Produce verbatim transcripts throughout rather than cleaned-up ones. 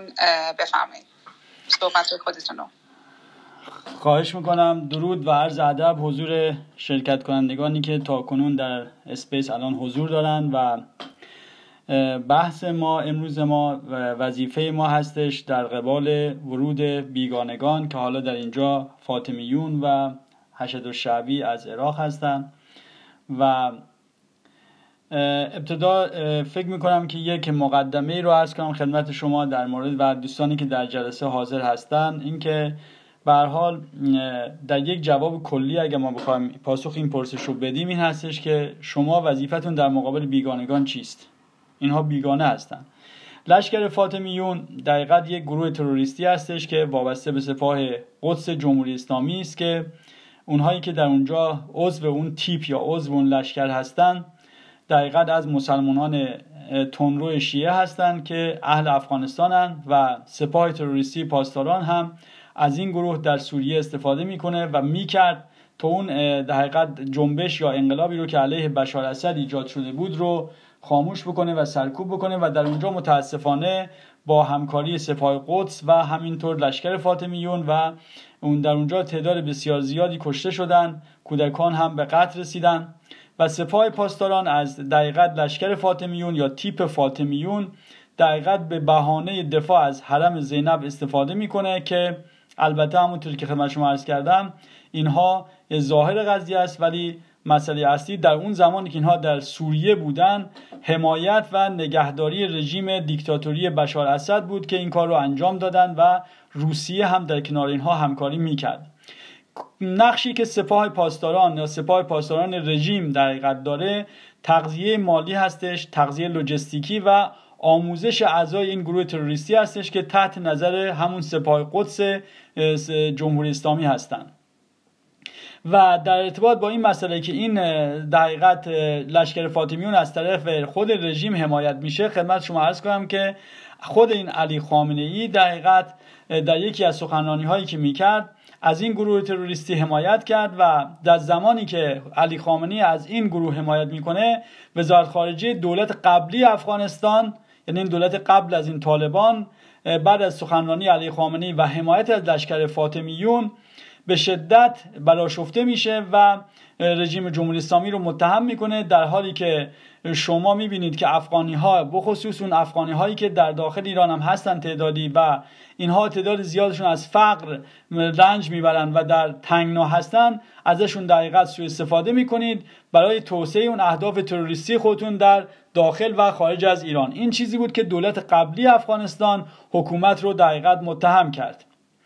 بفرمایید صحبت خودتون رو. خواهش میکنم. درود و عرض ادب حضور شرکت کنندگانی که تاکنون در اسپیس الان حضور دارند و بحث ما امروز ما وظیفه ما هستش در قبال ورود بیگانگان که حالا در اینجا فاطمیون و حشد الشعبی از عراق هستند. و ابتدا فکر میکنم که یک مقدمه رو عرض کنم خدمت شما در مورد و دوستانی که در جلسه حاضر هستن، اینکه به هر حال در یک جواب کلی اگه ما بخوایم پاسخ این پرسش رو بدیم این هستش که شما وظیفتون در مقابل بیگانگان چیست؟ اینها بیگانه هستند. لشکر فاطمیون در حقیقت یک گروه تروریستی هستش که وابسته به سپاه قدس جمهوری اسلامی است که اونهایی که در اونجا عضو اون تیپ یا عضو اون لشکر هستند در حقیقت از مسلمانان تندرو شیعه هستند که اهل افغانستانن و سپاه تروریستی پاسداران هم از این گروه در سوریه استفاده میکنه و میکرد تا اون در حقیقت جنبش یا انقلابی رو که علیه بشار اسد ایجاد شده بود رو خاموش بکنه و سرکوب بکنه و در اونجا متاسفانه با همکاری سپاه قدس و همینطور لشکر فاطمیون و اون در اونجا تعداد بسیار زیادی کشته شدن، کودکان هم به قتل رسیدن و سپاه پاسداران از در حقیقت لشکر فاطمیون یا تیپ فاطمیون در حقیقت به بهانه دفاع از حرم زینب استفاده میکنه که البته همونطور که خدمت شما عرض کردم اینها ظاهر قضیه است، ولی مسئله اصلی در اون زمانی که اینها در سوریه بودن حمایت و نگهداری رژیم دیکتاتوری بشار اسد بود که این کار رو انجام دادن و روسیه هم در کنار اینها همکاری میکرد. نقشی که سپاه پاسداران یا سپاه پاسداران رژیم در حقیقت داره تغذیه مالی هستش، تغذیه لوجستیکی و آموزش اعضای این گروه تروریستی هستش که تحت نظر همون سپاه قدس جمهوری اسلامی هستند. و در ارتباط با این مسئله که این در حقیقت لشکر فاطمیون از طرف خود رژیم حمایت میشه، خدمت شما عرض کنم که خود این علی خامنه ای در حقیقت در یکی از سخنرانی هایی که میکرد از این گروه تروریستی حمایت کرد و در زمانی که علی خامنه ای از این گروه حمایت میکنه، وزارت خارجه دولت قبلی افغانستان، یعنی این دولت قبل از این طالبان، بعد از سخنرانی علی خامنه ای و حمایت از لشکر فاطمیون به شدت برآشفته میشه و رژیم جمهوری اسلامی رو متهم میکنه، در حالی که شما میبینید که افغانی ها بخصوص اون افغانی هایی که در داخل ایران هم هستن تعدادی و اینها تعداد زیادشون از فقر رنج میبرن و در تنگنا هستن، ازشون در حقیقت سوء استفاده میکنید برای توسعه اون اهداف تروریستی خودتون در داخل و خارج از ایران. این چیزی بود که دولت قبلی افغانستان حکومت رو در حقیقت متهم کرد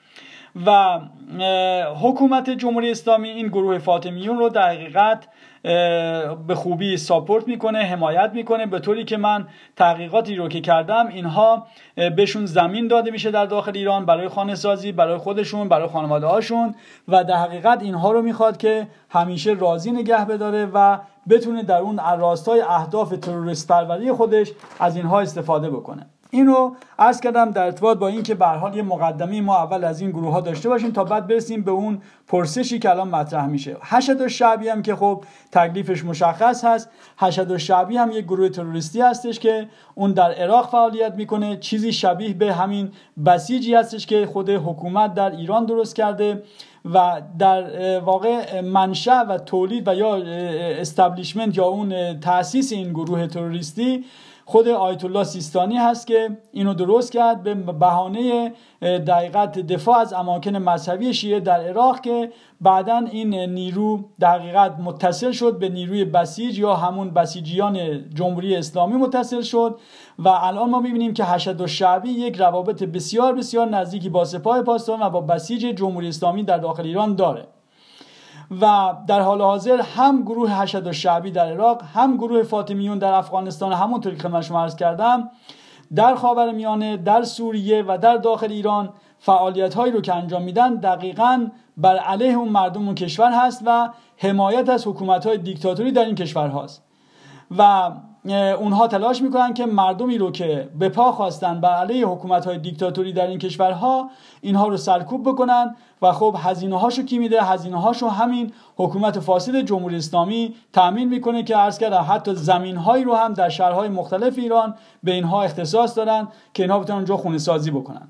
و حکومت جمهوری اسلامی این گروه فاطمیون رو در حقیقت به خوبی ساپورت میکنه، حمایت میکنه، به طوری که من تحقیقاتی رو که کردم اینها بهشون زمین داده میشه در داخل ایران برای خانه سازی، برای خودشون، برای خانواده هاشون و در حقیقت اینها رو میخواد که همیشه راضی نگه بداره و بتونه در اون راستای اهداف تروریست پروری خودش از اینها استفاده بکنه. اینو عرض کردم در ارتباط با این که به هر حال یه مقدمه ما اول از این گروه ها داشته باشیم تا بعد برسیم به اون پرسشی که الان مطرح میشه. حشد الشعبی هم که خب تکلیفش مشخص هست. حشد الشعبی هم یک گروه تروریستی هستش که اون در عراق فعالیت میکنه، چیزی شبیه به همین بسیجی هستش که خود حکومت در ایران درست کرده و در واقع منشأ و تولید و یا استابلیشمنت یا اون تأسیس این گروه تروریستی خود آیت الله سیستانی هست که اینو درست کرد به بهانه دقیقت دفاع از اماکن مذهبی شیعه در عراق که بعداً این نیرو دقیقت متصل شد به نیروی بسیج یا همون بسیجیان جمهوری اسلامی متصل شد و الان ما می‌بینیم که حشد الشعبی یک روابط بسیار بسیار نزدیکی با سپاه پاسداران و با بسیج جمهوری اسلامی در داخل ایران داره و در حال حاضر هم گروه حشد الشعبی در عراق هم گروه فاطمیون در افغانستان، همونطوری که خدمت شما عرض کردم، در خاورمیانه، در سوریه و در داخل ایران فعالیت‌هایی رو که انجام میدن دقیقاً بر علیه اون مردم اون کشور هست و حمایت از حکومت‌های دیکتاتوری در این کشور هست و اونها تلاش میکنن که مردمی رو که به پا خواستن بر علیه حکومت‌های دیکتاتوری در این کشورها اینها رو سرکوب بکنن و خب هزینه هاشو کی میده؟ هزینه هاشو همین حکومت فاسد جمهوری اسلامی تامین میکنه که عرض کردم حتی زمین هایی رو هم در شهرهای مختلف ایران به اینها اختصاص دادن که اینها بتونن اونجا خونه سازی بکنن.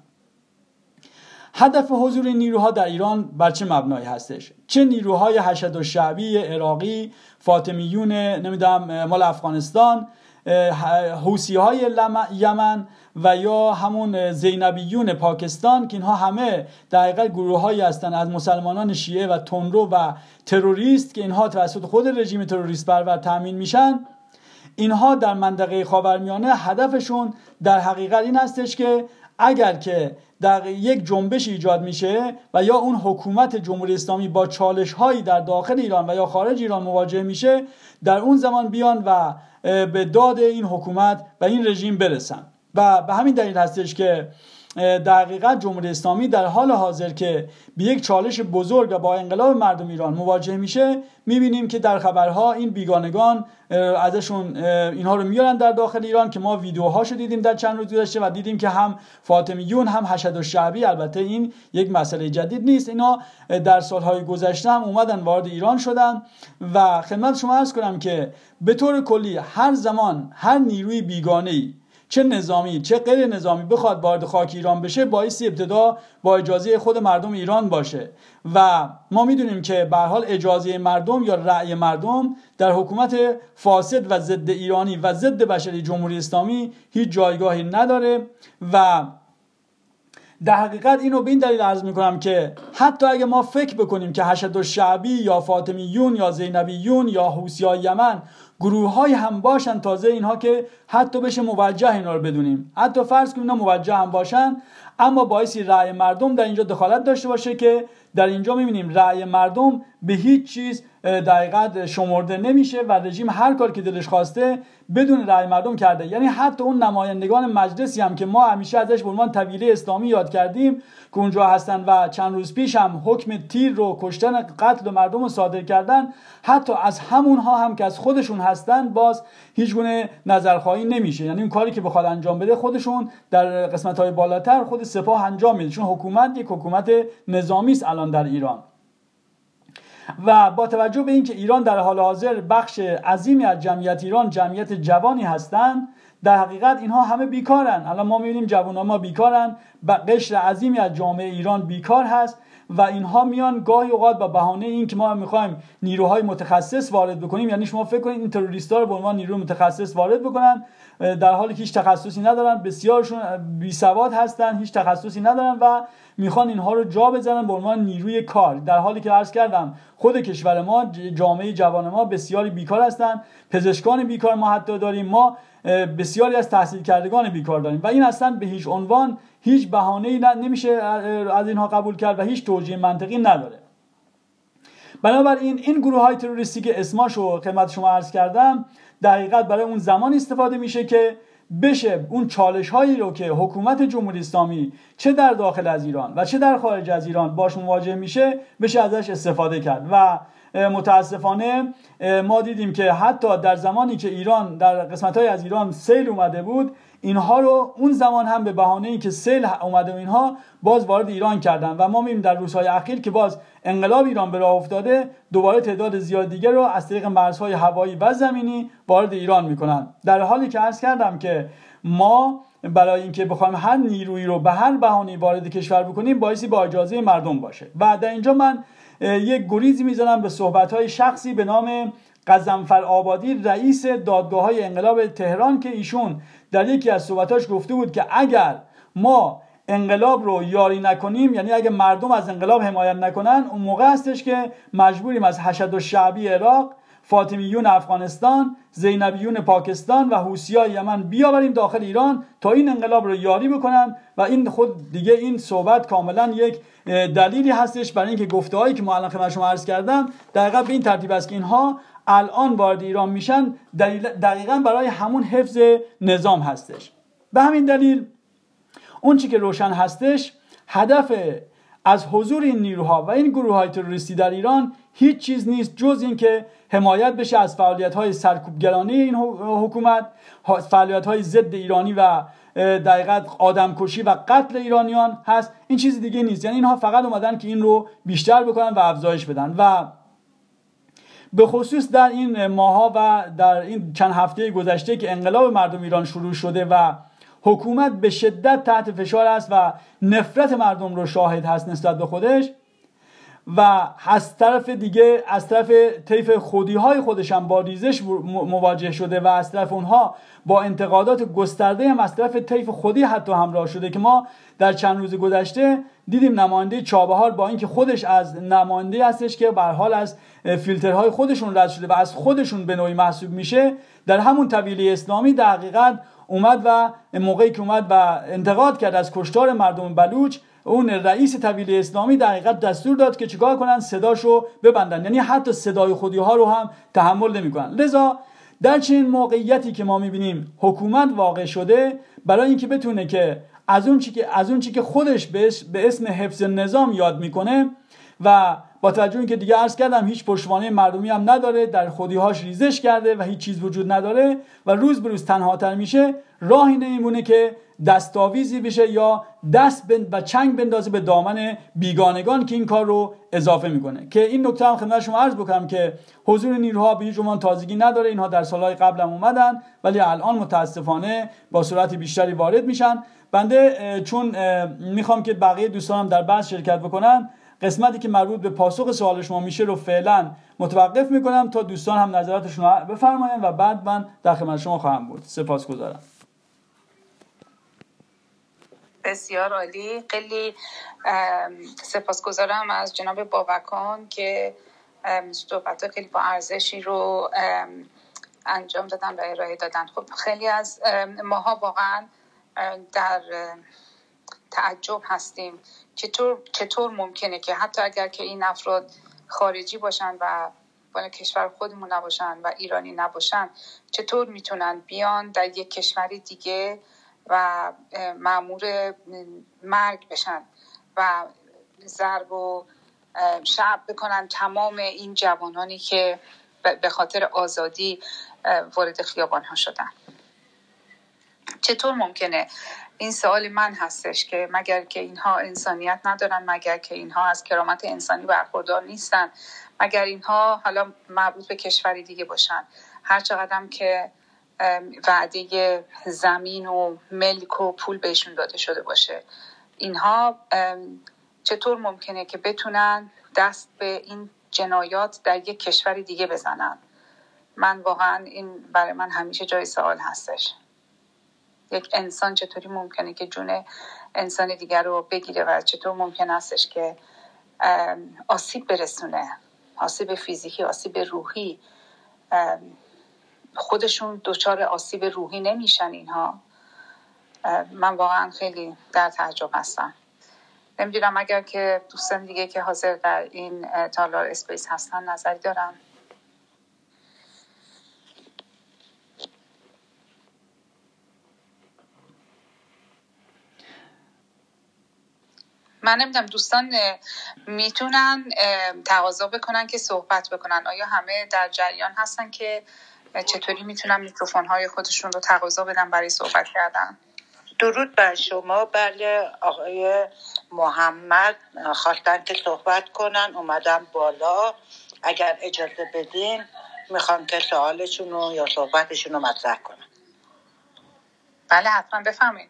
هدف حضور این نیروها در ایران بر چه مبنایی هستش؟ چه نیروهای حشد الشعبی عراقی، فاطمیون نمیدونم مال افغانستان، حوثی های یمن و یا همون زینبیون پاکستان که اینها همه در حقیقت گروه‌هایی هستند از مسلمانان شیعه و تندرو و تروریست که اینها توسط خود رژیم تروریست پرور تامین میشن. اینها در منطقه خاورمیانه هدفشون در حقیقت این هستش که اگر که در یک جنبش ایجاد میشه و یا اون حکومت جمهوری اسلامی با چالش هایی در داخل ایران و یا خارج ایران مواجه میشه، در اون زمان بیان و به داد این حکومت و این رژیم برسن. و به همین دلیل هستش که در حقیقت جمهوری اسلامی در حال حاضر که به یک چالش بزرگ و با انقلاب مردم ایران مواجه میشه، میبینیم که در خبرها این بیگانگان ازشون اینها رو میارن در داخل ایران که ما ویدیوهاشو دیدیم در چند روز گذشته و دیدیم که هم فاطمیون هم حشد الشعبی، البته این یک مسئله جدید نیست، اینا در سالهای گذشته هم اومدن وارد ایران شدن. و خدمت شما عرض کنم که به طور کلی هر زمان هر نیروی بیگانه‌ای چه نظامی چه غیر نظامی بخواد وارد خاک ایران بشه، بایستی ابتدا با اجازه خود مردم ایران باشه و ما میدونیم که به هر حال اجازه مردم یا رأی مردم در حکومت فاسد و ضد ایرانی و ضد بشری جمهوری اسلامی هیچ جایگاهی نداره. و در حقیقت اینو به این دلیل عرض میکنم که حتی اگه ما فکر بکنیم که حشد الشعبی یا فاطمیون یا زینبیون یا حوثیای یمن گروه های هم باشن، تازه اینها که حتی بشه موجه اینا رو بدونیم، حتی فرض کنیم اینا موجه هم باشن، اما باعثی رأی مردم در اینجا دخالت داشته باشه که در اینجا میبینیم رأی مردم به هیچ چیز دقیقاً شمرده نمیشه و رژیم هر کار که دلش خواسته بدون رأی مردم کرده. یعنی حتی اون نمایندگان مجلسی هم که ما همیشه ازش به عنوان طویله اسلامی یاد کردیم که اونجا هستن و چند روز پیش هم حکم تیر رو کشتن قتل مردم رو صادر کردن، حتی از همونها هم که از خودشون هستن باز هیچ گونه نظرخواهی نمیشه. یعنی اون کاری که بخواد انجام بده خودشون در قسمت‌های بالاتر خود سپاه انجام میده، چون حکومت یک حکومت نظامی است الان در ایران. و با توجه به اینکه ایران در حال حاضر بخش عظیمی از جمعیت ایران جمعیت جوانی هستند، در حقیقت اینها همه بیکارن. الان ما می‌بینیم جوان‌ها ما بیکارن، قشر عظیمی از جامعه ایران بیکار هست و اینها میان گاهی اوقات با بهانه این که ما می‌خوایم نیروهای متخصص وارد بکنیم، یعنی شما فکر کنید این تروریست‌ها رو به عنوان نیروی متخصص وارد بکنن در حالی که هیچ تخصصی ندارن، بسیارشون بی‌سواد هستن، هیچ تخصصی ندارن و میخوان اینها رو جا بزنن به عنوان نیروی کار، در حالی که عرض کردم خود کشور ما جامعه جوان ما بسیاری بیکار هستن، پزشکان بیکار ما حتی داریم، ما بسیاری از تحصیل کردگان بیکار داریم و این اصلا به هیچ عنوان هیچ بهانه‌ای نمیشه از اینها قبول کرد و هیچ توجیه منطقی نداره. بنابراین این گروه های تروریستی که اسماشو خدمت شما عرض کردم در حقیقت برای اون زمان استفاده میشه که بشه اون چالش هایی رو که حکومت جمهوری اسلامی چه در داخل از ایران و چه در خارج از ایران باش مواجه میشه بشه ازش استفاده کرد. و متاسفانه ما دیدیم که حتی در زمانی که ایران در قسمت‌های از ایران سیل اومده بود، اینها رو اون زمان هم به بهانه اینکه سیل اومده و اینها باز وارد ایران کردن و ما می‌بینیم در روزهای اخیر که باز انقلاب ایران به راه افتاده، دوباره تعداد زیاد دیگر رو از طریق مرزهای هوایی و زمینی وارد ایران میکنن، در حالی که عرض کردم که ما برای اینکه بخوایم هر نیرویی رو به هر بهانه‌ای وارد کشور بکنیم بایستی با اجازه مردم باشه. و در اینجا من یک گریزی میزنم به صحبت‌های شخصی به نام غضنفر آبادی، رئیس دادگاه‌های انقلاب تهران، که ایشون در یکی از صحبتاش گفته بود که اگر ما انقلاب رو یاری نکنیم، یعنی اگه مردم از انقلاب حمایت نکنن، اون موقع هستش که مجبوریم از حشد الشعبی عراق، فاطمیون افغانستان، زینبیون پاکستان و حوثیای یمن بیاوریم داخل ایران تا این انقلاب رو یاری بکنن. و این خود دیگه این صحبت کاملا یک دلیلی هستش برای اینکه گفته‌هایی که ما الان خدمت شما عرض کردم دقیقاً به این ترتیب است که اینها الان وارد ایران میشن دقیقاً برای همون حفظ نظام هستش. به همین دلیل اون چی که روشن هستش، هدف از حضور این نیروها و این گروه‌های تروریستی در ایران هیچ چیز نیست جز این که حمایت بشه از فعالیت‌های سرکوبگرانه این حکومت، فعالیت‌های ضد ایرانی و دقیقاً آدمکشی و قتل ایرانیان هست. این چیز دیگه نیست. یعنی اینها فقط اومدن که این رو بیشتر بکنن و افزایش بدن. و به خصوص در این ماها و در این چند هفته گذشته که انقلاب مردم ایران شروع شده و حکومت به شدت تحت فشار است و نفرت مردم رو شاهد هست نسبت به خودش، و از طرف دیگه از طرف طیف خودی‌های خودش هم با ریزش مواجه شده و از طرف اونها با انتقادات گسترده هم از طرف طیف خودی حتی همراه شده که ما در چند روز گذشته دیدیم نماینده چابهار با اینکه خودش از نماینده هستش که به هر حال از فیلترهای خودشون رد شده و از خودشون به نوعی محسوب میشه، در همون طویله اسلامی در حقیقت اومد و موقعی که اومد و انتقاد کرد از کشتار مردم بلوچ، اون رئیس طویله اسلامی در حقیقت دستور داد که چیکار کنن؟ صداشو ببندن. یعنی حتی صدای خودی ها رو هم تحمل نمیکنن. لذا در چنین موقعیتی که ما میبینیم حکومت واقع شده، برای اینکه بتونه که از اون چی که از اون چی که خودش بهش به اسم حفظ نظام یاد میکنه و با توجه اینکه دیگه عرض کردم هیچ پشتوانه مردمی هم نداره، در خودی‌هاش ریزش کرده و هیچ چیز وجود نداره و روز به روز تنهاتر میشه، راهی نمیمونه که دستاویزی بشه یا دست بند و چنگ بندازه به دامن بیگانگان که این کار رو اضافه میکنه. که این نکته هم خدمت شما عرض بکنم که حضور نیروها به هیچ عنوان تازگی نداره. اینها در سالهای قبل هم اومدن ولی الان متاسفانه با سرعت بیشتری وارد میشن. بنده چون میخوام که بقیه دوستانم در بحث شرکت بکنن، قسمتی که مربوط به پاسخ سوال شما میشه رو فعلا متوقف میکنم تا دوستان هم نظراتشون رو بفرمایند و بعد من در خدمت شما خواهم بود. سپاسگزارم. بسیار عالی. خیلی سپاسگزارم از جناب بابکان که صحبت خیلی با ارزشی رو انجام دادن و ارائه دادن. خب خیلی از ماها واقعا در تعجب هستیم چطور چطور ممکنه که حتی اگر که این افراد خارجی باشن و ولی کشور خودمون نباشن و ایرانی نباشن، چطور میتونن بیان در یک کشوری دیگه و مأمور مرگ بشن و ضرب و شعب بکنن تمام این جوانانی که به خاطر آزادی وارد خیابان ها شدن. چطور ممکنه؟ این سوال من هستش که مگر که اینها انسانیت ندارن، مگر که اینها از کرامت انسانی برخوردار نیستن، مگر اینها حالا مربوط به کشوری دیگه باشن، هر چقدرم که وعده زمین و ملک و پول بهشون داده شده باشه، اینها چطور ممکنه که بتونن دست به این جنایات در یک کشور دیگه بزنن؟ من واقعا این برای من همیشه جای سوال هستش. یک انسان چطوری ممکنه که جون انسان دیگر رو بگیره و چطور ممکن هستش که آسیب برسونه، آسیب فیزیکی، آسیب روحی. خودشون دچار آسیب روحی نمیشن اینها؟ من واقعا خیلی در تعجب هستم. نمیدونم اگر که دوستان دیگه که حاضر در این تالار اسپیس هستن نظری دارن. من نمیدونم دوستان میتونن تقاضا بکنن که صحبت بکنن. آیا همه در جریان هستن که چطوری میتونن میکروفون های خودشون رو تقاضا بدن برای صحبت کردن؟ درود بر شما. بله، آقای محمد خواستن که صحبت کنن، اومدم بالا. اگر اجازه بدین میخوام که سوالشون رو یا صحبتشون رو مطرح کنم. بله حتما، بفرمایید.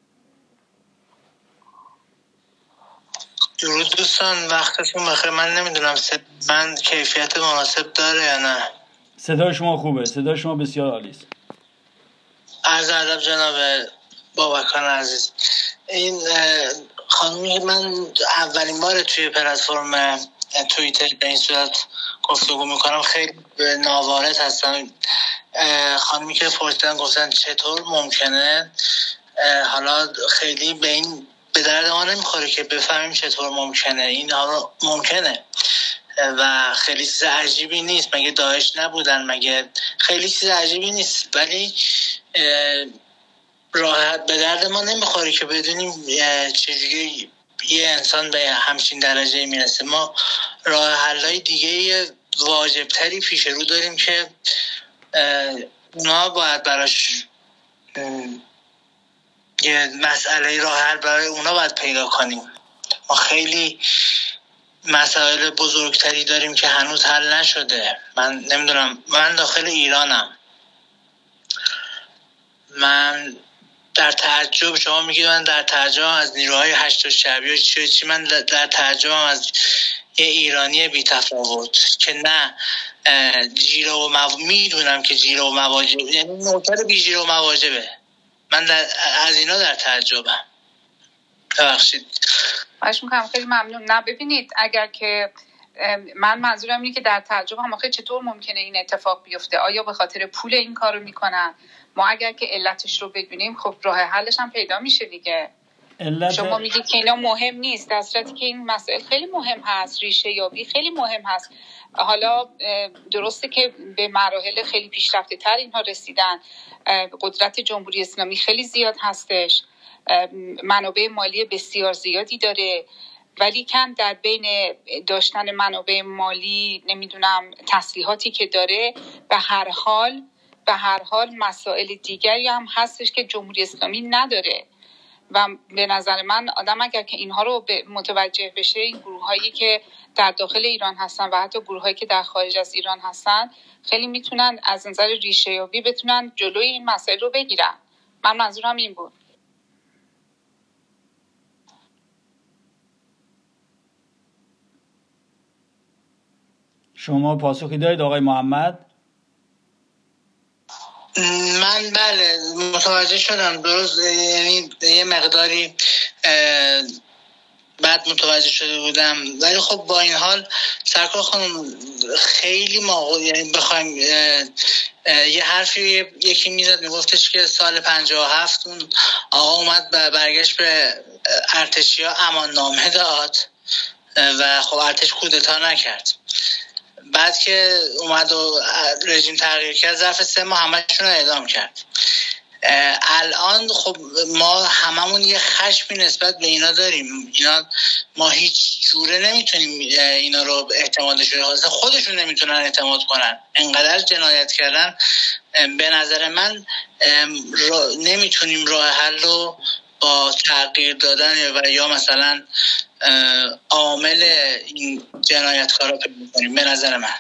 درود دوستان، وقتتون بخیر. من نمیدونم من کیفیت مناسب داره یا نه. صدای شما خوبه، صدای شما بسیار عالی است. عرض ادب جناب بابکان عزیز. این خانمی من اولین بار توی پلتفرم توییتر به این صورت گفتگو میکنم، خیلی ناوارد هستم. خانمی که پرسیدن گفتن چطور ممکنه، حالا خیلی به این به درد ما نمیخوره که بفهمیم چطور ممکنه. این حالا ممکنه و خیلی چیز عجیبی نیست. مگه داعش نبودن؟ مگه خیلی چیز عجیبی نیست، ولی راحت به درد ما نمیخوره که بدونیم چجوری یه انسان به همچین درجه میرسه. ما راه حل‌های دیگه واجبتری پیش رو داریم که اونا باید براش یه مسئله راه حل برای اونا باید پیدا کنیم. ما خیلی مسائل بزرگتری داریم که هنوز حل نشده. من نمیدونم، من داخل ایرانم، من در تعجب، شما میگید من در تعجبم از نیروهای هشت شعبی و چی چی من در تعجبم از یه ایرانی بی تفاوت که نه جیره و مو... میدونم که جیره و مواجب، یعنی نوکر بی جیره و مواجبه. من در... از اینا در تعجبم. ببخشید. خواهش میکنم، خیلی ممنون. نه ببینید، اگر که من منظورم اینه که در تعجب هم آخه چطور ممکنه این اتفاق بیفته؟ آیا به خاطر پول این کارو میکنن؟ ما اگر که علتش رو بدونیم خب راه حلش هم پیدا میشه دیگه. علت... شما میگید که اینا مهم نیست، در صورتی که این مسئله خیلی مهم هست، ریشه یابی خیلی مهم هست. حالا درسته که به مراحل خیلی پیشرفته تر اینها رسیدن، قدرت جمهوری اسلامی خیلی زیاد هستش، منابع مالی بسیار زیادی داره، ولی کن در بین داشتن منابع مالی، نمیدونم تسلیحاتی که داره، به هر حال به هر حال مسائل دیگری هم هستش که جمهوری اسلامی نداره. و به نظر من آدم اگر که اینها رو متوجه بشه، این گروه هایی که در داخل ایران هستن و حتی گروه هایی که در خارج از ایران هستن، خیلی میتونن از نظر ریشه یابی بتونن جلوی این مسائل رو بگیرن. من منظورم این بود. شما پاسخی دارید آقای محمد؟ من بله متوجه شدم، درست، یعنی یه مقداری بعد متوجه شده بودم، ولی خب با این حال سرکار خانم خیلی ما یعنی بخوایم یه حرفی یکی میزد میگفتش که سال پنجاه و هفت اون آقا اومد برگشت به ارتشیا امان نامه داد و خب ارتش کودتا نکرد. بعد که اومد و رژیم تغییر کرد، ظرف سه ماه همه‌شون رو اعدام کرد. الان خب ما هممون یه خشمی نسبت به اینا داریم. اینا ما هیچ جوره نمیتونیم اینا رو اعتمادش رو، خودشون نمیتونن اعتماد کنن، انقدر جنایت کردن. به نظر من نمیتونیم راه حل رو با تغییر دادن و یا مثلا عامل این جنایتکارا پیدا کنیم. به نظر من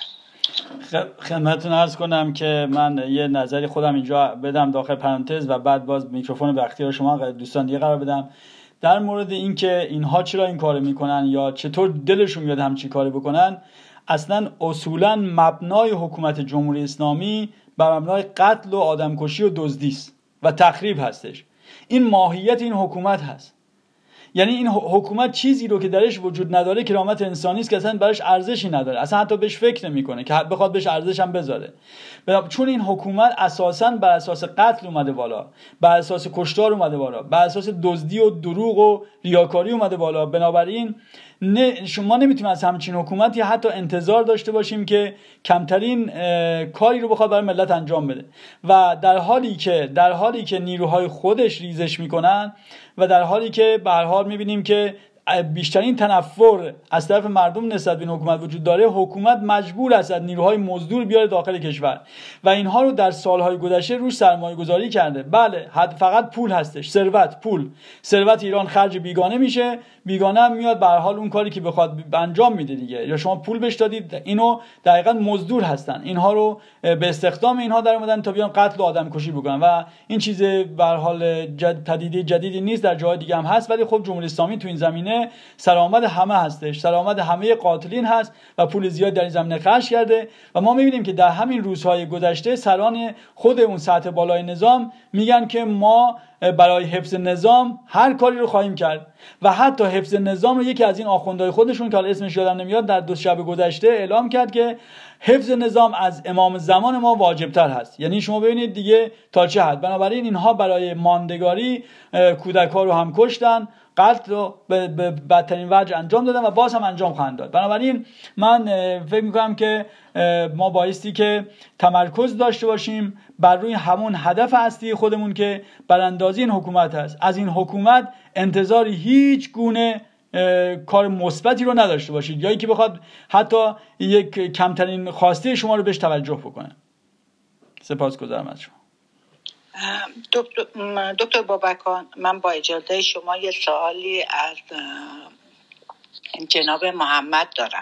خدمتتون عرض کنم که من یه نظری خودم اینجا بدم داخل پرانتز و بعد باز میکروفون به اختیار شما دوستان دیگه قرار بدم، در مورد اینکه اینها چرا این کارو میکنن یا چطور دلشون میاد همچین کاری بکنن. اصلا اصولا مبنای حکومت جمهوری اسلامی بر مبنای قتل و آدمکشی و دزدی است و تخریب هستش. این ماهیت این حکومت هست. یعنی این حکومت چیزی رو که درش وجود نداره کرامت انسانی است که اصلا براش ارزشی نداره، اصلا حتی بهش فکر نمیکنه که بخواد بهش ارزش هم بذاره. چون این حکومت اساساً بر اساس قتل اومده بالا، بر اساس کشتار اومده بالا، بر اساس دزدی و دروغ و ریاکاری اومده بالا. بنابراین نه شما نمیتونیم از همچین حکومتی حتی انتظار داشته باشیم که کمترین کاری رو بخواد برای ملت انجام بده. و در حالی که در حالی که نیروهای خودش ریزش میکنن و در حالی که به هر حال میبینیم که بیشترین تنفر از طرف مردم نسبت به این حکومت وجود داره، حکومت مجبور است از نیروهای مزدور بیاره داخل کشور و اینها رو در سالهای گذشته روش سرمایه گذاری کرده. بله فقط پول هستش، ثروت، پول، ثروت ایران خرج بیگانه میشه، بیگانه هم میاد به هر حال اون کاری که بخواد انجام میده دیگه. یا شما پول بهش دادید، اینو دقیقاً مزدور هستن، اینها رو به استخدام اینها در اومدن تا بیان قتل و آدمکشی بکنن و این چیز به هر حال جد... پدیده جدیدی نیست، در جای دیگه هم هست. ولی خب جمهوری اسلامی تو این زمینه سرآمد همه هستش، سرآمد همه قاتلین هست و پول زیاد در این زمینه خرج کرده و ما میبینیم که در همین روزهای گذشته سران خود اون سطح بالای نظام میگن که ما برای حفظ نظام هر کاری رو خواهیم کرد و حتی حفظ نظام رو یکی از این آخوندهای خودشون که حالا اسمش یادم نمیاد در دو شب گذشته اعلام کرد که حفظ نظام از امام زمان ما واجبتر هست. یعنی شما ببینید دیگه تا چه حد. بنابراین اینها برای ماندگاری کودک‌ها رو هم کشتن، قتل رو به بدترین وجه انجام دادن و باز هم انجام خواهند داد. بنابراین من فکر می‌کنم که ما بایستی که تمرکز داشته باشیم بر روی همون هدف اصلی خودمون که براندازی این حکومت هست. از این حکومت انتظاری هیچ گونه کار مثبتی رو نداشته باشید، یا اینکه بخواد حتی یک کمترین خواسته شما رو بهش توجه بکنه. سپاسگزارم از شما. دکتر دکتر بابکان، من با اجازه شما یه سوالی از جناب محمد دارم.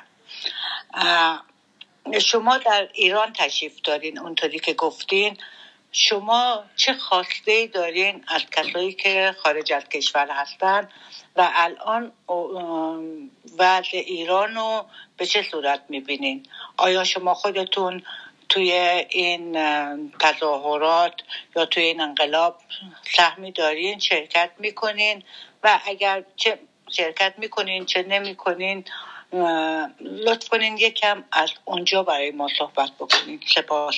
شما در ایران تشریف دارین، اونطوری که گفتین، شما چه خواسته‌ای دارین از کسایی که خارج از کشور هستن و الان وضع ایران رو به چه صورت میبینین؟ آیا شما خودتون توی این تظاهرات یا توی این انقلاب سهمی دارین، شرکت میکنین؟ و اگر چه شرکت میکنین چه نمیکنین، لطف کنین یکم از اونجا برای ما صحبت بکنین. سپاس.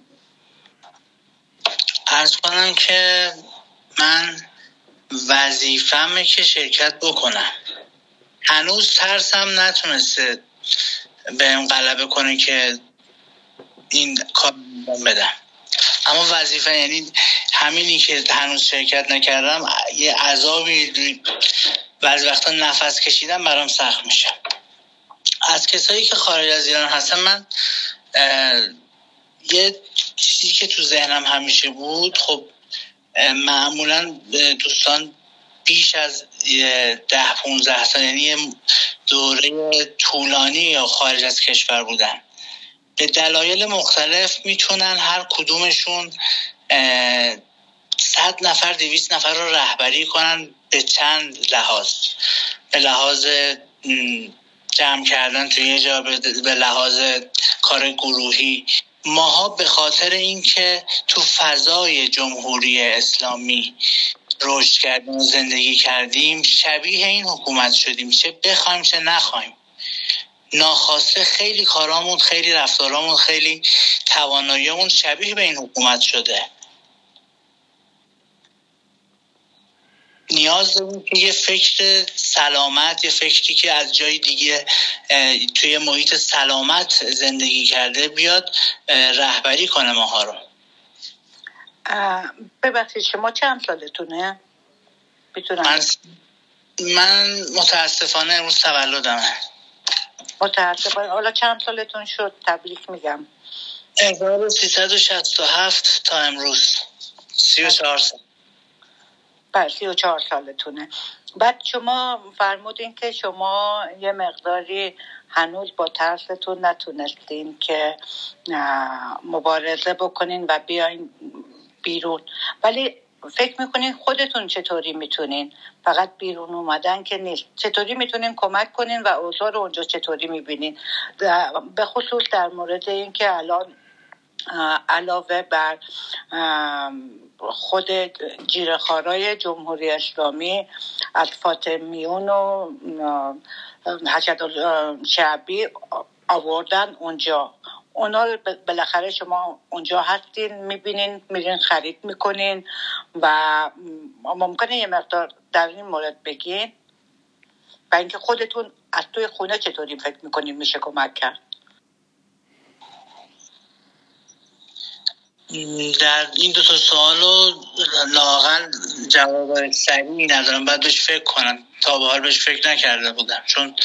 عرض کنم که من وظیفه‌مه که شرکت بکنم. هنوز ترسم نتونسته بهم غلبه کنه که این کار بدم، اما وظیفه، یعنی همینی که هنوز شرکت نکردم، یه عذابی بعضی وقتا نفس کشیدم برام سخت میشه. از کسایی که خارج از ایران هستن، من یه چیزی که تو ذهنم همیشه بود، خب معمولا دوستان بیش از ده پونزده سال، یعنی دوره طولانی یا خارج از کشور بودن، به دلایل مختلف میتونن هر کدومشون صد نفر دویست نفر رو رهبری کنن به چند لحاظ. به لحاظ جمع کردن توی یه جا، به لحاظ کار گروهی. ماها به خاطر اینکه تو فضای جمهوری اسلامی رشد کردیم و زندگی کردیم، شبیه این حکومت شدیم، چه بخوایم چه نخوایم. ناخواسته خیلی کارامون، خیلی رفتارامون، خیلی تواناییمون شبیه به این حکومت شده. نیاز داریم که یه فکر سلامت، یه فکری که از جای دیگه توی محیط سلامت زندگی کرده بیاد رهبری کنه ماها رو. ببخشید شما چند سالتونه؟ میتونم من, من متاسفانه امروز تولدمه. متاسفانه. حالا چند سالتون شد؟ تبریک میگم. هزار و سیصد و شصت و هفت تا امروز سی و چهار سال. بله سی و چهار سالتونه. بعد شما فرمودین که شما یه مقداری هنوز با ترستون نتونستین که مبارزه بکنین و بیاین بیرون، ولی فکر میکنین خودتون چطوری میتونین؟ فقط بیرون اومدن که نیست، چطوری میتونین کمک کنین و اوضاع رو اونجا چطوری میبینین؟ به خصوص در مورد این که الان علاوه بر خود جیره‌خوارای جمهوری اسلامی از فاطمیون و حشد شعبی آوردن اونجا، اونا رو بالاخره شما اونجا هستین، میبینین، میرین خرید میکنین و ممکنه یه مقدار در این مورد بگین و اینکه خودتون از توی خونه چطوری فکر میکنین میشه کمک کرد؟ در این دو تا سوالو لااقل جواب سریعی ندارم، باید بهش فکر کنم. تا به حال بهش فکر نکرده بودم، چون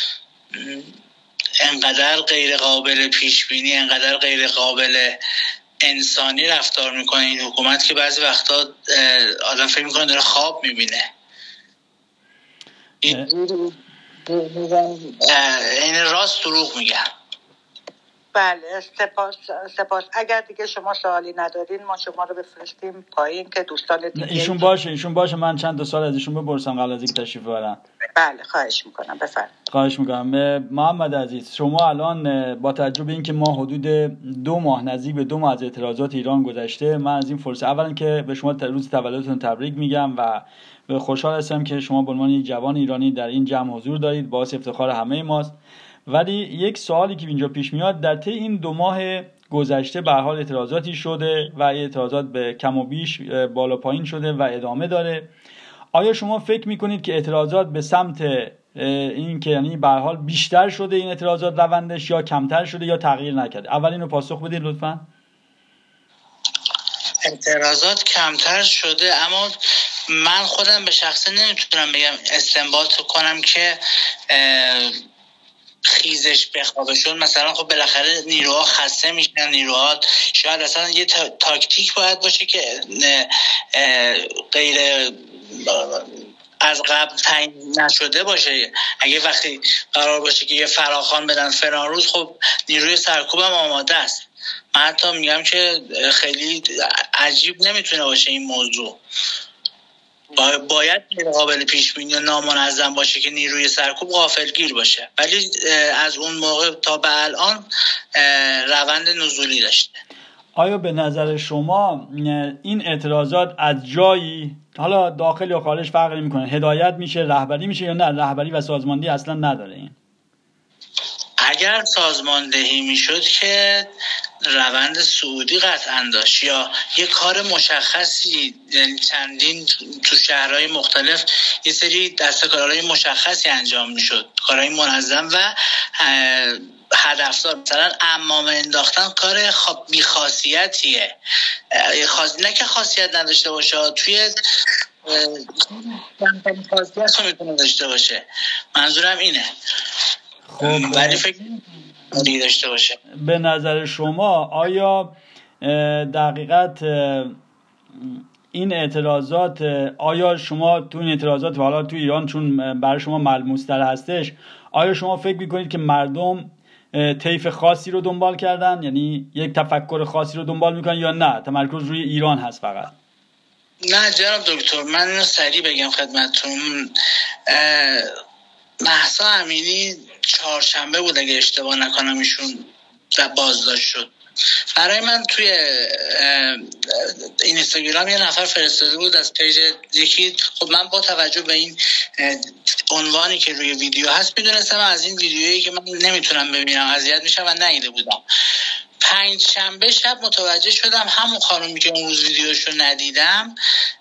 انقدر غیر قابل پیش بینی، انقدر غیر قابل انسانی رفتار میکنه این حکومت که بعضی وقتا آدم فکر میکنه داره خواب میبینه. این راست دروغ میگن. بله سپاس سپاس. اگر دیگه شما سوالی ندارین ما شما رو بفرستیم پایین که دوستان دیگه ایشون باشه ایشون باشه من چند تا سوال از ایشون بپرسم قبل از اینکه تشریف ببرن. بله خواهش میکنم، بفرمایید. خواهش میکنم. محمد عزیز، شما الان با توجه به اینکه ما حدود دو ماه نزدیک به دو ماه از اعتراضات ایران گذشته، من از این فرصت اولا که به شما روز تولدتون تبریک میگم و خوشحال هستم که شما به عنوان یک جوان ایرانی در این جمع حضور دارید، باعث افتخار همه ماست. ولی یک سوالی که اینجا پیش میاد، در طی این دو ماه گذشته به هر حال اعتراضاتی شده و اعتراضات به کم و بیش بالا پایین شده و ادامه داره. آیا شما فکر میکنید که اعتراضات به سمت این که یعنی به هر حال بیشتر شده این اعتراضات روندش، یا کمتر شده یا تغییر نکرده؟ اول اینو پاسخ بدید لطفاً. اعتراضات کمتر شده، اما من خودم به شخصه نمیتونم بگم استنباط کنم که خیزش بخوابه، شد مثلا خب بالاخره نیروها خسته میشن، نیروها شاید اصلا یه تاکتیک باید باشه که غیر از قبل تعیین نشده باشه. اگه وقتی قرار باشه که یه فراخوان بدن فلان روز، خب نیروی سرکوبم آماده است. من حتی میگم که خیلی عجیب نمیتونه باشه این موضوع. باید قابل پیش بینی و نامنظم باشه که نیروی سرکوب غافلگیر باشه، ولی از اون موقع تا به الان روند نزولی داشته. آیا به نظر شما این اعتراضات از جایی، حالا داخل یا خارج فرق نمی‌کنه، هدایت میشه، رهبری میشه یا نه رهبری و سازماندهی اصلا نداره؟ این اگر سازماندهی میشد که روند سعودی قطعا داشت، یا یه کار مشخصی، یعنی چندین تو شهرهای مختلف یه سری دسته‌کارهای مشخصی انجام میشد، کارهای منظم و هدفدار. مثلا عمامه انداختن کار خب بی‌خاصیتیه، خاص... نه که خاصیت نداشته باشه، توی کمترین خاصیت رو میتونه داشته باشه، منظورم اینه. خب ولی فکر نمی‌کنم داشته باشه. به نظر شما آیا دقیقاً این اعتراضات، آیا شما تو این اعتراضات و حالا تو ایران چون برای شما ملموس‌تر هستش، آیا شما فکر میکنید که مردم طیف خاصی رو دنبال کردن، یعنی یک تفکر خاصی رو دنبال میکنن، یا نه تمرکز روی ایران هست فقط؟ نه جناب دکتر، من اینو سریع بگم خدمتتون. مهسا امینی چهارشنبه بود اگه اشتباه نکنم ایشون بازداشت شد. برای من توی اینستاگرام یه نفر فرستاده بود از پیج یکی. خب من با توجه به این عنوانی که روی ویدیو هست میدونستم از این ویدیویی که من نمیتونم ببینم اذیت میشم و ندیده بودم. پنج شنبه شب متوجه شدم همون خانومی که اون روز ویدیوشو ندیدم،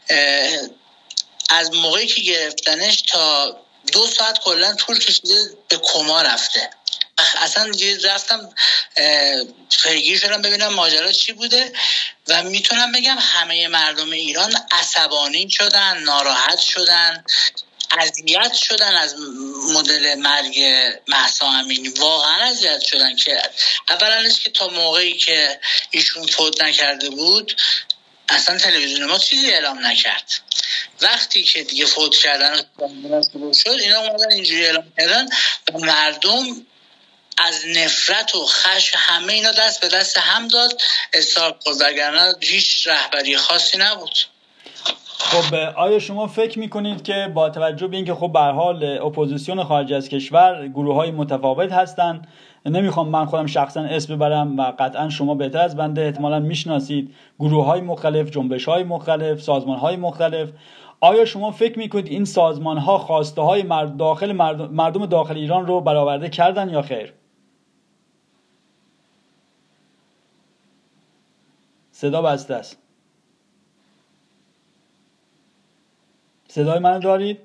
از موقعی که گرفتنش تا دو ساعت کلا طول کشیده به کما رفته. اصلا رفتم پیگیر شدم ببینم ماجرا چی بوده و میتونم بگم همه مردم ایران عصبانی شدن، ناراحت شدن، اذیت شدن از مدل مرگ مهسا امینی. واقعا اذیت شدن که اولش که تا موقعی که ایشون فوت نکرده بود اصلا تلویزیون ما چیزی اعلام نکرد. وقتی که دیگه فوت کردن شد اینا اومدن اینجوری اعلام کردن و مردم از نفرت و خشم همه اینا دست به دست هم داد استارت خورد، وگرنه هیچ رهبری خاصی نبود. خب آیا شما فکر میکنید که با توجه به اینکه خب به هر حال اپوزیسیون خارج از کشور گروه‌های متفاوت هستن، نمیخوام من خودم شخصا اسم ببرم و قطعا شما بهتر از بنده احتمالاً میشناسید گروه‌های مختلف، جنبش‌های مختلف، سازمان‌های مختلف، آیا شما فکر میکنید این سازمان‌ها خواسته‌های مرد داخل مردم, مردم داخل ایران رو برآورده کردن یا خیر؟ صدا بسته است. صدای منو دارید؟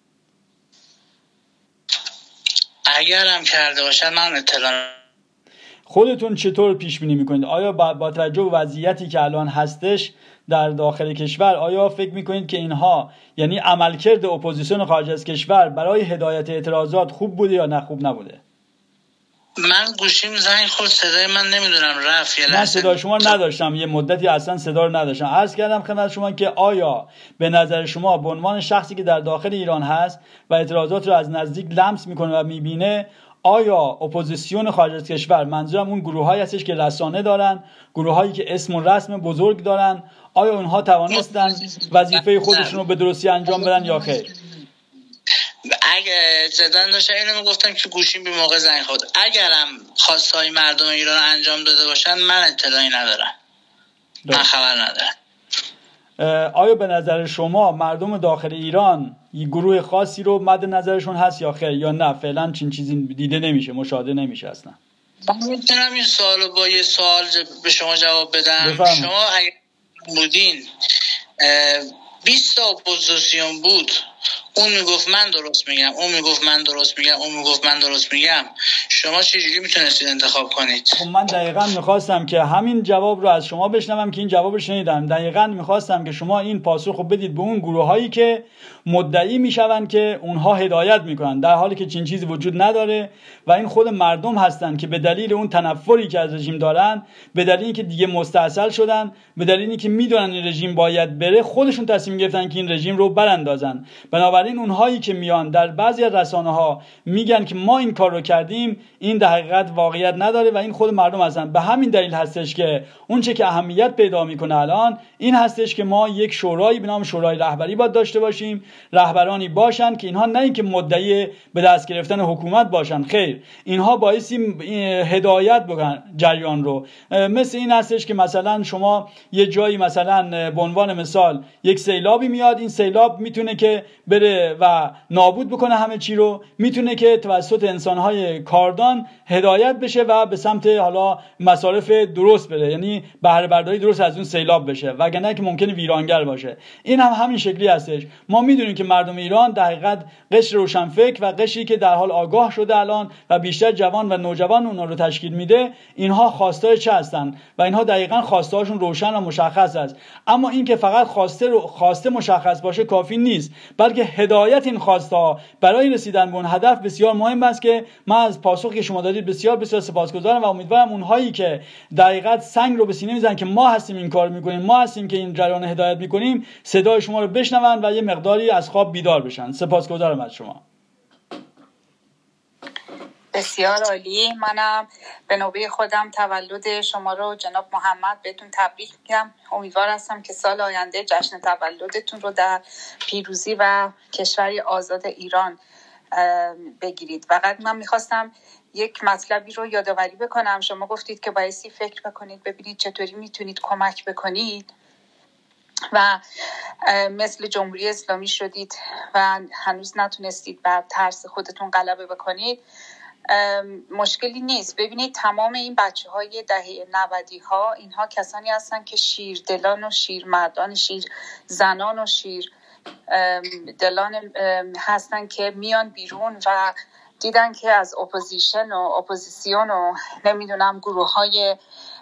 اگر هم کرده باشن من اطلاع. خودتون چطور پیش بینی میکنید؟ آیا با توجه به وضعیتی که الان هستش در داخل کشور، آیا فکر میکنید که اینها، یعنی عملکرد اپوزیسیون خارج از کشور برای هدایت اعتراضات خوب بوده یا نه خوب نبوده؟ من گوشیم زنگ خورد، صدای من نمیدونم رفت یا نه. من صدای شما نداشتم، یه مدتی اصلا صدا رو نداشتم. عرض کردم خدمت شما که آیا به نظر شما به عنوان شخصی که در داخل ایران هست و اعتراضات رو از نزدیک لمس میکنه و میبینه، آیا اپوزیسیون خارج از کشور، منظورم اون گروه‌هایی هستش که رسانه دارن، گروه‌هایی که اسم و رسم بزرگ دارن، آیا اونها توانستن وظیفه خودشون رو به درستی انجام بدن یا خیر؟ اگه زدن داشتن اینو میگفتم که گوشیم بی موقع زنگ خورد. اگرم خواستهای مردم ایران انجام داده باشن من اطلاعی ندارم، من خبر ندارم. آیا به نظر شما مردم داخل ایران یه گروه خاصی رو مد نظرشون هست یا خیر، یا نه فعلا چین چیزی دیده نمیشه، مشاهده نمیشه اصلا؟ من میتونم این سوالو با یه سوال به شما جواب بدم. بفهم. شما اگه بودین بیست تا اپوزیسیون بود، اون میگفت من درست میگم، اون میگفت من درست میگم، اون میگفت من درست میگم. شما چجوری میتونستید انتخاب کنید؟ خب من دقیقاً میخواستم که همین جواب رو از شما بشنوم که این جواب رو شنیدم. دقیقاً میخواستم که شما این پاسخ رو بدید به اون گروه هایی که مدعی میشوند که اونها هدایت میکنن، در حالی که چنین چیزی وجود نداره و این خود مردم هستن که به دلیل اون تنفری که از رژیم دارن، به دلیل اینکه دیگه مستاصل شدن، به دلیل اینکه میدونن این رژیم باید بره، خودشون تصمیم گرفتن که این رژیم رو براندازن. بنابراین اونهایی که میان در بعضی از رسانه‌ها میگن که ما این کار رو کردیم، این در حقیقت واقعیت نداره و این خود مردم هستن. به همین دلیل هستش که اون چه که اهمیت پیدا میکنه الان این هستش که ما یک شورایی به نام شورای رهبری باید داشته باشیم، رهبرانی باشن که اینها نه اینکه مدعی به دست گرفتن حکومت باشن، خیر، اینها بایستی هدایت بکنن جریان رو. مثل این هستش که مثلا شما یه جایی مثلا به عنوان مثال یک سیلابی میاد، این سیلاب میتونه که بره و نابود بکنه همه چی رو، میتونه که توسط انسانهای کاردان هدایت بشه و به سمت حالا مصارف درست بره، یعنی بهره برداری درست از اون سیلاب بشه، وگرنه که ممکنه ویرانگر باشه. این هم همین شکلی هستش. ما میدونیم که مردم ایران در حقیقت قشر روشنفکر و قشری که در حال آگاه شده الان و بیشتر جوان و نوجوان اونها رو تشکیل میده، اینها خواستار چه هستن و اینها دقیقاً خواستهاشون روشن و مشخص است. اما این که فقط خواسته رو خواسته مشخص باشه کافی نیست، بلکه هدایت این خواسته ها برای رسیدن به اون هدف بسیار مهم است که من از پاسخی که شما دادید بسیار بسیار سپاسگزارم و امیدوارم اونهایی که دقیقاً سنگ رو به سینه میزنن که ما هستیم این کار میکنیم، ما هستیم که این جریان هدایت میکنیم، صدای شما رو بشنون و یه مقداری از خواب بیدار بشن. سپاسگزارم از شما. بسیار عالی. منم به نوبه خودم تولد شما رو جناب محمد بهتون تبریک میگم. امیدوار هستم که سال آینده جشن تولدتون رو در پیروزی و کشوری آزاد ایران بگیرید. فقط من میخواستم یک مطلبی رو یادآوری بکنم. شما گفتید که بایستی فکر بکنید ببینید چطوری میتونید کمک بکنید و مثل جمهوری اسلامی شدید و هنوز نتونستید بر ترس خودتون غلبه بکنید. مشکلی نیست. ببینید تمام این بچه های دهه نودی ها اینها کسانی هستن که شیر دلان و شیر مردان، شیر زنان و شیر دلان هستن که میان بیرون و دیدن که از اپوزیشن و اپوزیسیون و نمیدونم گروه های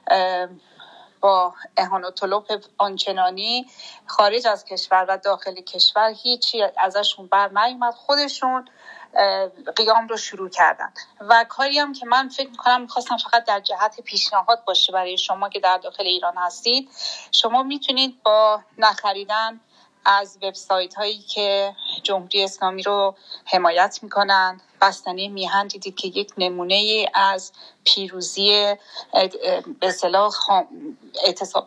با اهان و طلب آنچنانی خارج از کشور و داخل کشور هیچی ازشون بر نیومد، خودشون قیام رو شروع کردن. و کاری هم که من فکر میکنم میخواستم فقط در جهت پیشنهاد باشه برای شما که در داخل ایران هستید، شما میتونید با نخریدن از وبسایت هایی که جمهوری اسلامی رو حمایت میکنن، بستنی میهن دیدید که یک نمونه از پیروزی به اصطلاح اعتصاب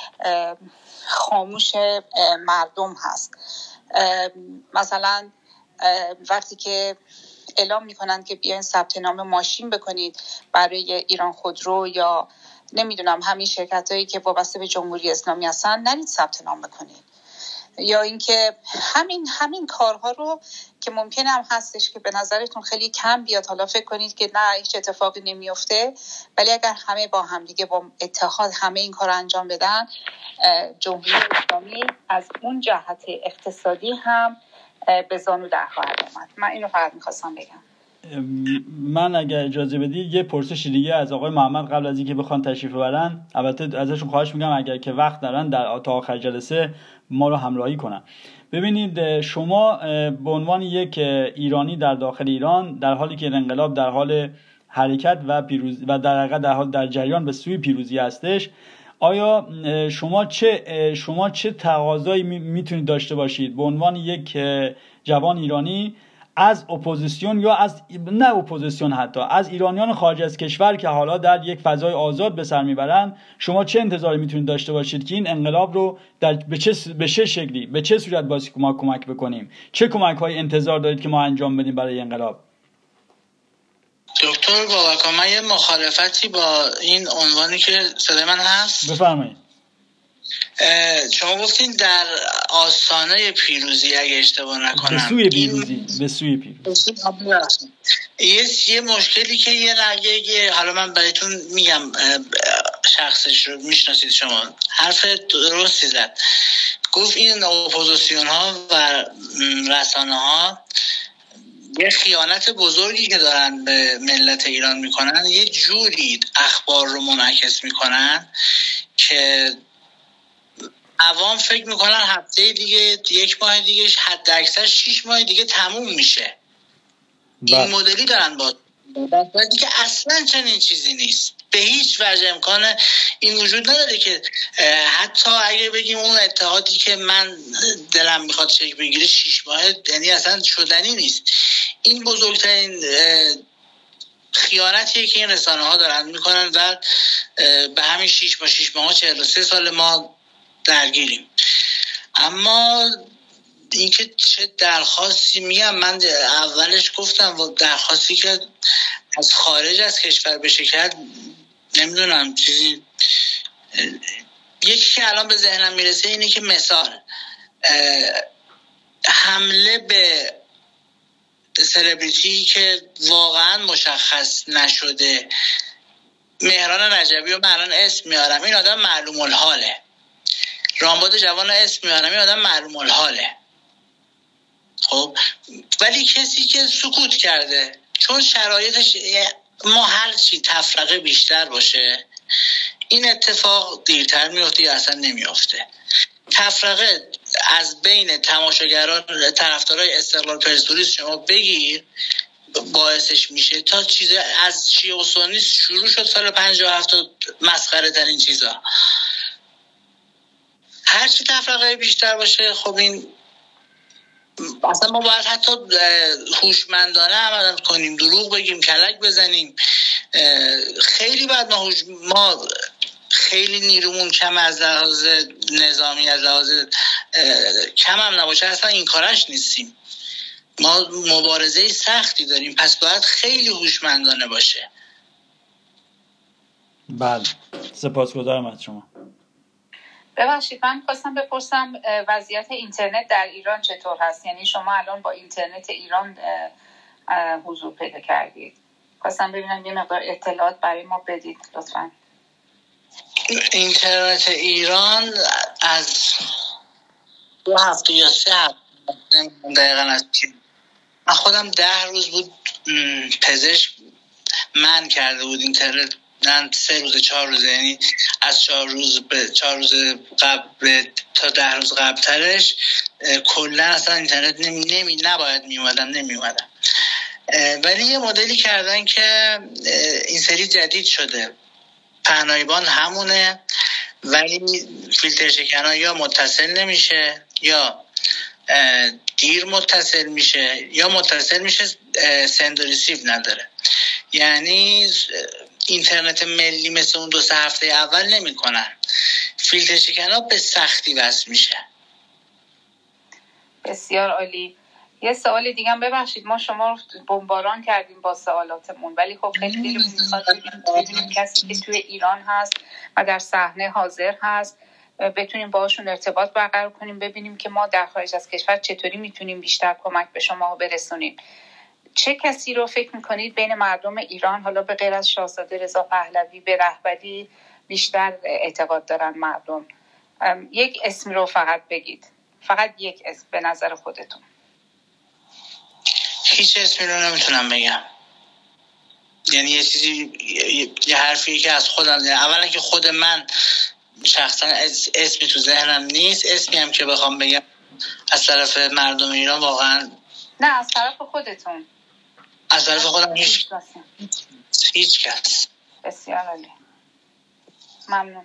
خاموش مردم هست. مثلا وقتی که اعلام میکنن که بیاین ثبت نام ماشین بکنید برای ایران خودرو یا نمیدونم همین شرکت هایی که وابسته به جمهوری اسلامی هستن، نرید ثبت نام بکنید. یا اینکه همین همین کارها رو که ممکنه هم هستش که به نظرتون خیلی کم بیاد، حالا فکر کنید که نه هیچ اتفاقی نمیفته، ولی اگر همه با هم دیگه با اتحاد همه این کار رو انجام بدن، جمهوری اسلامی از اون جهت اقتصادی هم به زانو در خواهد آمد. من اینو فقط میخواستم بگم. من اگر اجازه بدید یه پرسش دیگه از آقای محمد قبل از اینکه بخوان تشریف ببرن، البته ازشون خواهش میگم اگر که وقت دارن در تا آخر جلسه ما رو همراهی کنن. ببینید شما به عنوان یک ایرانی در داخل ایران، در حالی که انقلاب در حال حرکت و پیروزی و در حقیقت در حال در جریان به سوی پیروزی هستش، آیا شما چه شما چه تقاضایی میتونید داشته باشید به عنوان یک جوان ایرانی از اپوزیسیون یا از نه اپوزیسیون حتی از ایرانیان خارج از کشور که حالا در یک فضای آزاد به سر میبرن، شما چه انتظاری میتونید داشته باشید که این انقلاب رو در به چه به چه شکلی به چه صورت باید ما کمک بکنیم؟ چه کمک‌هایی انتظار دارید که ما انجام بدیم برای انقلاب؟ دکتر بابکان، من یه مخالفتی با این عنوانی که صدای من هست بفرمایید. شما گفتین در آستانه پیروزی اگه اشتباه نکنم، به سوی پیروزی به سوی پیروزی یه یه مشکلی که یه رگه، حالا من بهتون میگم شخصش رو میشناسید شما، حرف درستی زد. گفت این اپوزیسیون ها و رسانه ها یه خیانت بزرگی که دارن به ملت ایران میکنن، یه جوری اخبار رو منعکس میکنن که عوام فکر میکنن هفته دیگه، یک ماه دیگه، حد اکثر شیش ماه دیگه تموم میشه. این مدلی دارن با باید که اصلا چنین چیزی نیست. به هیچ وجه امکان این وجود نداره که حتی اگه بگیم اون اتحادی که من دلم میخواد شکل بگیره شیش ماه، یعنی اصلا شدنی نیست. این بزرگترین خیانتیه که این رسانه ها دارن میکنن و به همین شیش ماه شیش ماه چهل و سه سال ما درگیریم. اما اینکه چه درخواستی، میگم من اولش گفتم و درخواستی که از خارج از کشور بشه کرد، نمیدونم چیزی یکی که الان به ذهنم میرسه اینه که مثال حمله به سلبریتی که واقعا مشخص نشده، مهران رجبی رو من الان اسم میارم، این آدم معلوم الحاله. رامبد جوان رو اسم میارم، این آدم معلوم الحاله. خب ولی کسی که سکوت کرده چون شرایطش، ما هر چی تفرقه بیشتر باشه این اتفاق دیرتر میفته یا اصلا نمیفته. تفرقه از بین تماشاگران طرفدارای استقلال پرسپولیس شما بگیر باعثش میشه تا چیز از شیعه و سنی شروع شد سال پنجاه و هفت مسخره ترین چیزا، هر چی تفرقه بیشتر باشه خب این اصلا ما باید حتی هوشمندانه عمل کنیم، دروغ بگیم، کلک بزنیم. خیلی باید ما, ما خیلی نیرومون کم از لحاظ نظامی، از لحاظ کم هم نباشه، اصلا این کارش نیستیم. ما مبارزه سختی داریم، پس باید خیلی هوشمندانه باشه. بله، سپاسگزارم از شما. ببخشید من خواستم بپرسم وضعیت اینترنت در ایران چطور هست؟ یعنی شما الان با اینترنت ایران حضور پیدا کردید، خواستم ببینم یه مقدار اطلاعات برای ما بدید لطفاً. اینترنت ایران از دو هفته یا سه هفته دقیقا از من خودم ده روز بود پزشک من کرده بود اینترنت، نه سه روز چهار روز، یعنی از چهار روز به چهار روز قبل تا ده روز قبل ترش کلا اصلا اینترنت نمی, نمی نباید می اومدم نمی اومدم. ولی یه مدلی کردن که این سری جدید شده، پهنایبان همونه ولی فیلتر شکن‌ها یا متصل نمیشه یا دیر متصل میشه یا متصل میشه سند و ریسیو نداره. یعنی اینترنت ملی مثل اون دو سه هفته اول نمی کنن، فیلتر شکن‌ها به سختی وصل میشه. بسیار عالی. یه سوال دیگه هم ببخشید، ما شما رو بمباران کردیم با سوالاتمون، ولی خب خیلی دلمون میخواد ببینیم کسی که توی ایران هست و در صحنه حاضر هست بتونیم باهاشون ارتباط برقرار کنیم، ببینیم که ما در خارج از کشور چطوری میتونیم بیشتر کمک به شما برسونیم. چه کسی رو فکر میکنید بین مردم ایران، حالا به غیر از شاهزاده رضا پهلوی، به رهبری بیشتر اعتقاد دارن مردم؟ یک اسمی رو فقط بگید، فقط یک اسم به نظر خودتون. هیچ اسمی رو نمیتونم بگم، یعنی یه چیزی، یه حرفی که از خودم، اولا که خود من شخصا اسمی تو ذهنم نیست، اسمی هم که بخوام بگم از طرف مردم ایران واقعا نه، از طرف خودتون. از طرف خودم هیچ هیچ کس. بسیار عالی، ممنون.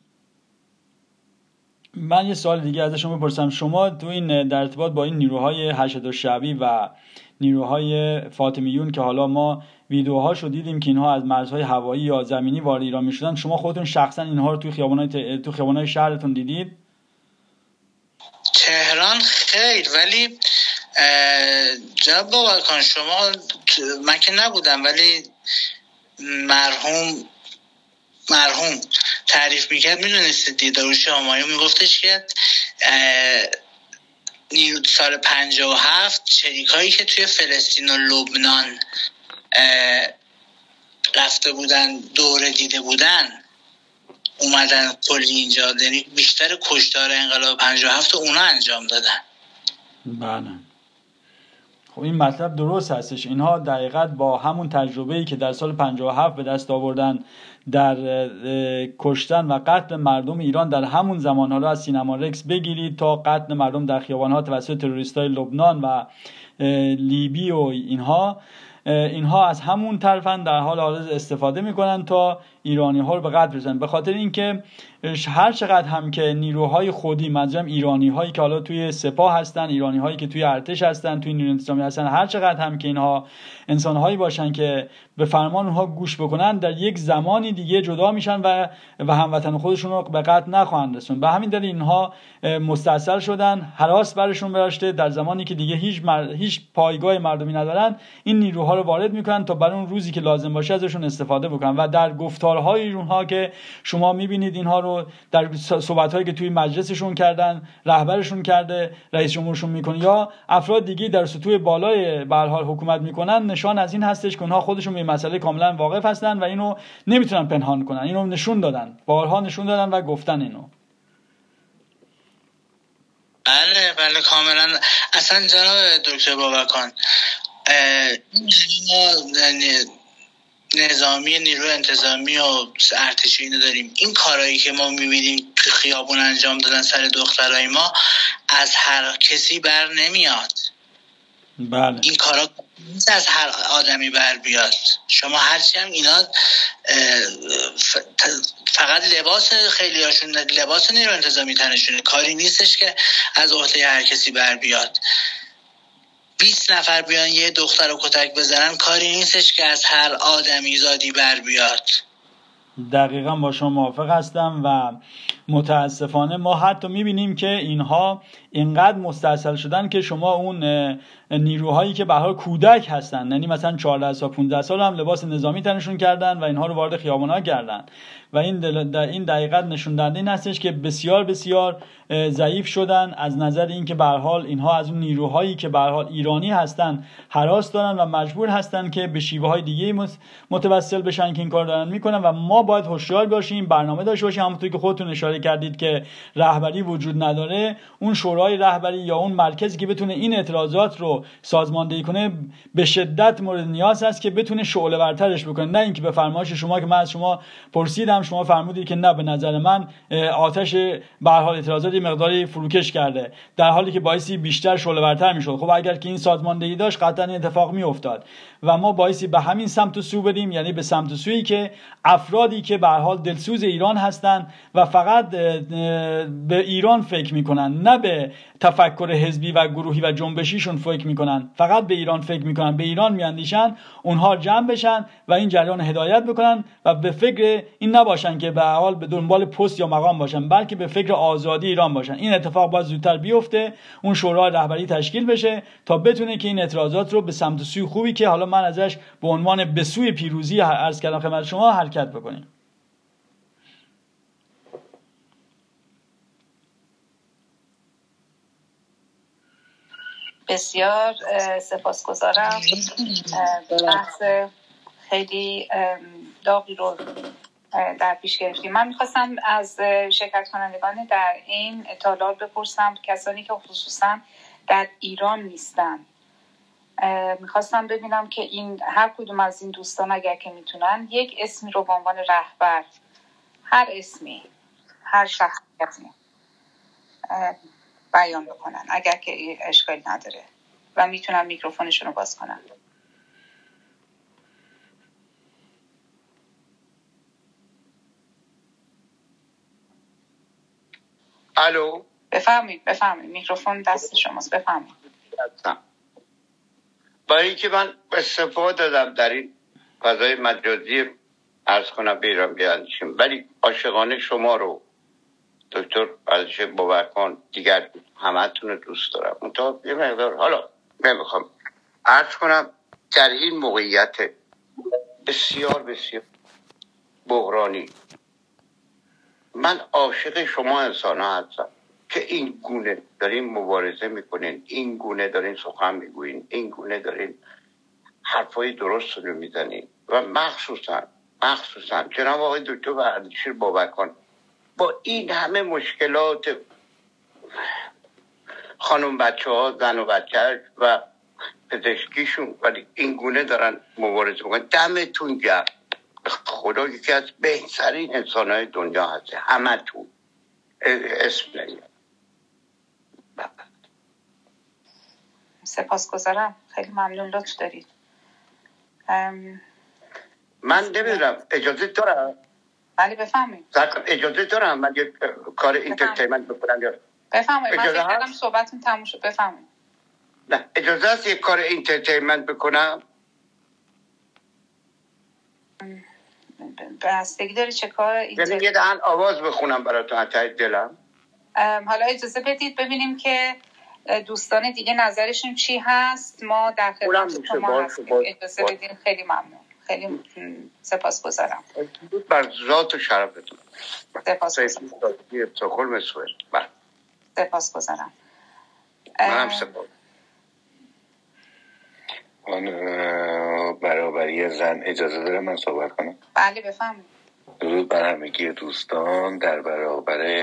من یه سوال دیگه ازشون بپرسم، شما تو این در ارتباط با این نیروهای حشد الشعبی و نیروهای فاطمیون که حالا ما ویدیوهاشو دیدیم که اینها از مرزهای هوایی یا زمینی وارد ایران میشدن، شما خودتون شخصا اینها رو توی خیابان‌های تو خیابان‌های شهرتون دیدید؟ تهران خیر، ولی جناب باورکان شما، من که نبودم ولی مرحوم مرحوم تعریف میکرد، میدونستید داروش همایون میگفتش که نیرو سال پنجاه و هفت شریکایی که توی فلسطین و لبنان رفته بودن دوره دیده بودن، اومدن کلی اینجا، یعنی بیشتر کشتار انقلاب پنجاه و هفت اونا انجام دادن. بله. خب این مطلب درست هستش. اینها دقیقاً با همون تجربه‌ای که در سال پنجاه و هفت به دست آوردن در کشتن و قتل مردم ایران در همون زمان، حالا از سینما رکس بگیرید تا قتل مردم در خیابان‌ها توسط تروریست‌های لبنان و لیبی و اینها اینها از همون طرفن در حال حاضر استفاده میکنن تا ایرانی ها رو به قتل برسونن. به خاطر اینکه هر چقدر هم که نیروهای خودی، منظورم ایرانی هایی که حالا توی سپاه هستن، ایرانی هایی که توی ارتش هستن، توی نیروی انتظامی هستن، هر چقدر هم که اینها انسان هایی باشن که به فرمان اونها گوش بکنن، در یک زمانی دیگه جدا میشن و و هموطن خودشون رو به قتل نخواهند رسوند. به همین دلیل اینها مستاصل شدن، هراس برشون داشته. در زمانی که دیگه هیچ مر... هیچ پایگاه مردمی ندارن، این نیروها رو وارد میکنن تا برای اون روزی که لازم باشه ازشون استفاده بکنن. و در گفتارهای اونها که شما میبینید اینها رو در صحبت‌هایی که توی مجلسشون کردن، رهبرشون کرده، رئیس جمهورشون میکنه یا افراد دیگه در سطوح بالای به هر حال حکومت میکنن، نشان از این هستش که اونها خودشون به مسئله کاملا واقف هستن و اینو نمیتونن پنهان کنن. اینو نشون دادن، بارها نشون دادن و گفتن اینو. بله بله کاملا. اصلا جناب دکتر بابکان، نظامی، نیروی انتظامی و ارتشی اینو داریم، این کارهایی که ما میبینیم تو خیابون انجام دادن سر دخترای ما از هر کسی بر نمیاد. بله. این کارا از هر آدمی بر بیاد. شما هرچی هم اینا فقط لباس خیلی هاشون لباس نیروی انتظامی تنشونه، کاری نیستش که از عهده هر کسی بر بیاد. بیست نفر بیان یه دختر رو کتک بزنن، کاری نیستش که از هر آدمی زادی بر بیاد. دقیقا با شما موافق هستم و متاسفانه ما حتی میبینیم که اینها اینقدر مستاصل شدن که شما اون نیروهایی که به هر حال کودک هستن، یعنی مثلا چهارده سال پانزده سال هم لباس نظامی تنشون کردن و اینها رو وارد خیابان‌ها کردن و این دل... این دقیقاً نشون دهنده این هستش که بسیار بسیار ضعیف شدن از نظر اینکه به هر حال اینها از اون نیروهایی که به هر حال ایرانی هستن هراس دارن و مجبور هستن که به شیوه‌های دیگه متوسل بشن که این کار دارن میکنن و ما باید هوشیار باشیم، برنامه داشته باشیم. همونطور که خودتون اشاره کردید که رهبری وجود نداره، اون شورای رهبری یا اون مرکزی که بتونه این اعتراضات رو سازماندهی کنه به شدت مورد نیاز است که بتونه شعله ورترش بکنه، نه اینکه به فرمایش شما که من از شما پرسیدم شما فرمودید که نه به نظر من آتش به هر حال اعتراضات مقداری فروکش کرده، در حالی که باعثی بیشتر شعله ورتر میشد. خب اگر که این سازماندهی داشت قطعا این اتفاق میافتاد و ما باعثی به همین سمت و سو بدیم، یعنی به سمت و سویی که افرادی که به هر حال دلسوز ایران هستن و فقط به ایران فکر میکنن، نه به تفکر حزبی و گروهی و جنبشیشون فکر میکنن، فقط به ایران فکر میکنن، به ایران میاندیشن، اونها جمع بشن و این جریان هدایت بکنن و به فکر این نباشن که به هر حال به دنبال پست یا مقام باشن، بلکه به فکر آزادی ایران باشن. این اتفاق باید زودتر بیفته، اون شورای رهبری تشکیل بشه تا بتونه که این اعتراضات رو به سمت سوی خوبی که حالا من ازش به عنوان به سوی پیروزی عرض کردم خدمت شما حرکت بکنیم. بسیار سپاسگزارم. بحث خیلی داغی رو در پیش گرفتیم. من میخواستم از شرکت کنندگان در این اطلاعات بپرسم، کسانی که خصوصا در ایران نیستن، میخواستم ببینم که این هر کدوم از این دوستان اگر که میتونن یک اسمی رو به عنوان رهبر، هر اسمی، هر شخصیتی بیان بکنن اگر که اشکالی نداره و میتونن میکروفونشون رو باز کنن. الو، بفرمایید بفرمایید میکروفون دست شماست، بفرمایید. برای اینکه من استفاده دادم در این فضای مجازی عرض کنم به ایران بیاندیشیم، ولی عاشقانه شما رو دکتر ارزش بابکان دیگر همتون رو دوست دارم. منتها یه مقدار حالا نمیخوام عرض کنم در این موقعیت بسیار بسیار بحرانی من عاشق شما انسان ها هستم که این گونه دارین مبارزه میکنین، این گونه دارین سخن میگوین، این گونه دارین حرفای درست رو میزنین و مخصوصا مخصوصا جناب آقای دکتر ارزش بابکان با این همه مشکلات خانم بچه ها، زن و بچه و پزشکیشون، ولی این گونه دارن مبارزه میکنن. دمتون گرم، خدا یکی از بهترین انسان های دنیا هست، همه تون اسم نگیم. سپاسگزارم، خیلی ممنون، لطف دارید. ام... من نمیدونم اجازه دارم؟ بله بفهمید. اجازه دارم من یک کار اینترتینمنت بکنم یا بفهمید؟ من فکر کردم صحبتون تموم شد. بفهمید. نه اجازه هست یک کار اینترتینمنت بکنم؟ بستگی داره چه کار اینتر... یعنی یه دهن آواز بخونم براتون از ته دلم. حالا اجازه بدید ببینیم که دوستان دیگه نظرشون چی هست. ما در خدمت شما هستیم. اجازه بدین. خیلی ممنون، خیلی سپاسگزارم. بر ذات و شرفتون. سپاسگزارم. افتخار مسئول. سپاسگزارم. منم سپاس. برابری زن اجازه داره من صحبت کنم؟ بله بفهمید. درود بر همگی دوستان. در برابر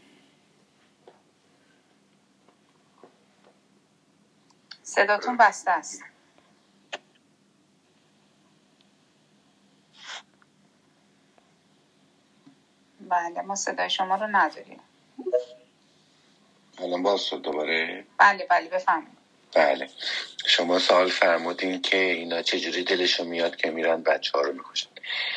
صداتون بسته است. بله ما صدای شما رو نداریم. الان باز شد دوباره؟ بله بله بفهمید. بله شما سوال فرمودین که اینا چجوری دلشون میاد که میرن بچه ها رو میکشن.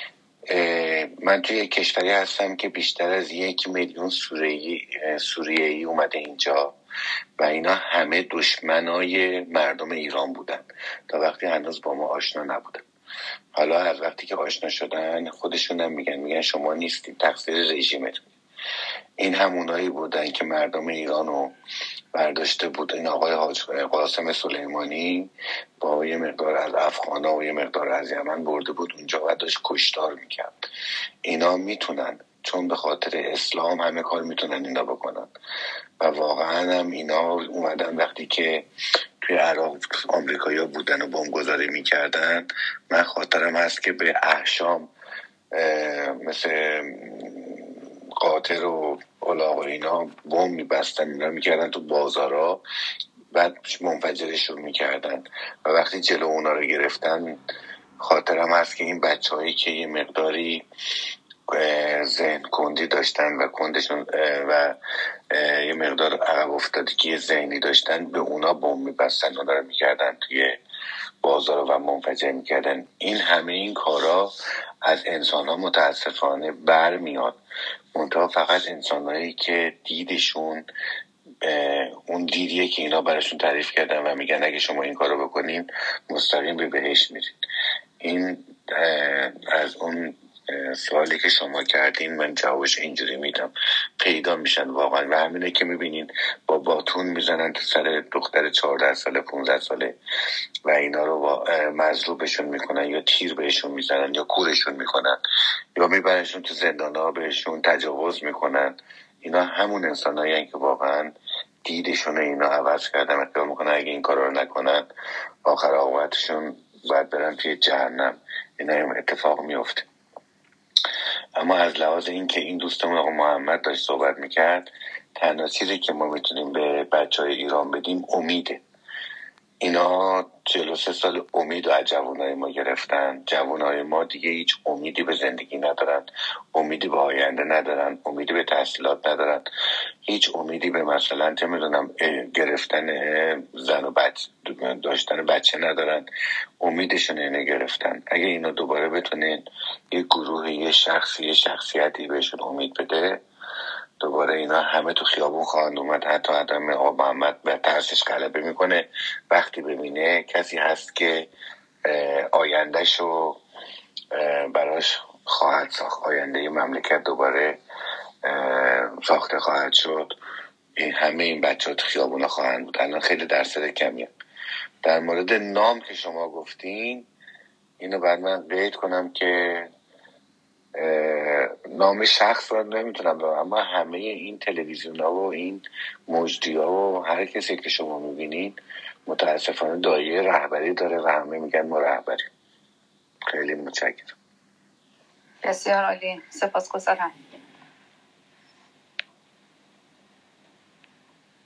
من توی کشوری هستم که بیشتر از یک میلیون سوریه‌ای سوریه‌ای اومده اینجا و اینا همه دشمنای مردم ایران بودن تا وقتی هنوز با ما آشنا نبودن. حالا از وقتی که آشنا شدن خودشون هم میگن میگن شما نیستیم، تقصیر رژیمتون. این همونایی بودن که مردم ایرانو برداشته بود. این آقای حاج قاسم سلیمانی با یه مقدار از افغانا و یه مقدار از یمن برده بود اونجا و داشت کشتار میکرد. اینا میتونن، چون به خاطر اسلام همه کار میتونن اینا بکنن و واقعا هم اینا اومدن وقتی که توی عراق آمریکایی‌ها بودن و بمبگذاری میکردن. من خاطرم هست که به احشام مثل قاطر و الاغ و اینا بمب میبستن، اینا میکردن تو بازارا، بعد منفجرشون میکردن و وقتی جلو اونا رو گرفتن خاطرم هست که این بچه هایی که یه مقداری ذهن کندی داشتن و کندشون و یه مقدار عقب افتادگی ذهنی داشتن به اونا بمب میبستن، اونا رو میکردن توی بازار و منفجر میکردن. این همه این کارا از انسان ها متاسفانه بر میاد، منتها فقط انسان هایی که دیدشون اون دیدیه که اینا براشون تعریف کردن و میگن اگه شما این کارو بکنین مستقیم به بهشت میرین. این از اون سوالی که شما کردین من جوابش اینجوری میدم، پیدا میشن واقعا و همینه که میبینین با باتون میزنن تو سر دختر چهارده ساله پونزده ساله و اینا رو با مضروبشون میکنن یا تیر بهشون میزنن یا کورشون میکنن یا میبرنشون تو زندان ها بهشون تجاوز میکنن. اینا همون انسان هایی که واقعا دیدشون اینا عوض کردن و خیال میکنن اگه این کارا رو نکنن آخر عاقبتشون باید برن توی جهنم. اینا هم اتفاق میفته. اما از لحاظ این که این دوستمون آقا محمد داشت صحبت میکرد، تنها چیزی که ما میتونیم به بچه های ایران بدیم امیده. اینا چهل و سه سال امید و از جوانای ما گرفتن. جوانای ما دیگه هیچ امیدی به زندگی ندارن، امیدی به آینده ندارن، امیدی به تحصیلات ندارن، هیچ امیدی به مثلا چه میدونم گرفتن زن و بچه داشتن بچه ندارن. امیدشون اینه گرفتن. اگه اینا دوباره بتونین یه گروه یه شخصی یه شخصیتی بهشون امید بده، دوباره اینا همه تو خیابون خواهند اومد. حتی آدم آقا محمد به ترسش غلبه میکنه وقتی ببینه کسی هست که آیندهشو براش خواهد ساخت، آینده مملکت دوباره ساخته خواهد شد. این همه این بچه ها تو خیابون خواهند بود. الان خیلی درصد کمیه. در مورد نام که شما گفتین اینو بعد من قید کنم که نام شخص رو نمیتونم بگم، اما همه این تلویزیون ها و این مجدی ها و هر کسی که شما میبینین متاسفانه دایره رهبری داره و همه میگن ما رهبریم. خیلی متشکرم. بسیار عالی، سپاسگزارم.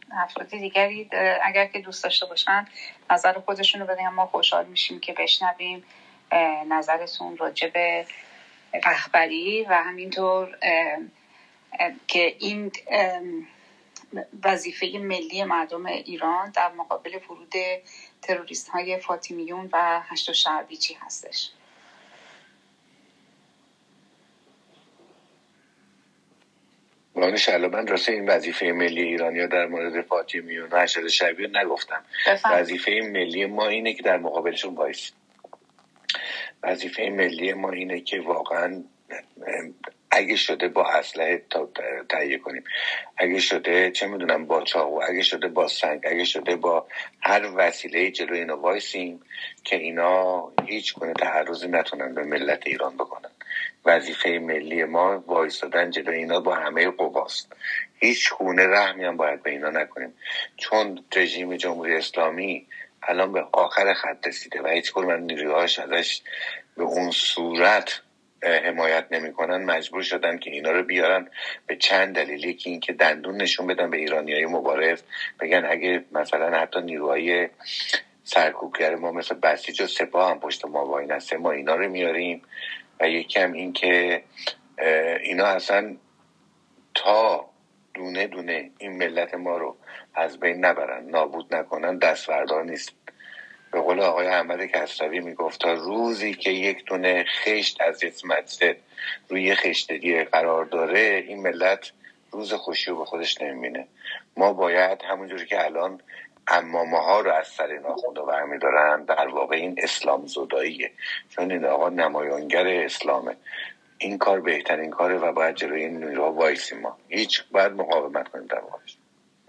افراد دیگری اگر که دوست داشته باشن نظر خودشون رو بدن، ما خوشحال میشیم که بشنویم نظرتون راجع به رهبری و همینطور که این وظیفه ملی مردم ایران در مقابل ورود تروریست های فاطمیون و هشت شعبی چی هستش. وانش الان من راسته این وظیفه ملی ایرانیا در مورد فاطمیون و هشت شعبی نگفتم. وظیفه ملی ما اینه که در مقابلشون وایسیم. وظیفه ملی ما اینه که واقعا اگه شده با اسلحه تهیه کنیم، اگه شده چه میدونم با چاقو، اگه شده با سنگ، اگه شده با هر وسیله جلوی اینا وایسیم که اینا هیچ گونه تعرضی نتونن به ملت ایران بکنن. وظیفه ملی ما وایسادن جلوی اینا با همه قواست. هیچ گونه رحمی هم باید به اینا نکنیم، چون رژیم جمهوری اسلامی الان به آخر خط رسیده و هیچ کدوم از نیروهاش ازش به اون صورت حمایت نمی‌کنن. مجبور شدن که اینا رو بیارن به چند دلیلی، که این که دندون نشون بدن به ایرانیای مبارز، بگن اگه مثلا حتی نیروهای سرکوبگر ما مثل بسیج و سپاه هم پشت ما وای نسته ما اینا رو میاریم، و یکم این که اینا اصلا تا دونه دونه این ملت ما رو از بین نبرن، نابود نکنن، دستوردار نیست. به قول آقای احمد کسروی میگفت تا روزی که یک دونه خشت از اسمت روی خشت دیگه قرار داره، این ملت روز خوشی رو به خودش نمیبینه. ما باید همونجوری که الان عمامه ها رو از سر ناخوندو برمی دارن، در واقع این اسلام زداییه، چون این آقا نمایانگر اسلامه. این کار بهترین کاره و باید جلوی این نیروها وایسیم. ما هیچ باید مقاومت کنیم در واقعش.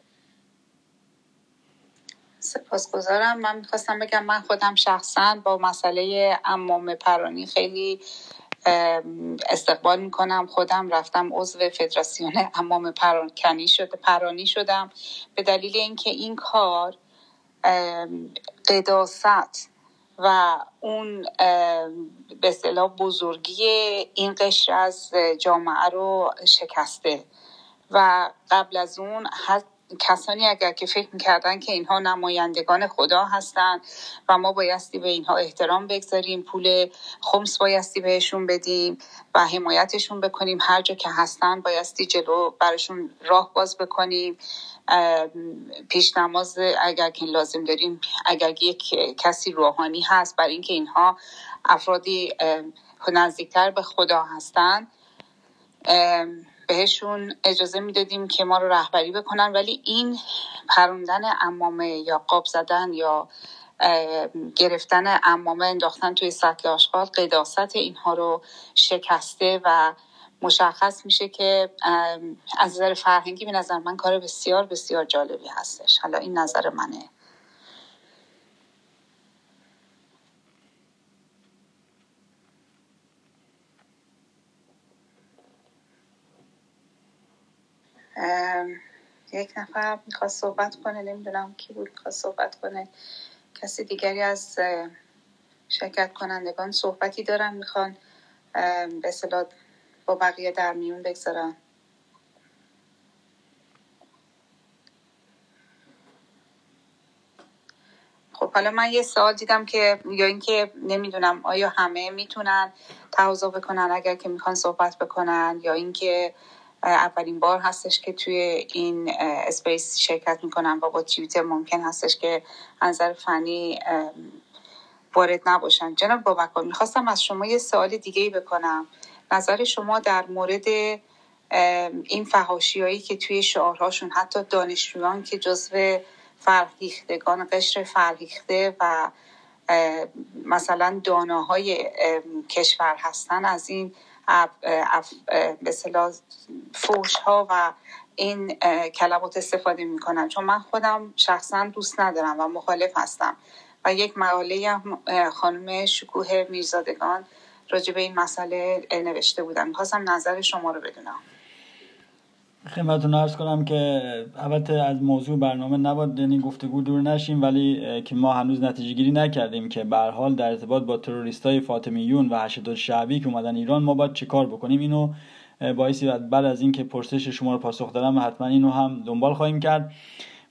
سپاسگزارم. من میخواستم بگم من خودم شخصا با مسئله عمامه پرانی خیلی استقبال میکنم. خودم رفتم عضو فدراسیون عمامه پرانی شده پرانی شدم به دلیل اینکه این کار قداست و اون به اصطلاح بزرگی این قشر از جامعه رو شکسته و قبل از اون هر کسانی اگر که فکر میکردن که اینها نمایندگان خدا هستن و ما بایستی به اینها احترام بگذاریم، پول خمس بایستی بهشون بدیم و حمایتشون بکنیم، هر جا که هستن بایستی جلو براشون راه باز بکنیم، پیش نماز اگر که لازم داریم، اگر یک کسی روحانی هست برای اینکه اینها افرادی نزدیکتر به خدا هستن بهشون اجازه میدادیم که ما رو رهبری بکنن. ولی این پروندن عمامه یا قاب زدن یا گرفتن عمامه انداختن توی سطل آشغال قداست اینها رو شکسته و مشخص میشه که از نظر فرهنگی به نظر من کار بسیار بسیار جالبی هستش. حالا این نظر منه. یک نفر میخواد صحبت کنه، نمیدونم کی بود میخواد صحبت کنه. کسی دیگری از شرکت کنندگان صحبتی دارن میخوان به اصطلاح با بقیه در میون بگذارن؟ خب حالا من یه سوال دیدم که یا اینکه نمیدونم آیا همه میتونن تواضع بکنن اگر که میخوان صحبت بکنن، یا اینکه اولین بار هستش که توی این اسپیس شرکت میکنن و با توییتر ممکن هستش که نظر فنی وارد نباشن. جناب بابکر، میخواستم از شما یه سوال دیگه‌ای بکنم. نظر شما در مورد این فحاشی‌هایی که توی شعارهاشون حتی دانشجویان که جزو فرهیختگان قشر فرهیخته و مثلا داناهای کشور هستن از این به اصطلاح فحش ها و این کلمات استفاده میکنن، چون من خودم شخصا دوست ندارم و مخالف هستم و یک مقاله هم خانم شکوه میرزادگان راجع به این مسئله نوشته بودم. می‌خواستم نظر شما رو بدونم. خدمتتون عرض کنم که البته از موضوع برنامه نباید یعنی گفتگو دور نشیم، ولی که ما هنوز نتیجه گیری نکردیم که به هر حال در ارتباط با تروریستای فاطمیون و هشت شعبی که اومدن ایران ما باید چه کار بکنیم. اینو بایستی بعد از این که پرسش شما رو پاسخ دادم حتما اینو هم دنبال خواهیم کرد.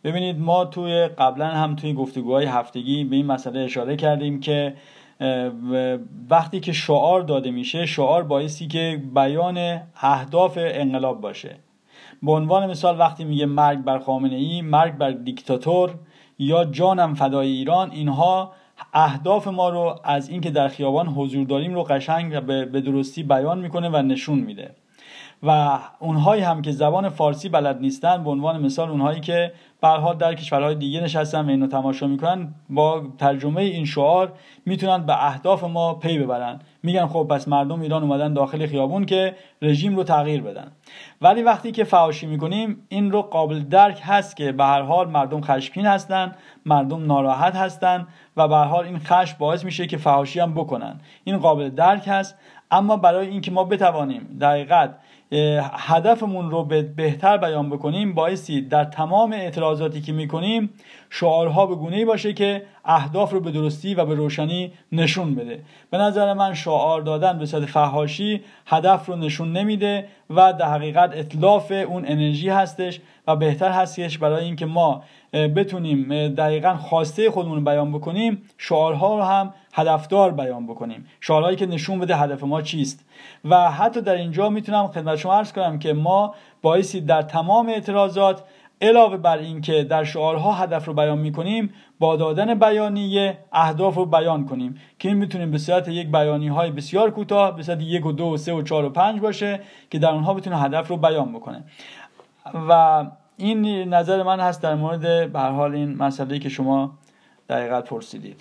ببینید ما توی قبلا هم توی گفتگوهای هفتگی به این مسئله اشاره کردیم که وقتی که شعار داده میشه، شعار بایستی که بیان اهداف انقلاب باشه. به عنوان مثال وقتی میگه مرگ بر خامنه ای، مرگ بر دیکتاتور یا جانم فدای ایران، اینها اهداف ما رو از اینکه در خیابان حضور داریم رو قشنگ به درستی بیان میکنه و نشون میده. و اونهایی هم که زبان فارسی بلد نیستن، به عنوان مثال اونهایی که به هر حال در کشورهای دیگه نشستن و اینو تماشا میکنن، با ترجمه این شعار میتونن به اهداف ما پی ببرن. میگن خب پس مردم ایران اومدن داخل خیابون که رژیم رو تغییر بدن. ولی وقتی که فحاشی میکنیم این رو قابل درک هست که به هر حال مردم خشمگین هستن، مردم ناراحت هستن و به هر حال این خشم باعث میشه که فحاشی هم بکنن. این قابل درک هست. اما برای اینکه ما بتوانیم دقیقاً هدفمون رو بهتر بیان بکنیم، بایستی در تمام اعتراضاتی که میکنیم شعارها به گونه‌ای باشه که اهداف رو به درستی و به روشنی نشون بده. به نظر من شعار دادن به صورت فحاشی هدف رو نشون نمیده و در حقیقت اتلاف اون انرژی هستش و بهتر هستش برای اینکه ما بتونیم دقیقاً خواسته خودمون رو بیان بکنیم، شعارها رو هم هدفدار بیان بکنیم، شعارهایی که نشون بده هدف ما چیست. و حتی در اینجا میتونم خدمت شما عرض کنم که ما بایستی در تمام اعتراضات علاوه بر این که در شعارها هدف رو بیان میکنیم، با دادن بیانیه اهداف رو بیان کنیم که این میتونیم به صورت یک بیانیه های بسیار کوتاه، به صورت یک و دو و سه و چهار و پنج باشه که در اونها بتونه هدف رو بیان بکنه. و این نظر من هست در مورد به هر حال این مسئله‌ای که شما دقیقاً پرسیدید.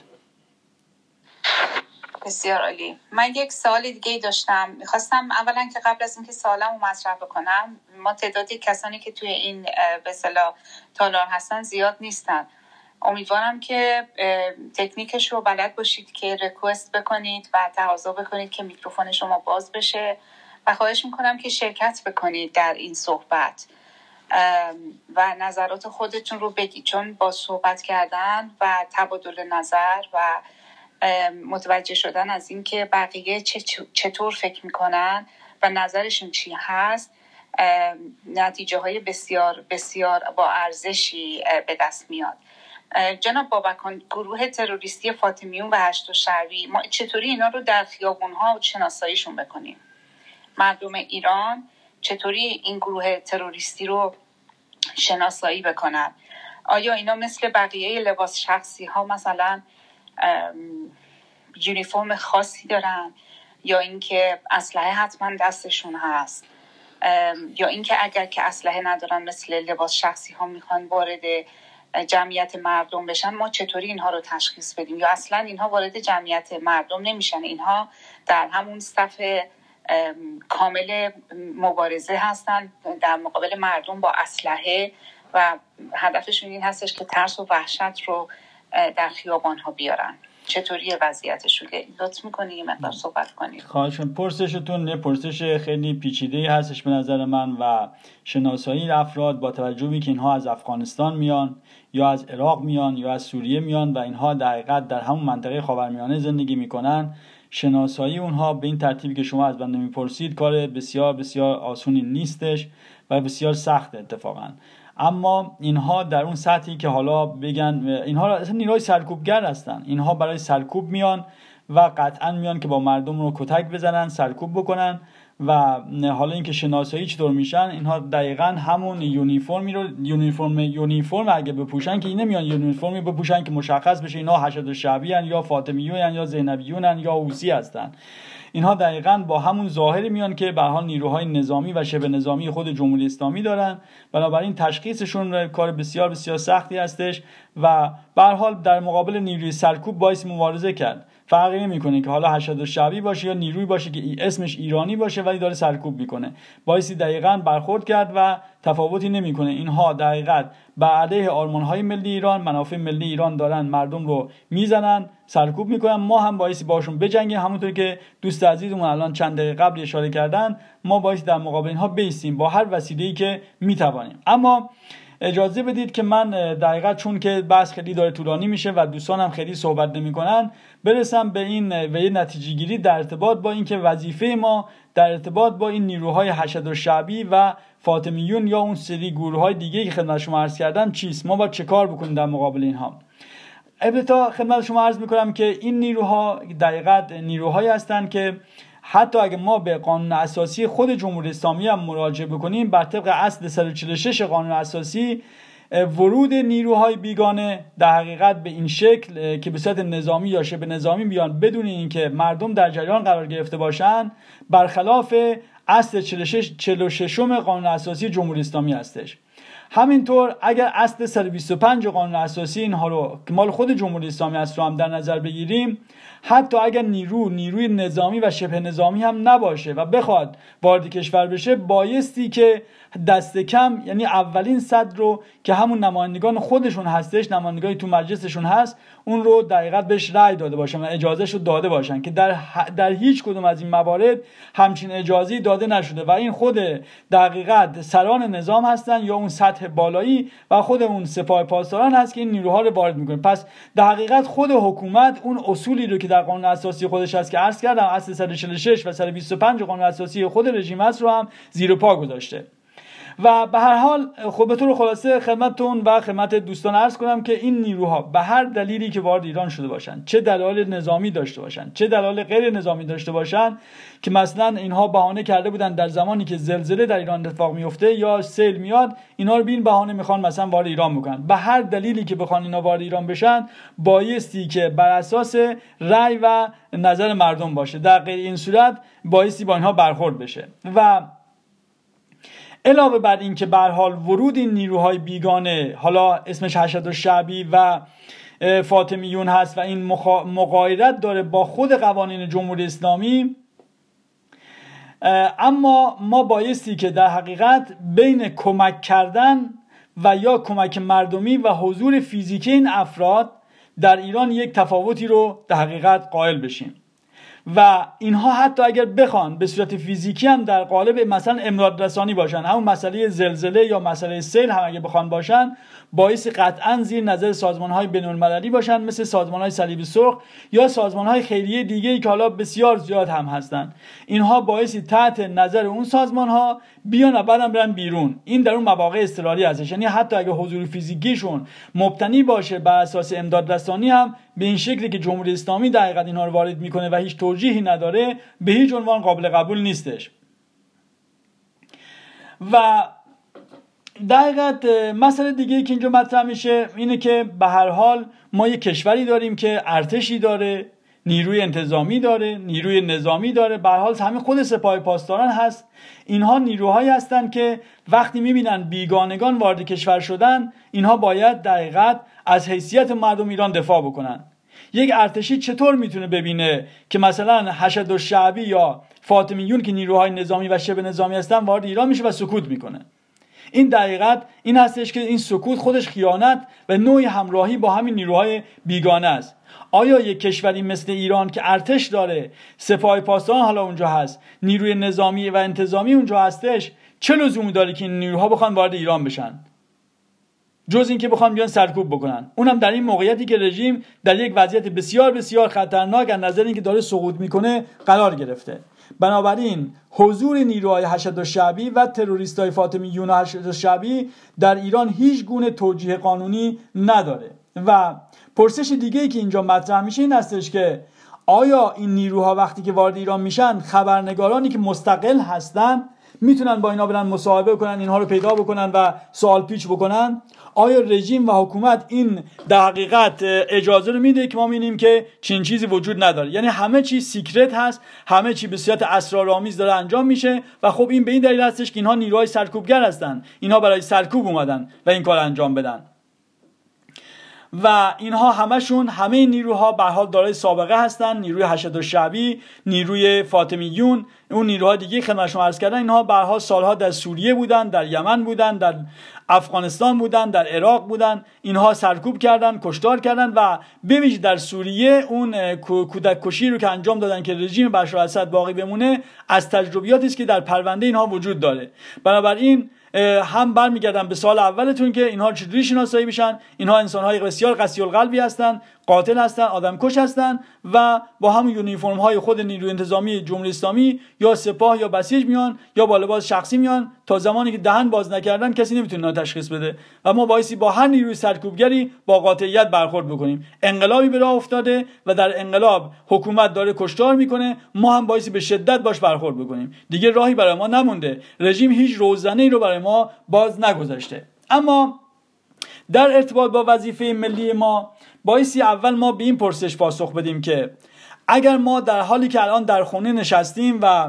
بسیار عالی. من یک سوال دیگه داشتم. میخواستم اولا که قبل از اینکه سوالم رو مطرح بکنم، ما تعدادی کسانی که توی این به اصطلاح تالار هستن زیاد نیستن. امیدوارم که تکنیکش رو بلد باشید که ریکوست بکنید و تقاضا بکنید که میکروفون شما باز بشه و خواهش میکنم که شرکت بکنید در این صحبت و نظرات خودتون رو بگید، چون با صحبت کردن و تبادل نظر و متوجه شدن از این که بقیه چطور فکر میکنن و نظرشون چی هست، نتیجه های بسیار بسیار با ارزشی به دست میاد. جناب بابکان، گروه تروریستی فاطمیون و هشت شعبی، ما چطوری اینا رو در خیابون‌ها شناساییشون بکنیم؟ مردم ایران چطوری این گروه تروریستی رو شناسایی بکنن؟ آیا اینا مثل بقیه لباس شخصی ها مثلا یونیفرم خاصی دارن، یا اینکه اسلحه حتما دستشون هست، یا اینکه اگر که اسلحه ندارن مثل لباس شخصی ها میخوان وارد جمعیت مردم بشن، ما چطوری اینها رو تشخیص بدیم؟ یا اصلا اینها وارد جمعیت مردم نمیشن، اینها در همون صف کامل مبارزه هستن در مقابل مردم با اسلحه و هدفشون این هستش که ترس و وحشت رو در خیابان ها بیارن. چطوری وضعیتشون؟ لطف میکنی یه مقدار صحبت کنید؟ خواهشم. پرسشتون یه پرسش خیلی پیچیده هستش به نظر من و شناسایی افراد با توجه به که اینها از افغانستان میان یا از عراق میان یا از سوریه میان و اینها در حقیقت در همون منطقه خاورمیانه زندگی میکنن، شناسایی اونها به این ترتیبی که شما از بنده میپرسید کار بسیار بسیار آسونی نیستش و بسیار سخت اتفاقا. اما اینها در اون سطحی که حالا بگن اینها اصلا نیروی سرکوبگر هستن، اینها برای سرکوب میان و قطعا میان که با مردم رو کتک بزنن، سرکوب بکنن. و حالا اینکه شناسایی چطور میشن، اینها دقیقاً همون یونیفرمی رو یونیفرم یونیفرم اگه بپوشن که اینا میان یونیفرمی بپوشن که مشخص بشه اینا هشت شعبی ان یا فاطمیون ان یا زینبیون ان یا حوثی هستن. اینها دقیقاً با همون ظاهری میان که به هر حال نیروهای نظامی و شبه نظامی خود جمهوری اسلامی دارن، بنابراین تشخیصشون کار بسیار بسیار سختی هستش و به هر حال در مقابل نیروی سرکوب باعث مبارزه کرد. فرقی نمیکنه که حالا هشت شعبی باشه یا نیروی باشه که اسمش ایرانی باشه ولی داره سرکوب میکنه، باعثی دقیقاً برخورد کرد و تفاوتی نمیکنه. اینها دقیقاً به علیه آرمان‌های ملی ایران، منافع ملی ایران دارن مردم رو میزنن، سرکوب میکنن. ما هم باعثی باشون بجنگیم، همونطور که دوست عزیزمون الان چند دقیقه قبل اشاره کردن، ما باعث در مقابل اینها بیستیم با هر وسیله‌ای که میتوانیم. اما اجازه بدید که من دقیقاً چون که بحث خیلی داره طولانی میشه و دوستانم خیلی صحبت نمیکنن برسم به این و یه نتیجه گیری در ارتباط با اینکه وظیفه ما در ارتباط با این نیروهای حشد الشعبی و فاطمیون یا اون سری گروه‌های دیگه که خدمت شما عرض کردم چیست، ما باید چه کار بکنیم در مقابل اینها. البته خدمت شما عرض میکنم که این نیروها دقیقاً نیروهایی هستند که حتی اگه ما به قانون اساسی خود جمهوری اسلامی هم مراجعه بکنیم بر طبق اصل صد و چهل و شش قانون اساسی ورود نیروهای بیگانه در حقیقت به این شکل که به صورت نظامی یا شبه نظامی بیان بدون اینکه مردم در جریان قرار گرفته باشند برخلاف اصل چهل و شش قانون اساسی جمهوری اسلامی هستش. همینطور اگر اصل صد و بیست و پنج قانون اساسی اینها رو که مال خود جمهوری اسلامی است رو هم در نظر بگیریم، حتی اگر نیرو نیروی نظامی و شبه نظامی هم نباشه و بخواد وارد کشور بشه بایستی که دست کم یعنی اولین صد رو که همون نمایندگان خودشون هستش، نمایندگانی تو مجلسشون هست، اون رو دقیقاً بهش رأی داده باشن و اجازهش رو داده باشن که در در هیچ کدوم از این موارد همچین اجازه‌ای داده نشده و این خود دقیقاً سران نظام هستن یا اون سطح بالایی و خود اون سپاه پاسداران هست که این نیروها رو وارد میکنه. پس در حقیقت خود حکومت اون اصولی رو که در قانون اساسی خودش هست که عرض کردم اصل صد و چهل و شش و صد و بیست و پنج قانون اساسی خود رژیم است رو هم زیر پا گذاشته. و به هر حال خب به طور خلاصه خدمتتون و خدمت دوستان عرض کنم که این نیروها به هر دلیلی که وارد ایران شده باشن، چه دلایل نظامی داشته باشن چه دلایل غیر نظامی داشته باشن، که مثلا اینها بهانه کرده بودن در زمانی که زلزله در ایران اتفاق میفته یا سیل میاد اینا رو به این بهانه میخوان مثلا وارد ایران بکنن، به هر دلیلی که بخوان اینا وارد ایران بشن بایستی که بر اساس رأی و نظر مردم باشه، در غیر این صورت بایستی با اینها برخورد بشه. و علاوه بر این که به هر حال ورود این نیروهای بیگانه، حالا اسمش حشد الشعبی و فاطمیون هست و این مغایرت داره با خود قوانین جمهوری اسلامی، اما ما بایستی که در حقیقت بین کمک کردن و یا کمک مردمی و حضور فیزیکی این افراد در ایران یک تفاوتی رو در حقیقت قائل بشیم. و اینها حتی اگر بخوان به صورت فیزیکی هم در قالب مثلا امداد رسانی باشن، همون مسئله زلزله یا مسئله سیل هم اگر بخوان باشن، باعث قطعا زیر نظر سازمان‌های بین‌المللی باشن مثل سازمان‌های صلیب سرخ یا سازمان‌های خیریه دیگه‌ای که حالا بسیار زیاد هم هستن. اینها باعث تحت نظر اون سازمان‌ها بیان و بعدم برن بیرون. این در اون مواقع اضطراری هستش، یعنی حتی اگه حضور فیزیکیشون مبتنی باشه بر اساس امداد رسانی هم به این شکلی که جمهوری اسلامی دقیقاً اینها رو وارد میکنه و هیچ توجیهی نداره به هیچ عنوان قابل قبول نیستش. و دقیقاً مسئله دیگه که اینجا مطرح میشه اینه که به هر حال ما یک کشوری داریم که ارتشی داره، نیروی انتظامی داره، نیروی نظامی داره، به هر حال همین خود سپاه پاسداران هست. اینها نیروهایی هستند که وقتی میبینن بیگانگان وارد کشور شدن، اینها باید دقیقاً از حیثیت مردم ایران دفاع بکنن. یک ارتشی چطور میتونه ببینه که مثلا حشد الشعبی یا فاطمیون که نیروهای نظامی و شبه نظامی هستن وارد ایران میشه و سکوت میکنه؟ این دقیقاً این هستش که این سکوت خودش خیانت و نوعی همراهی با همین نیروهای بیگانه است. آیا یک کشوری مثل ایران که ارتش داره، سپاه پاسداران حالا اونجا هست، نیروی نظامی و انتظامی اونجا هستش، چه لزومی داره که این نیروها بخوان وارد ایران بشن جز این که بخوان بیان سرکوب بکنن؟ اونم در این موقعیتی که رژیم در یک وضعیت بسیار بسیار خطرناک از نظر اینکه داره سقوط میکنه قرار گرفته. بنابراین حضور نیروهای حشد الشعبی و تروریستای فاطمیون و حشد الشعبی در ایران هیچ گونه توجیه قانونی نداره. و پرسش دیگه‌ای که اینجا مطرح میشه این هستش که آیا این نیروها وقتی که وارد ایران میشن، خبرنگارانی که مستقل هستن میتونن با اینا برن مصاحبه کنن، اینها رو پیدا بکنن و سوال پیچ بکنن؟ آیا رژیم و حکومت این در حقیقت اجازه رو میده که ما میبینیم که چنین چیزی وجود نداره؟ یعنی همه چیز سیکرت هست، همه چی به صورت اسرارآمیز داره انجام میشه و خب این به این دلیل هستش که اینها نیروهای سرکوبگر هستن، اینها برای سرکوب اومدن و این کار انجام بدن. و اینها همشون همه این نیروها به هر حال دارای سابقه هستن، نیروی حشد الشعبی، نیروی فاطمیون، اون نیروهای دیگه خدمت شما عرض کردن، اینها به هر حال سالها در سوریه بودن، در یمن بودن، در افغانستان بودن، در عراق بودن، اینها سرکوب کردن، کشتار کردن و به ویژه در سوریه اون کودک کشی رو که انجام دادن که رژیم بشار اسد باقی بمونه از تجربیاتی است که در پرونده اینها وجود داره. بنابراین هم برمیگردم به سال اولتون که اینها چجوری شناسایی میشن. اینها انسان‌های بسیار قسی القلبی هستن، قاتل هستن، آدمکش هستن و با همون یونیفرم های خود نیروی انتظامی جمهوری اسلامی یا سپاه یا بسیج میان یا با لباس شخصی میان. تا زمانی که دهن باز نکردن کسی نمیتونه تشخیص بده و ما بایستی با هر نیروی سرکوبگری با قاطعیت برخورد بکنیم. انقلابی به راه افتاده و در انقلاب حکومت داره کشتار میکنه، ما هم بایستی به شدت باش برخورد بکنیم. دیگه راهی برای ما نمونده، رژیم هیچ روزنه‌ای رو برای ما باز نگذاشته. اما در ارتباط با وظیفه ملی ما بایستی اول ما به این پرسش پاسخ بدیم که اگر ما در حالی که الان در خونه نشستیم و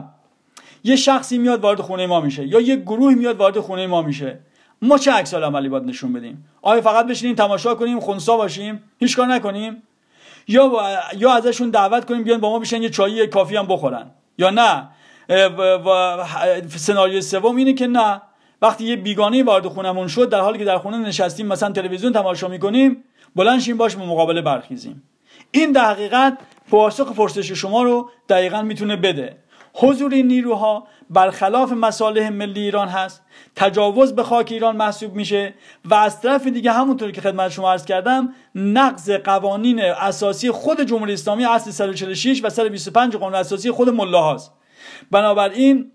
یه شخصی میاد وارد خونه ما میشه یا یه گروه میاد وارد خونه ما میشه، ما چه عکس العملی باید نشون بدیم؟ آیا فقط بشینیم تماشا کنیم، خنثی باشیم، هیچ کار نکنیم؟ یا با... یا ازشون دعوت کنیم بیان با ما بشن یه چایی یه کافی هم بخورن؟ یا نه و... و... سناریوی سوم اینه که نه، وقتی یه بیگانه وارد خونمون شد در حالی که در خونه نشستیم مثلا تلویزیون تماشا میکنیم بلند شیم باش به مقابله برخیزیم. این در حقیقت پاسخ پرسش شما رو دقیقاً میتونه بده. حضور این نیروها برخلاف مصالح ملی ایران هست، تجاوز به خاک ایران محسوب میشه و از طرف دیگه همونطور که خدمت شما عرض کردم نقض قوانین اساسی خود جمهوری اسلامی اصل صد و چهل و شش و صد و بیست و پنج قانون اساسی خود ملاهاست. بنابراین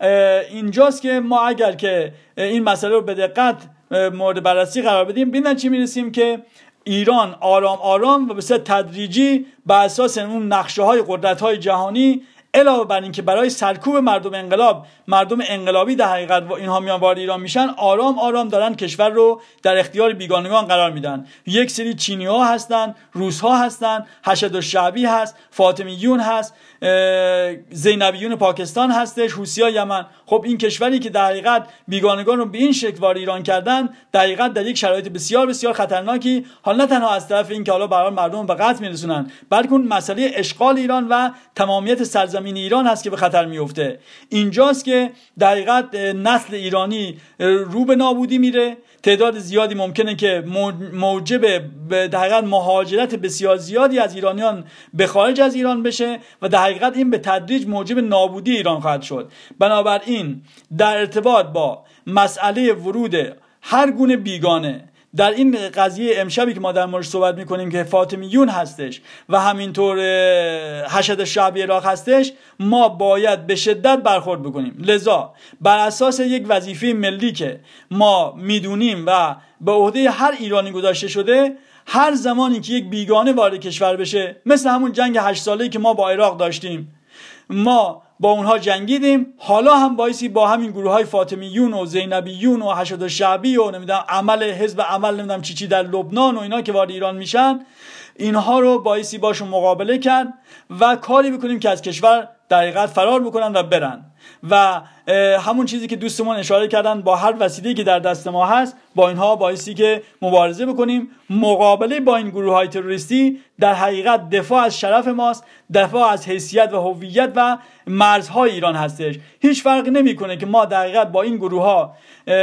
اینجاست که ما اگر که این مسئله رو به دقت مورد بررسی قرار بدیم ببینن چی میرسیم که ایران آرام آرام و به صورت تدریجی بر اساس اون نقشه‌های قدرت‌های جهانی علاوه بر این که برای سرکوب مردم انقلاب مردم انقلابی در حقیقت اینها میان وارد ایران میشن، آرام آرام دارن کشور رو در اختیار بیگانگان قرار میدن. یک سری چینی‌ها هستن، روس‌ها هستن، حشد الشعبی هست، فاطمیون هست، زینبیون پاکستان هستش، حوثی‌های یمن. خب این کشوری که در حقیقت بیگانگان رو به این شکل وارد ایران کردن در حقیقت در یک شرایط بسیار بسیار خطرناکی، حالا نه تنها از طرف این که حالا برای مردم به قتل میرسونن، بلکه اون مسئله اشغال ایران و تمامیت سرزمین ایران هست که به خطر میفته. اینجاست که در حقیقت نسل ایرانی رو به نابودی میره. تعداد زیادی ممکنه که موجب در حقیقت مهاجرت بسیار زیادی از ایرانیان به خارج از ایران بشه و در حقیقت این به تدریج موجب نابودی ایران خواهد شد. بنابراین در ارتباط با مسئله ورود هر گونه بیگانه در این قضیه امشبی که ما در موردش صحبت میکنیم که فاطمیون هستش و همینطور حشد الشعبی عراق هستش، ما باید به شدت برخورد بکنیم. لذا بر اساس یک وظیفه ملی که ما میدونیم و به عهده هر ایرانی گذاشته شده، هر زمانی که یک بیگانه وارد کشور بشه، مثل همون جنگ هشت ساله‌ای که ما با عراق داشتیم، ما با اونها جنگیدیم، حالا هم بایستی با همین گروه های فاطمیون و زینبیون و حشد الشعبی و نمیدونم عمل حزب عمل نمیدونم چی چی در لبنان و اینا که وارد ایران میشن، اینها رو بایستی باشون مقابله کرد و کاری بکنیم که از کشور در حقیقت فرار بکنن و برن. و همون چیزی که دوستمون اشاره کردن، با هر وسیله‌ای که در دست ما هست با اینها بایستی که مبارزه بکنیم. مقابله با این گروه های تروریستی در حقیقت دفاع از شرف ماست، دفاع از حیثیت و هویت و مرزهای ایران هستش. هیچ فرقی نمیکنه که ما در حقیقت با این گروه ها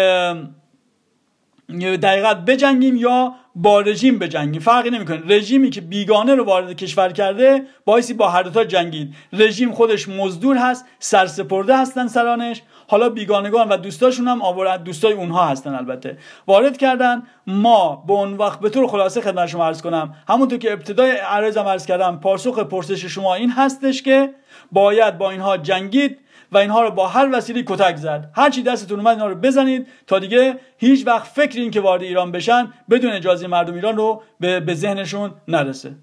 در حقیقت بجنگیم یا با رژیم بجنگیم، فرقی نمیکنه. رژیمی که بیگانه رو وارد کشور کرده بایستی با هر دو تا جنگید. رژیم خودش مزدور هست، سرسپرده هستن سرانش، حالا بیگانگان و دوستاشون هم آورد، دوستای اونها هستن البته، وارد کردن. ما به اون وقت به طور خلاصه خدمت شما عرض کنم، همونطور که ابتدای عرضم عرض کردم، پاسخ پرسش شما این هستش که باید با اینها جنگید و اینها رو با هر وسیله کتک زد. هر چی دستتون اومد اینا رو بزنید تا دیگه هیچ وقت فکر این که وارد ایران بشن بدون اجازه مردم ایران رو به, به ذهنشون نرسه.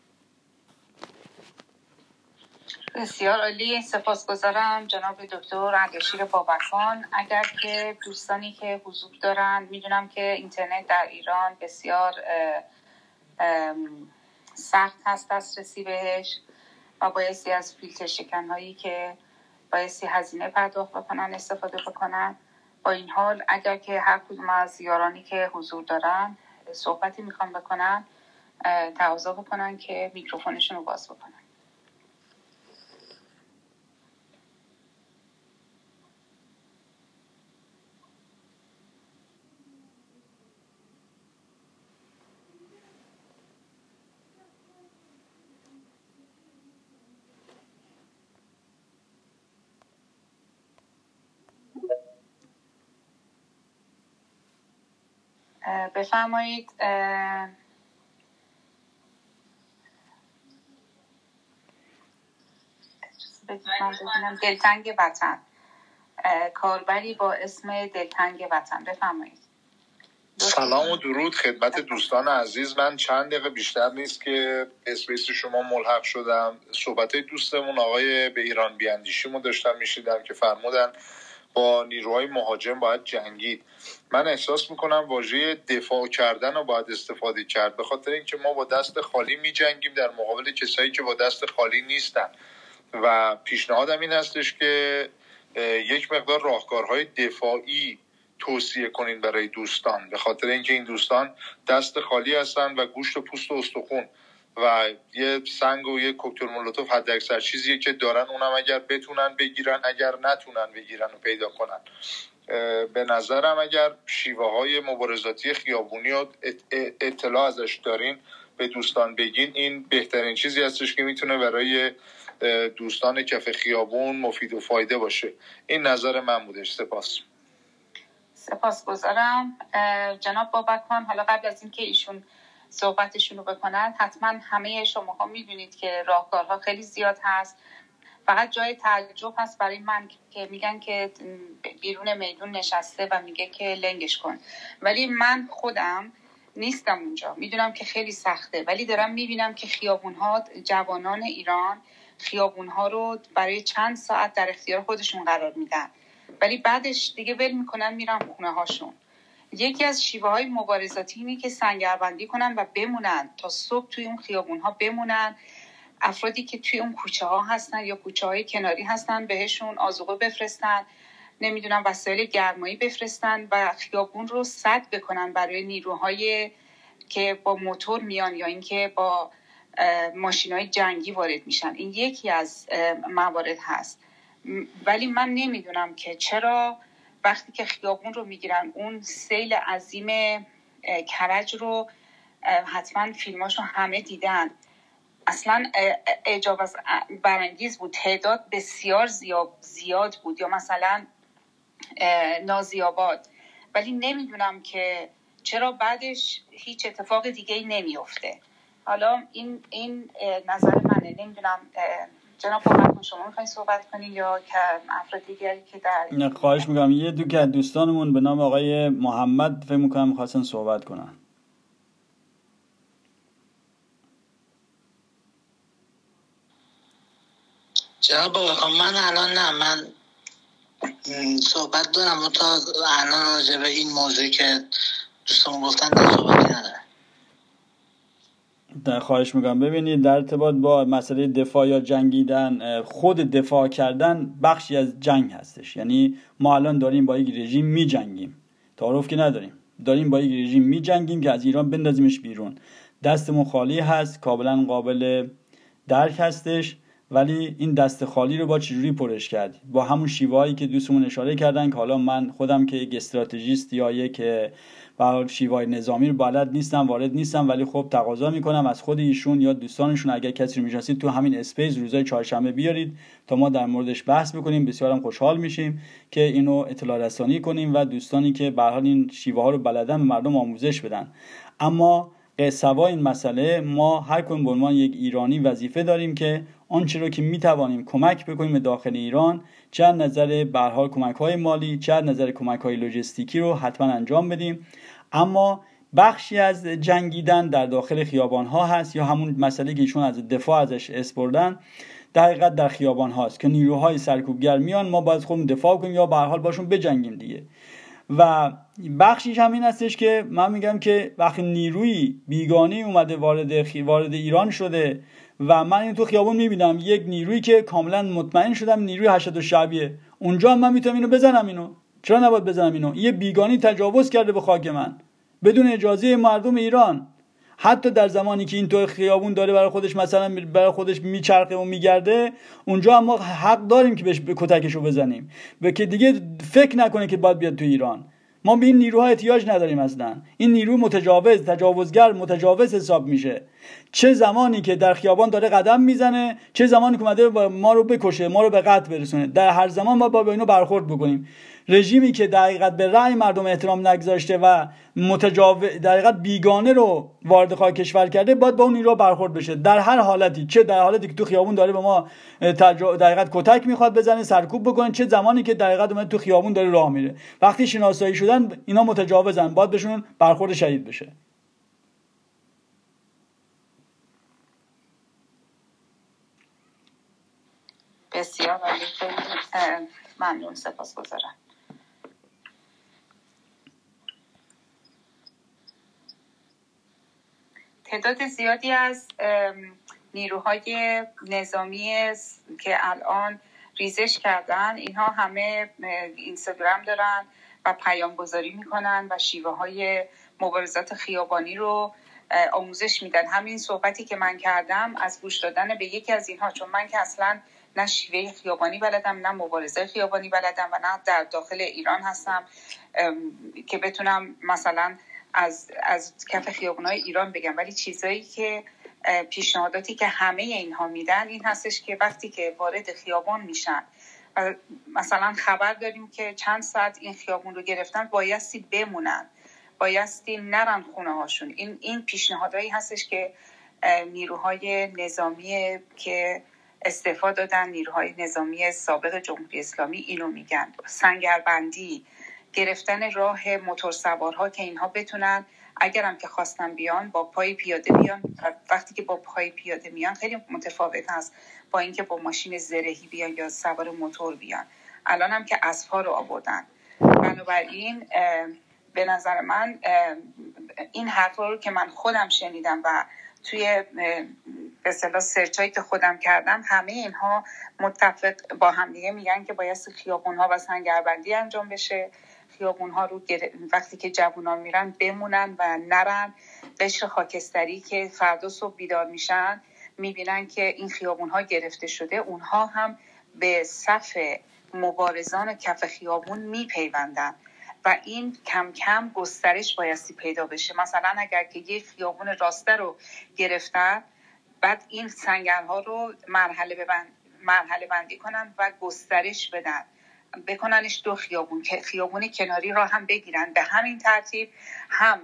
بسیار عالی، سپاسگزارم جناب دکتر اردشیر بابکان. اگر که دوستانی که حضور دارن، میدونم که اینترنت در ایران بسیار سخت هست دسترسی بهش و بایستی از فیلتر شکن هایی که بایستی هزینه پرداخت بکنن استفاده بکنن. با این حال اگر که هر کدوم از یارانی که حضور دارن صحبتی میخوان بکنن، تقاضا بکنن که میکروفونشون رو باز بکنن. بفرمایید. بگم دلتنگ وطن، کاربری با اسم دلتنگ وطن. بفرمایید. سلام و درود خدمت دوستان عزیز. من چند دقیقه بیشتر نیست که اسپیس شما ملحق شدم. صحبت دوستمون آقای به ایران بیاندیشیمو داشتم میشیدم که فرمودن با نیروهای مهاجم باید جنگید. من احساس میکنم واژه دفاع کردن رو باید استفاده کرد، به خاطر اینکه ما با دست خالی میجنگیم در مقابل کسایی که با دست خالی نیستن. و پیشنهادم این هستش که یک مقدار راهکارهای دفاعی توصیه کنین برای دوستان، به خاطر اینکه این دوستان دست خالی هستن و گوشت و پوست و استخون و یه سنگ و یه کوکتل مولوتوف حد اکثر چیزیه که دارن، اونم اگر بتونن بگیرن، اگر نتونن بگیرن و پیدا کنن. به نظرم اگر شیوه های مبارزاتی خیابونی و اطلاع ازش دارین به دوستان بگین، این بهترین چیزی هستش که میتونه برای دوستان کف خیابون مفید و فایده باشه. این نظر من بودش. سپاس. سپاسگزارم جناب بابکان. حالا قبل از اینکه ایشون صحبتشون رو بکنن، حتما همه شماها میدونید که راهکارها خیلی زیاد هست. فقط جای تعجب هست برای من که میگن که بیرون میدون نشسته و میگه که لنگش کن، ولی من خودم نیستم اونجا، میدونم که خیلی سخته، ولی دارم میبینم که خیابونها، جوانان ایران خیابونها رو برای چند ساعت در اختیار خودشون قرار میدن، ولی بعدش دیگه ول میکنن میرن خونه هاشون. یکی از شیوه های مبارزاتی اینه که سنگربندی کنن و بمونن تا صبح توی اون خیابون ها بمونن. افرادی که توی اون کوچه ها هستن یا کوچه های کناری هستن بهشون آذوقه بفرستن، نمیدونم وسایل گرمایی بفرستن و خیابون رو سد بکنن برای نیروهای که با موتور میان یا اینکه با ماشینای جنگی وارد میشن. این یکی از موارد هست، ولی من نمیدونم که چرا وقتی که خیابون رو میگیرن، اون سیل عظیم کرج رو حتما فیلماشو همه دیدن، اصلا اعجاب برانگیز بود، تعداد بسیار زیاد بود، یا مثلا نازی‌آباد، ولی نمیدونم که چرا بعدش هیچ اتفاق دیگه ای نمیفته. حالا این این نظر منه، نمیدونم جناب بابکان شما میخواین صحبت کنین یا که افراد دیگری که در نه خواهش میکنم. یه دو که دوستانمون به نام آقای محمد فکر میکنم میخواستن صحبت کنن. جناب بابکان من الان نه من صحبت دارم و تا الان راجع به این موضوعی که دوستان گفتن در صحبتی ندارم. در خواهش میکنم. ببینید در ارتباط با مسئله دفاع یا جنگیدن، خود دفاع کردن بخشی از جنگ هستش. یعنی ما الان داریم با یک رژیم میجنگیم، تعارف که نداریم، داریم با یک رژیم میجنگیم که از ایران بندازیمش بیرون. دستمون خالی هست، کاملا قابل درک هستش، ولی این دست خالی رو با چجوری پرش کرد؟ با همون شیوهایی که دوستمون اشاره کردن که حالا من خودم که یک استراتژیست یا یک با شیوه نظامی رو بلد نیستم، وارد نیستم، ولی خب تقاضا میکنم از خود ایشون یا دوستانشون اگر کسی رو میشناسید تو همین اسپیس روزهای چهارشنبه بیارید تا ما در موردش بحث بکنیم. بسیارم خوشحال میشیم که اینو اطلاع رسانی کنیم و دوستانی که به هر حال این شیوه ها رو بلدن به مردم آموزش بدن. اما سوا این مسئله، ما هر کدوم به عنوان یک ایرانی وظیفه داریم که آنچه رو که میتوانیم کمک بکنیم به داخل ایران، چه از نظر به هر حال کمک‌های مالی، چه از نظر کمک‌های لوجستیکی رو حتما انجام بدیم. اما بخشی از جنگیدن در داخل خیابان‌ها هست، یا همون مسئله که ایشون از دفاع ازش اسپردن در حقیقت در خیابان هاست که نیروهای سرکوبگر میان، ما باید خودمون دفاع کنیم یا به هر حال باشون بجنگیم دیگه. و بخشیش هم این هستش که من میگم که وقتی نیروی بیگانه اومده وارد خی... وارد ایران شده و من این تو خیابون میبینم یک نیرویی که کاملا مطمئن شدم نیروی هشت شعبیه، اونجا من میتونم اینو بزنم. اینو چرا نباید بزنم؟ اینو یه بیگانی تجاوز کرده به خاک من بدون اجازه مردم ایران. حتی در زمانی که این تو خیابون داره برای خودش مثلا برای خودش میچرخه و میگرده، اونجا هم ما حق داریم که بهش کتکشو بزنیم و که دیگه فکر نکنه که باید بیاد تو ایران. ما به این نیروها احتیاج نداریم اصلا. این نیرو متجاوز، تجاوزگر، متجاوز حساب میشه. چه زمانی که در خیابان داره قدم میزنه، چه زمانی که اومده ما رو بکشه، ما رو به قتل برسونه، در هر زمان ما با اینو برخورد بکنیم. رژیمی که در حقیقت به رأی مردم احترام نگذاشته و متجاوز در حقیقت بیگانه رو وارد خاک کشور کرده، باید با اون نیرو برخورد بشه در هر حالتی، چه در حالتی که تو خیابون داره به ما تجا... در حقیقت کتک میخواد بزنه، سرکوب بکنه، چه زمانی که در حقیقت اومد تو خیابون داره راه میره. وقتی شناسایی شدن اینا متجاوزن، باید بهشون برخورد شدید بشه. بسیار عالی، خیلی ممنون، سپاسگزارم. تعداد زیادی از نیروهای نظامی که الان ریزش کردن، اینها همه اینستاگرام دارن و پیام گذاری میکنن و شیوه های مبارزات خیابانی رو آموزش میدن. همین صحبتی که من کردم از گوش دادن به یکی از اینها، چون من که اصلا نه شیوه خیابانی بلدم، نه مبارزه خیابانی بلدم و نه در داخل ایران هستم که بتونم مثلا از از کف خیابان‌های ایران بگم، ولی چیزایی که پیشنهاداتی که همه اینها میدن این هستش که وقتی که وارد خیابان میشن و مثلا خبر داریم که چند ساعت این خیابون رو گرفتن، بایستی بمونن، بایستی نرن خونه هاشون. این این پیشنهادایی هستش که نیروهای نظامی که استعفا دادن، نیروهای نظامی سابق جمهوری اسلامی اینو میگن. سنگربندی، گرفتن راه موتورسوارها که اینها بتونن اگرم که خواستن بیان با پای پیاده بیان. وقتی که با پای پیاده میان خیلی متفاوت هست با اینکه با ماشین زرهی بیان یا سوار موتور بیان. الان هم که اسب‌ها رو آوردن. بنابراین به نظر من این حرفا رو که من خودم شنیدم و توی به اصطلاح سرچایی که خودم کردم، همه اینها متفق با هم دیگه میگن که باید خیابون‌ها و سنگربندی انجام بشه. خیابون‌ها رو وقتی که جوانان میرن بمونن و نرن. قشر خاکستری که فردا صبح بیدار میشن میبینن که این خیابون‌ها گرفته شده، اونها هم به صف مبارزان کف خیابون میپیوندن و این کم کم گسترش بایستی پیدا بشه. مثلا اگر که یک خیابون راسته رو گرفتن، بعد این سنگرها رو مرحله ببند مرحله بندی کنن و گسترش بدن، بکننش دو خیابون، که خیابون کناری را هم بگیرن. به همین ترتیب هم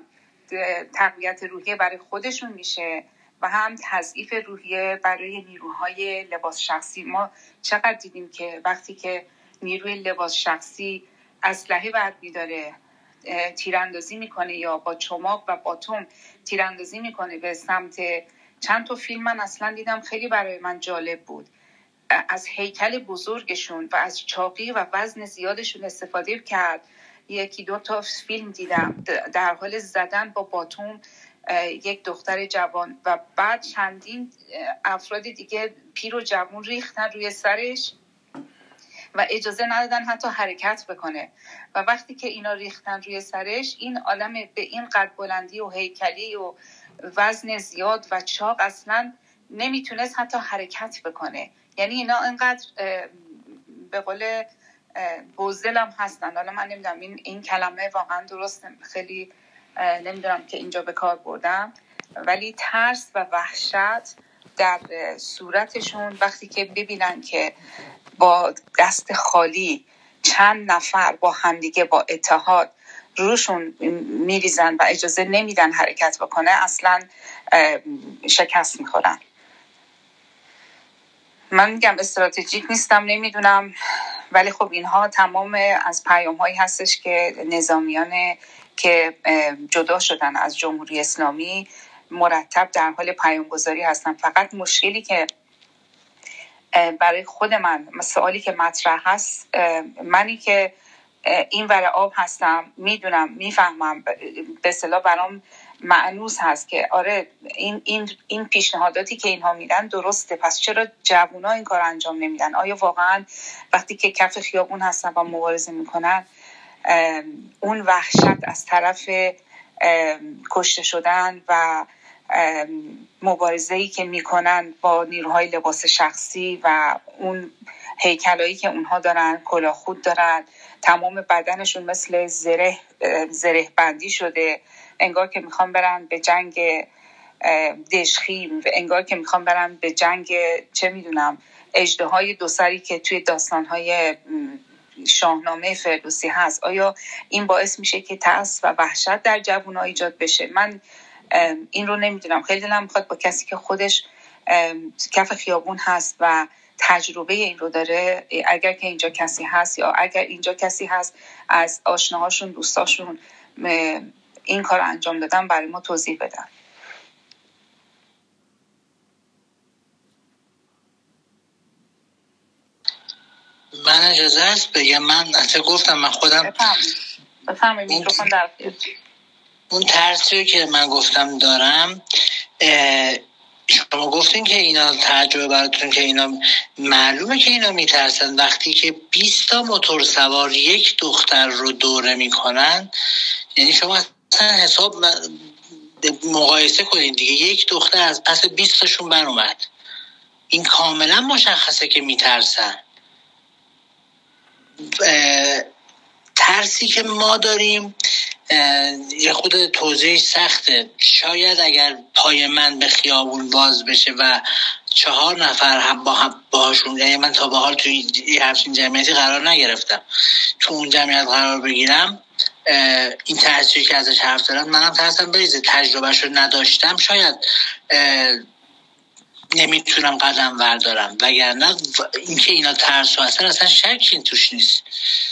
تقویت روحیه برای خودشون میشه و هم تضعیف روحیه برای نیروهای لباس شخصی. ما چقدر دیدیم که وقتی که نیروی لباس شخصی اسلحه برمی داره، تیراندازی میکنه یا با چماق و باتوم تیراندازی میکنه به سمت چند تا فیلم من اصلا دیدم، خیلی برای من جالب بود. از هیکل بزرگشون و از چاقی و وزن زیادشون استفاده کرد. یکی دو تا فیلم دیدم در حال زدن با باتوم یک دختر جوان و بعد چندین افراد دیگه پیر و جوان ریختن روی سرش و اجازه ندادن حتی حرکت بکنه. و وقتی که اینا ریختن روی سرش، این آدم به این قد بلندی و هیکلی و وزن زیاد و چاق اصلا نمیتونست حتی حرکت بکنه. یعنی اینا اینقدر به قول بزدلم هستن. حالا من نمیدونم این این کلمه واقعا درست، خیلی نمیدونم که اینجا به کار بردم، ولی ترس و وحشت در صورتشون وقتی که ببینن که با دست خالی چند نفر با همدیگه با اتحاد روشون میریزن و اجازه نمیدن حرکت بکنه، اصلا شکست میخورن. من میگم استراتژیک نیستم، نمیدونم، ولی خب اینها تمام از پیام هایی هستش که نظامیان که جدا شدن از جمهوری اسلامی مرتب در حال پیام گذاری هستن. فقط مشکلی که برای خود من، سوالی که مطرح هست، منی که این ور آب هستم میدونم، میفهمم، به اصطلاح برام معنوس هست که آره این این این پیشنهاداتی که اینها میدن درسته، پس چرا جوونا این کار انجام نمیدن؟ آیا واقعا وقتی که کف خیابون هستن و مبارزه میکنن اون وحشت از طرف کشته شدن و مبارزه‌ای که میکنن با نیروهای لباس شخصی و اون هیکلایی که اونها دارن، کلاهخود دارن، تمام بدنشون مثل زره زره بندی شده، انگار که میخوان برن به جنگ دشخیم، انگار که میخوان برن به جنگ چه میدونم اژدهای دو سری که توی داستانهای شاهنامه فردوسی هست، آیا این باعث میشه که ترس و وحشت در جوان‌ها ایجاد بشه؟ من این رو نمیدونم. خیلی دلم میخواد با کسی که خودش کف خیابون هست و تجربه این رو داره، اگر که اینجا کسی هست یا اگر اینجا کسی هست از آشناهاشون دوستاشون این کار انجام دادن برای ما توضیح بدن. من اجازه هست بگم؟ من اصلا گفتم من خودم بفهمیم میکروفون در اون ترسی که من گفتم دارم. شما گفتین که اینا تجربه براتون که اینا معلومه که اینا میترسن. وقتی که بیست تا موتور سوار یک دختر رو دوره میکنن، یعنی شما اصلا حساب مقایسه کنید دیگه، یک دختر از پس بیست تاشون بر اومد، این کاملا مشخصه که میترسن. ترسی که ما داریم یه خود توضیح سخته. شاید اگر پای من به خیابون باز بشه و چهار نفر هم با هم باهاشون، یعنی من تا به حال توی همچین جمعیتی قرار نگرفتم، تو اون جمعیت قرار بگیرم، این ترسی که ازش حرف دارم منم ترسم بریزه. تجربهش رو نداشتم، شاید نمیتونم قدم وردارم، وگرنه اینکه اینا ترس و اصلا اصلا شکی توش نیست.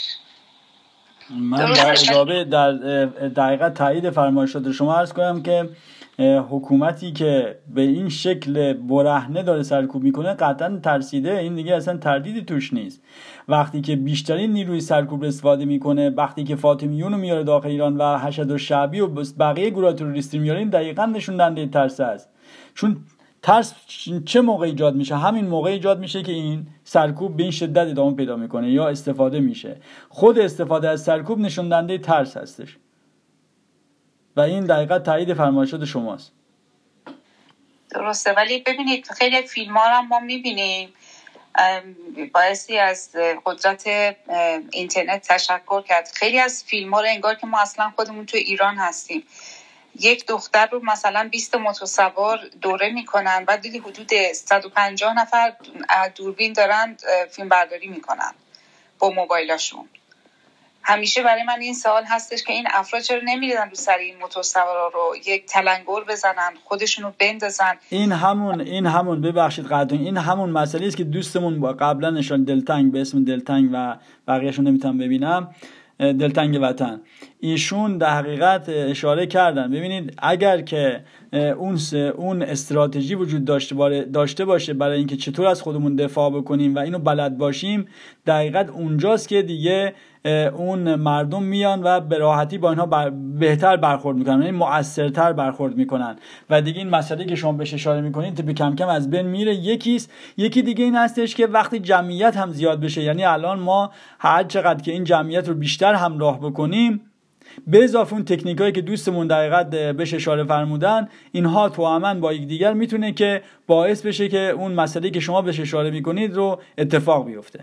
من در اجابه در دقیقه تایید فرمایشات شما عرض کنم که حکومتی که به این شکل برهنه داره سرکوب میکنه قطعا ترسیده، این دیگه اصلا تردیدی توش نیست. وقتی که بیشترین نیروی سرکوب استفاده میکنه، وقتی که فاطمیون رو میاره داخل ایران و حشد و شعبی و بقیه گروه تروریستی میاره، این دقیقاً نشون دهنده ترس است. چون ترس چه موقع ایجاد میشه؟ همین موقع ایجاد میشه که این سرکوب به این شدت ادامه پیدا میکنه یا استفاده میشه. خود استفاده از سرکوب نشون دهنده ترس هستش و این دقیقاً تایید فرمایشات شماست. درسته، ولی ببینید خیلی فیلم ها رو ما میبینیم، بایستی از قدرت اینترنت تشکر کرد. خیلی از فیلم ها رو انگار که ما اصلا خودمون تو ایران هستیم. یک دختر رو مثلا بیست متوسوار دوره میکنن، بعد دیدی حدود صد و پنجاه نفر دوربین دارن فیلم برداری میکنن با موبایلاشون. همیشه برای من این سوال هستش که این افراد چرا نمیدن رو سر این متوسوارا رو یک تلنگر بزنن، خودشونو بندازن؟ این همون این همون ببخشید قطعا این همون مسئله است که دوستمون با قبلا نشان دلتنگ به اسم دلتنگ و بقیه‌شون نمیتونم ببینم، دلتنگ وطن، ایشون در حقیقت اشاره کردن. ببینید اگر که اون اون استراتژی وجود داشته داشته باشه برای اینکه چطور از خودمون دفاع بکنیم و اینو بلد باشیم، دقیقاً اونجاست که دیگه اون مردم میان و به راحتی با اینها بر بهتر برخورد میکنن، یعنی مؤثرتر برخورد میکنن و دیگه این مسئله که شما بهش اشاره میکنید به کم کم از بین میره. یکیست یکی دیگه این هستش که وقتی جمعیت هم زیاد بشه، یعنی الان ما هر چقدر که این جمعیت رو بیشتر همراه بکنیم، به اضافه اون تکنیکایی که دوستمون دقیقاً بهش اشاره فرمودن، اینها توأماً با یکدیگر میتونه که باعث بشه که اون مسئله که شما بهش اشاره میکنید رو اتفاق بیفته.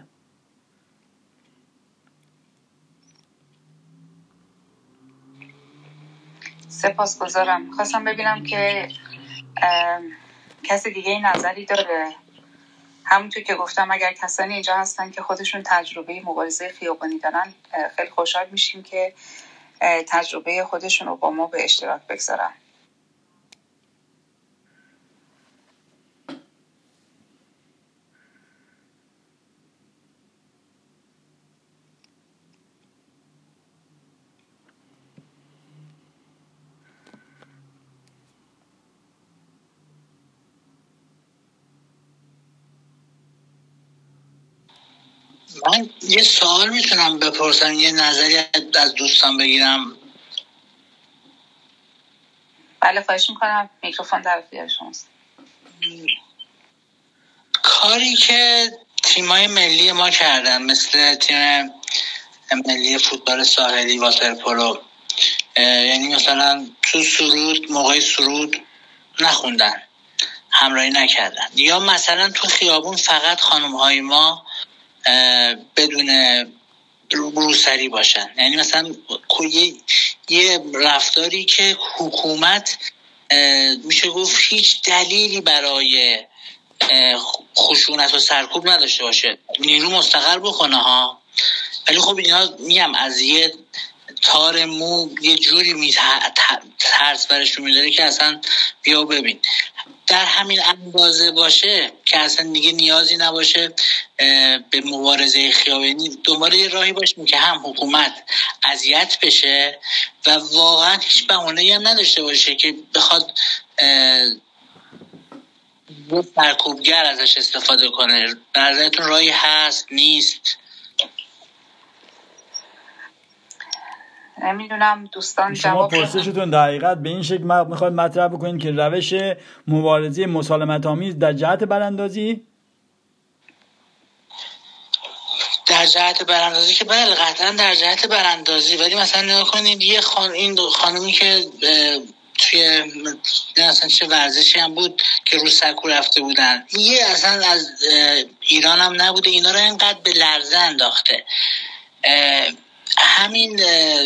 سپاسگزارم. خواستم ببینم که کسی دیگه این نظری داره. همونطور که گفتم اگر کسانی اینجا هستن که خودشون تجربه مبارزه خیابانی دارن، خیلی خوشحال میشیم که تجربه خودشون رو با ما به اشتراک بگذارن. من یه سوال میتونم بپرسم، یه نظری از دوستان بگیرم؟ بله خواهش میکنم، میکروفون در اختیار شماست. کاری که تیمای ملی ما کردن، مثل تیم ملی فوتبال ساحلی واترپولو، یعنی مثلا تو سرود، موقع سرود نخوندن، همراهی نکردن، یا مثلا تو خیابون فقط خانم‌های ما بدون روسری باشن، یعنی مثلا یه, یه رفتاری که حکومت میشه گفت هیچ دلیلی برای خشونت و سرکوب نداشته باشه، نیرو مستقر بکنه ها، ولی خب اینا میم از یه تار مو یه جوری می ترس برشون میداره که اصلا بیا ببین در همین اندازه باشه که اصلا دیگه نیازی نباشه به مبارزه خیابانی، دنبال یه راهی باشیم که هم حکومت اذیت بشه و واقعا هیچ بهانه‌ای هم نداشته باشه که بخواد با سرکوبگر ازش استفاده کنه. به نظرتون راهی هست نیست؟ نمیدونم دوستان شما جواب پرسشتون در حقیقت به این شکل میخواید مطرح بکنید که روش مبارزه مسالمت آمیز در جهت براندازی در جهت براندازی که بله قطعا در جهت براندازی، ولی مثلا نگاه کنید یه خان این خانومی که توی اصلا چه ورزشی هم بود که رو سکو رفته بودن، یه اصلا از ایران هم نبوده، اینا رو اینقدر به لرزه انداخته. همین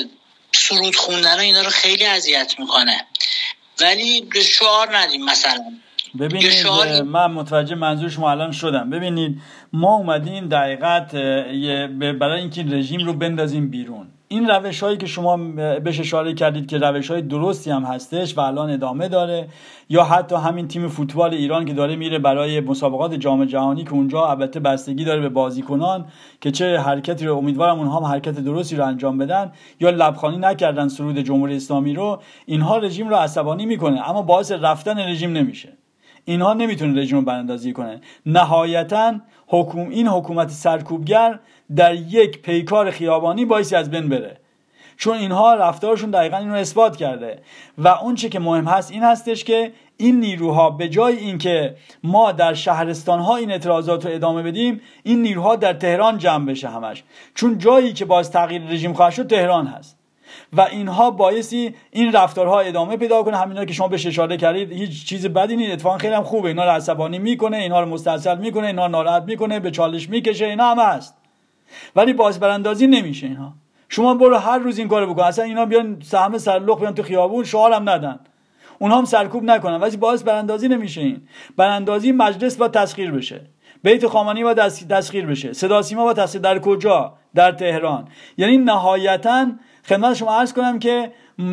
سرود خوندن اینا رو خیلی اذیت میکنه، ولی به شعار ندیم. مثلا ببینید شعار... من متوجه منظور شما الان شدم. ببینید ما اومدیم در حقیقت برای اینکه رژیم رو بندازیم بیرون. این روش هایی که شما بهش اشاره کردید که روش های درستی هم هستش و الان ادامه داره، یا حتی همین تیم فوتبال ایران که داره میره برای مسابقات جام جهانی که اونجا البته بستگی داره به بازیکنان که چه حرکتی رو، امیدوارم اونها هم حرکت درستی رو انجام بدن یا لبخانی نکردن سرود جمهوری اسلامی رو، اینها رژیم رو عصبانی میکنه اما باعث رفتن رژیم نمیشه. اینها نمیتونه رژیم رو براندازی کنه. نهایتاً حکوم این حکومت سرکوبگر در یک پیکار خیابانی باعثی از بین بره، چون اینها رفتارشون دقیقاً اینو اثبات کرده. و اون چه که مهم هست این هستش که این نیروها به جای اینکه ما در شهرستان‌ها این اعتراضات رو ادامه بدیم، این نیروها در تهران جمع بشه همش، چون جایی که باز تغییر رژیم خواهد شد تهران هست و اینها باعثی این رفتارها ادامه پیدا کنه. همینا که شما بهش اشاره کردید هیچ چیز بدی نیست، اتفاقا خیلی هم خوبه. اینا رو عصبانی میکنه، اینا رو مستاصل میکنه، اینا رو ناراحت میکنه، به چالش میکشه، اینا هم هست، ولی باعث براندازی نمیشه. اینها شما برو هر روز این کارو بکن، اصلا اینا بیان سهم سرلخ بیان تو خیابون شعار هم ندن، اونها هم سرکوب نکنن، ولی باعث براندازی نمیشه. این براندازی مجلس با تسخیر بشه، بیت خامنه‌ای با تسخیر بشه، صدا سیما با تسخیر. در کجا؟ در تهران. یعنی نهایتاً خدمت شما عرض کنم که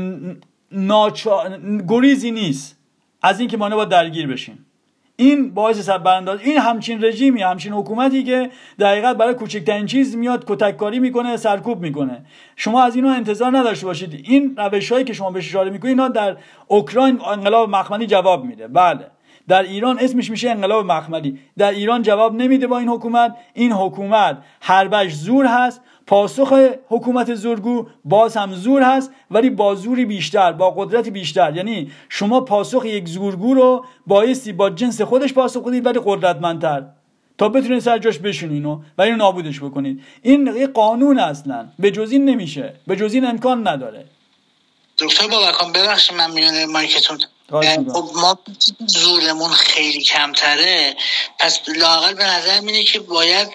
ناچا... گریزی نیست از این که ما نباید درگیر بشیم. این باعث سر براندازی، این همچین رژیمی، همچین حکومتی که در حقیقت برای کوچکترین چیز میاد کتککاری میکنه، سرکوب میکنه. شما از اینها انتظار نداشته باشید. این روشایی که شما بهش اشاره میکنید اینا در اوکراین انقلاب مخملی جواب میده، بله. در ایران اسمش میشه انقلاب مخملی، در ایران جواب نمیده با این حکومت. این حکومت حربش زور هست، پاسخ حکومت زورگو باز هم زور هست، ولی با زوری بیشتر، با قدرتی بیشتر. یعنی شما پاسخ یک زورگو رو بایستی با جنس خودش پاسخ بدید ولی قدرتمندتر، تا بتونید سر جاش بشونینو و اینو نابودش بکنید. این یه قانون اصلا، به جز این نمیشه، به جز این امکان نداره. دکتر بابکان ببخشید من میونه مایکتون، خب ما زورمون خیلی کمتره، پس لااقل به نظر میاد که باید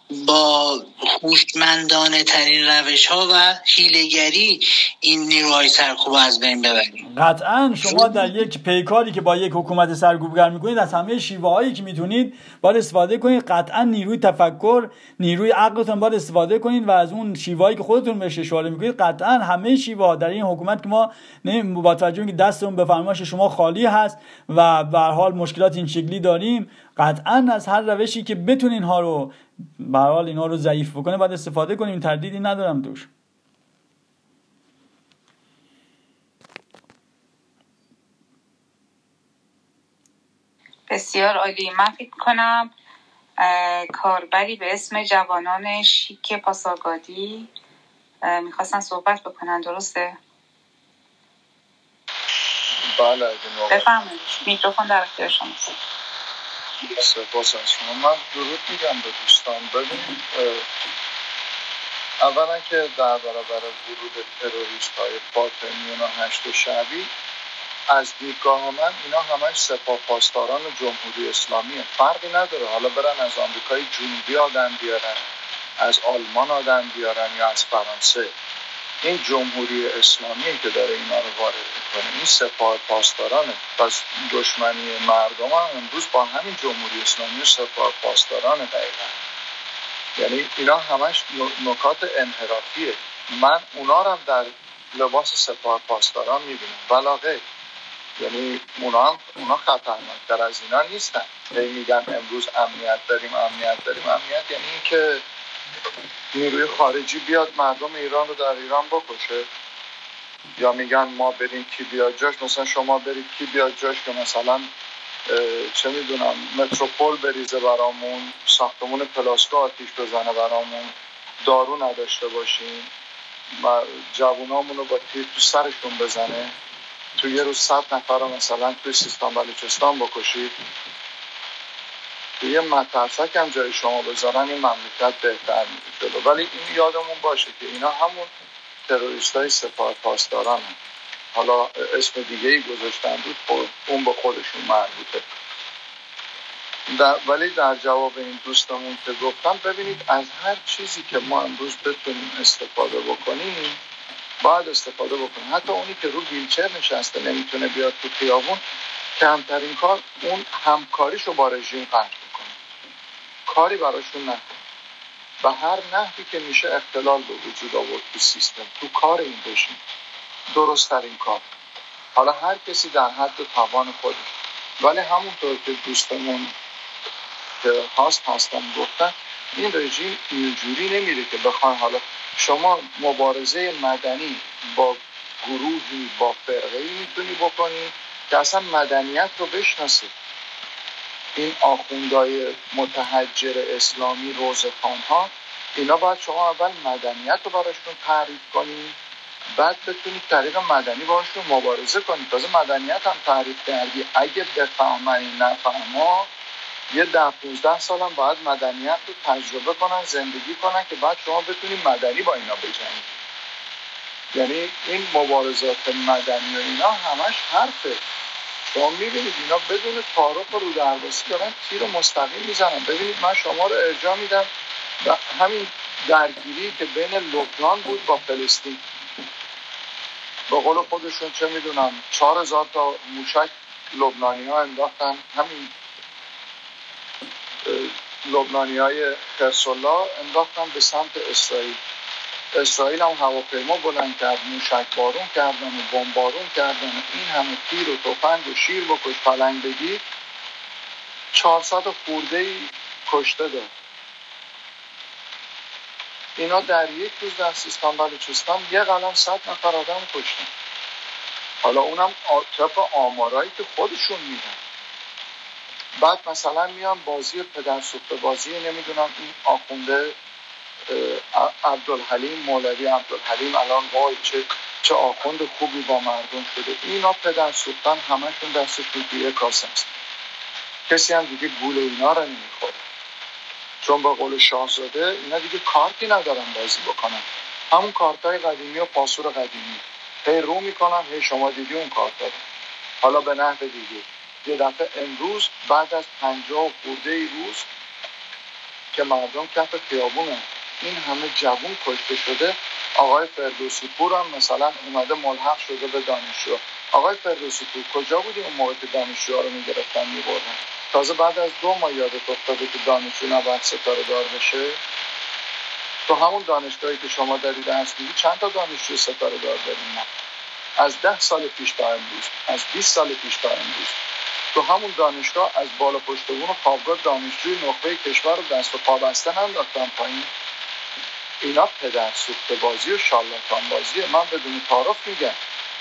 با هوشمندانه ترین روش ها و حیله‌گری این نیروهای سرکوب از بین ببریم. قطعا شما در یک پیکاری که با یک حکومت سرکوبگر میکنید از همه شیوه هایی که میتونید باید استفاده کنید. قطعا نیروی تفکر، نیروی عقلتون باید استفاده کنید و از اون شیوه هایی که خودتون بهش اشاره میکنید قطعا همه شیوه ها در این حکومت که ما با توجه که دستمون به فرمایش شما خالی هست و به هر حال مشکلات این شکلی داریم، قطعا از هر روشی که بتونین اینها رو به هر حال اینا رو ضعیف بکنه باید استفاده کنیم، تردیدی ندارم توش. بسیار عالی. من فکر کنم کاربری به اسم جوانان شیک پاسارگادی میخواستن صحبت بکنن، درسته؟ بله. بفرمایید، میکروفون در اختیار شماست. سپاس از شما. من درود میگم به دوستان. ببینید اولا که در برابر ورود تروریست های فاطمیون و هشت شعبی از دیدگاه من اینا همش سپاه پاسداران جمهوری اسلامی، فرقی نداره حالا برن از آمریکای جنوبی آدم بیارن، از آلمان آدم بیارن یا از فرانسه. این جمهوری اسلامی که داره اینا رو وارد میکنه، این سپاه پاسدارانه. پس دشمنی مردم هم امروز با همین جمهوری اسلامی و سپاه پاسدارانه دقیقا. یعنی اینا همش نکات انحرافیه. من اونا رو هم در لباس سپاه پاسداران میبینم ولی یعنی اونا هم اونا خطرناکتر از اینا نیستن. میگن امروز امنیت داریم امنیت داریم امنیت یعنی این که نیروی خارجی بیاد مردم ایران رو در ایران بکشه، یا میگن ما بریم کی بیاد جاش، مثلا شما برید کی بیاد جاش که مثلا چه میدونم متروپول بریزه برامون، ساختمون پلاسکو آتیش بزنه برامون، دارو نداشته باشیم، جوونامون رو با تیر تو سرشون بزنه، تو یه روز صد نفر رو مثلا توی سیستان بلوچستان بکشید، تو یه مترسک هم جای شما بذارن این مملکت بهتر میره جلو. ولی این یادمون باشه که اینا همون تروریستای سپاه پاسداران هم. حالا اسم دیگه ای گذاشتن بود اون به خودشون مربوطه. در ولی در جواب این دوستمون که گفتم ببینید از هر چیزی که ما امروز بتونیم استفاده بکنیم باید استفاده بکنیم. حتی اونی که رو ویلچر نشسته نمیتونه بیاد تو خیابون، کمترین کار اون همکاریشو با رژیم قطع بکنه، کاری براشون نکنه، و هر نحوی که میشه اختلال به وجود آورد تو سیستم، تو کار این رژیم، درست ترین کار. حالا هر کسی در حد توان خودش. ولی همونطور که دوستمون که هاست هستن گفتن این رژیم اینجوری نمیره که بخوان حالا شما مبارزه مدنی با گروهی با فرقه‌ای میتونی بکنی که اصلا مدنیت رو بشناسه. این آخوندهای متحجر اسلامی روزخوان‌ها اینا باید شما اول مدنیت رو براشون تعریف کنی، بعد بتونی طریق مدنی باشون مبارزه کنی. تازه مدنیت هم تعریف کردی اگه بفهمن نفهما یه ده پونزده سال هم باید مدنیت رو تجربه کنن، زندگی کنن که بعد شما بتونی مدنی با اینا بجنگی. یعنی این مبارزات مدنی و اینا همش حرفه. شما میبینید اینا بدون تعارف رو درواسی دارن تیر مستقیم میزنن. ببینید من شما رو ارجاع میدم و همین درگیری که بین لبنان بود با فلسطین، به قول خودشون چه میدونم چهار هزار تا موشک لبنانی ها انداختن، همین لبنانی های خرسالله انداختن به سمت اسرائیل. اسرائیل هم هواپیما بلند کرد، موشک بارون کردن و بمب بارون کردن، این همه تیر و تفنگ و شیر بکش پلنگ بگیر، چهارصد خورده‌ای کشته داد. اینا در یک روز در سیستان بلوچستان یه قلم صد نفر آدم کشتن. حالا اونم طبق آمارایی که خودشون میدن. بعد مثلا میان بازی پدرسوخته بازی نمیدونم این آخونده عبدالحلیم مولوی عبدالحلیم الان وای چه چه آخوند خوبی با مردم شده. اینا پدرسوختن همشون دستشون توی کاسه است. کسی هم دیگه گول اینا رو نمیخوره، چون با قول شاهزاده اینا دیگه کارتی ندارن بازی بکنن. همون کارتای قدیمی و پاسور قدیمی هی رو میکنن، هی شما دیدی اون کارت دارن. حالا به نحو دیگه یه دفعه امروز بعد از پنجاه و خورده ای روز که مردم کف خیابونه این همه جوون کشته شده، آقای فردوسی پور هم مثلا اومده ملحق شده به دانشجو. آقای فردوسی پور کجا بودی اون موقع که دانشجوها رو میگرفتن میبردن؟ تازه بعد از دو ماه یادت افتاده که دانشجو نباید ستاره دار بشه؟ تو همون دانشگاهی که شما داری درس میدی چند تا دانشجو ستاره دار داریم؟ از ده سال پیش تا امروز، از بیست سال پیش تا امروز تو همون دانشگاه از بالا پشتبون و خوابگاه دانشجوی نخبه کشور رو دست و پا بسته ننداختن پایین. اینا پدر سوخته بازی و شارلاتان بازیه. من بدون تعارف میگم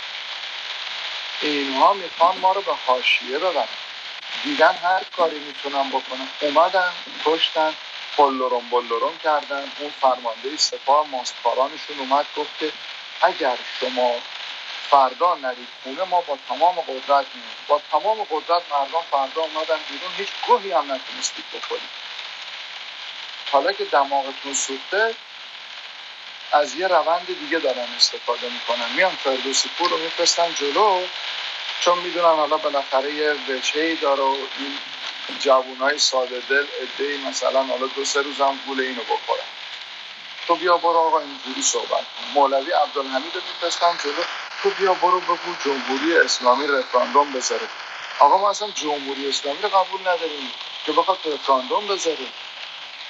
اینها میخوان ما رو به حاشیه ببرن. دیدن هر کاری میتونن بکنن، اومدن کشتن، بلورم بلورم کردن. اون فرمانده سپاه ماستکارانشون اومد گفت که اگر شما فردا نرید خونه ما با تمام قدرت میریم. با تمام قدرت مردم فردا اومدن بیرون، هیچ گوهی هم نتونستید بخورید. حالا که دماغتون سوخته از یه روند دیگه دارن استفاده میکنن. میان فردوسی پور رو میفرستن جلو، چون میدونن حالا بالاخره یه وجهی داره و این جوانای ساده دل ادعی مثلا حالا دو سه روز هم گول اینو بخورن. تو بیا برو آقا اینجوری صحبت کن. مولوی عبدالحمید رو میفرستن جلو، تو بیا برو بگو جمهوری اسلامی رفراندوم بذاره. آقا ما اصلا جمهوری اسلامی رو قبول نداریم که بخواد رفراندوم بذاره.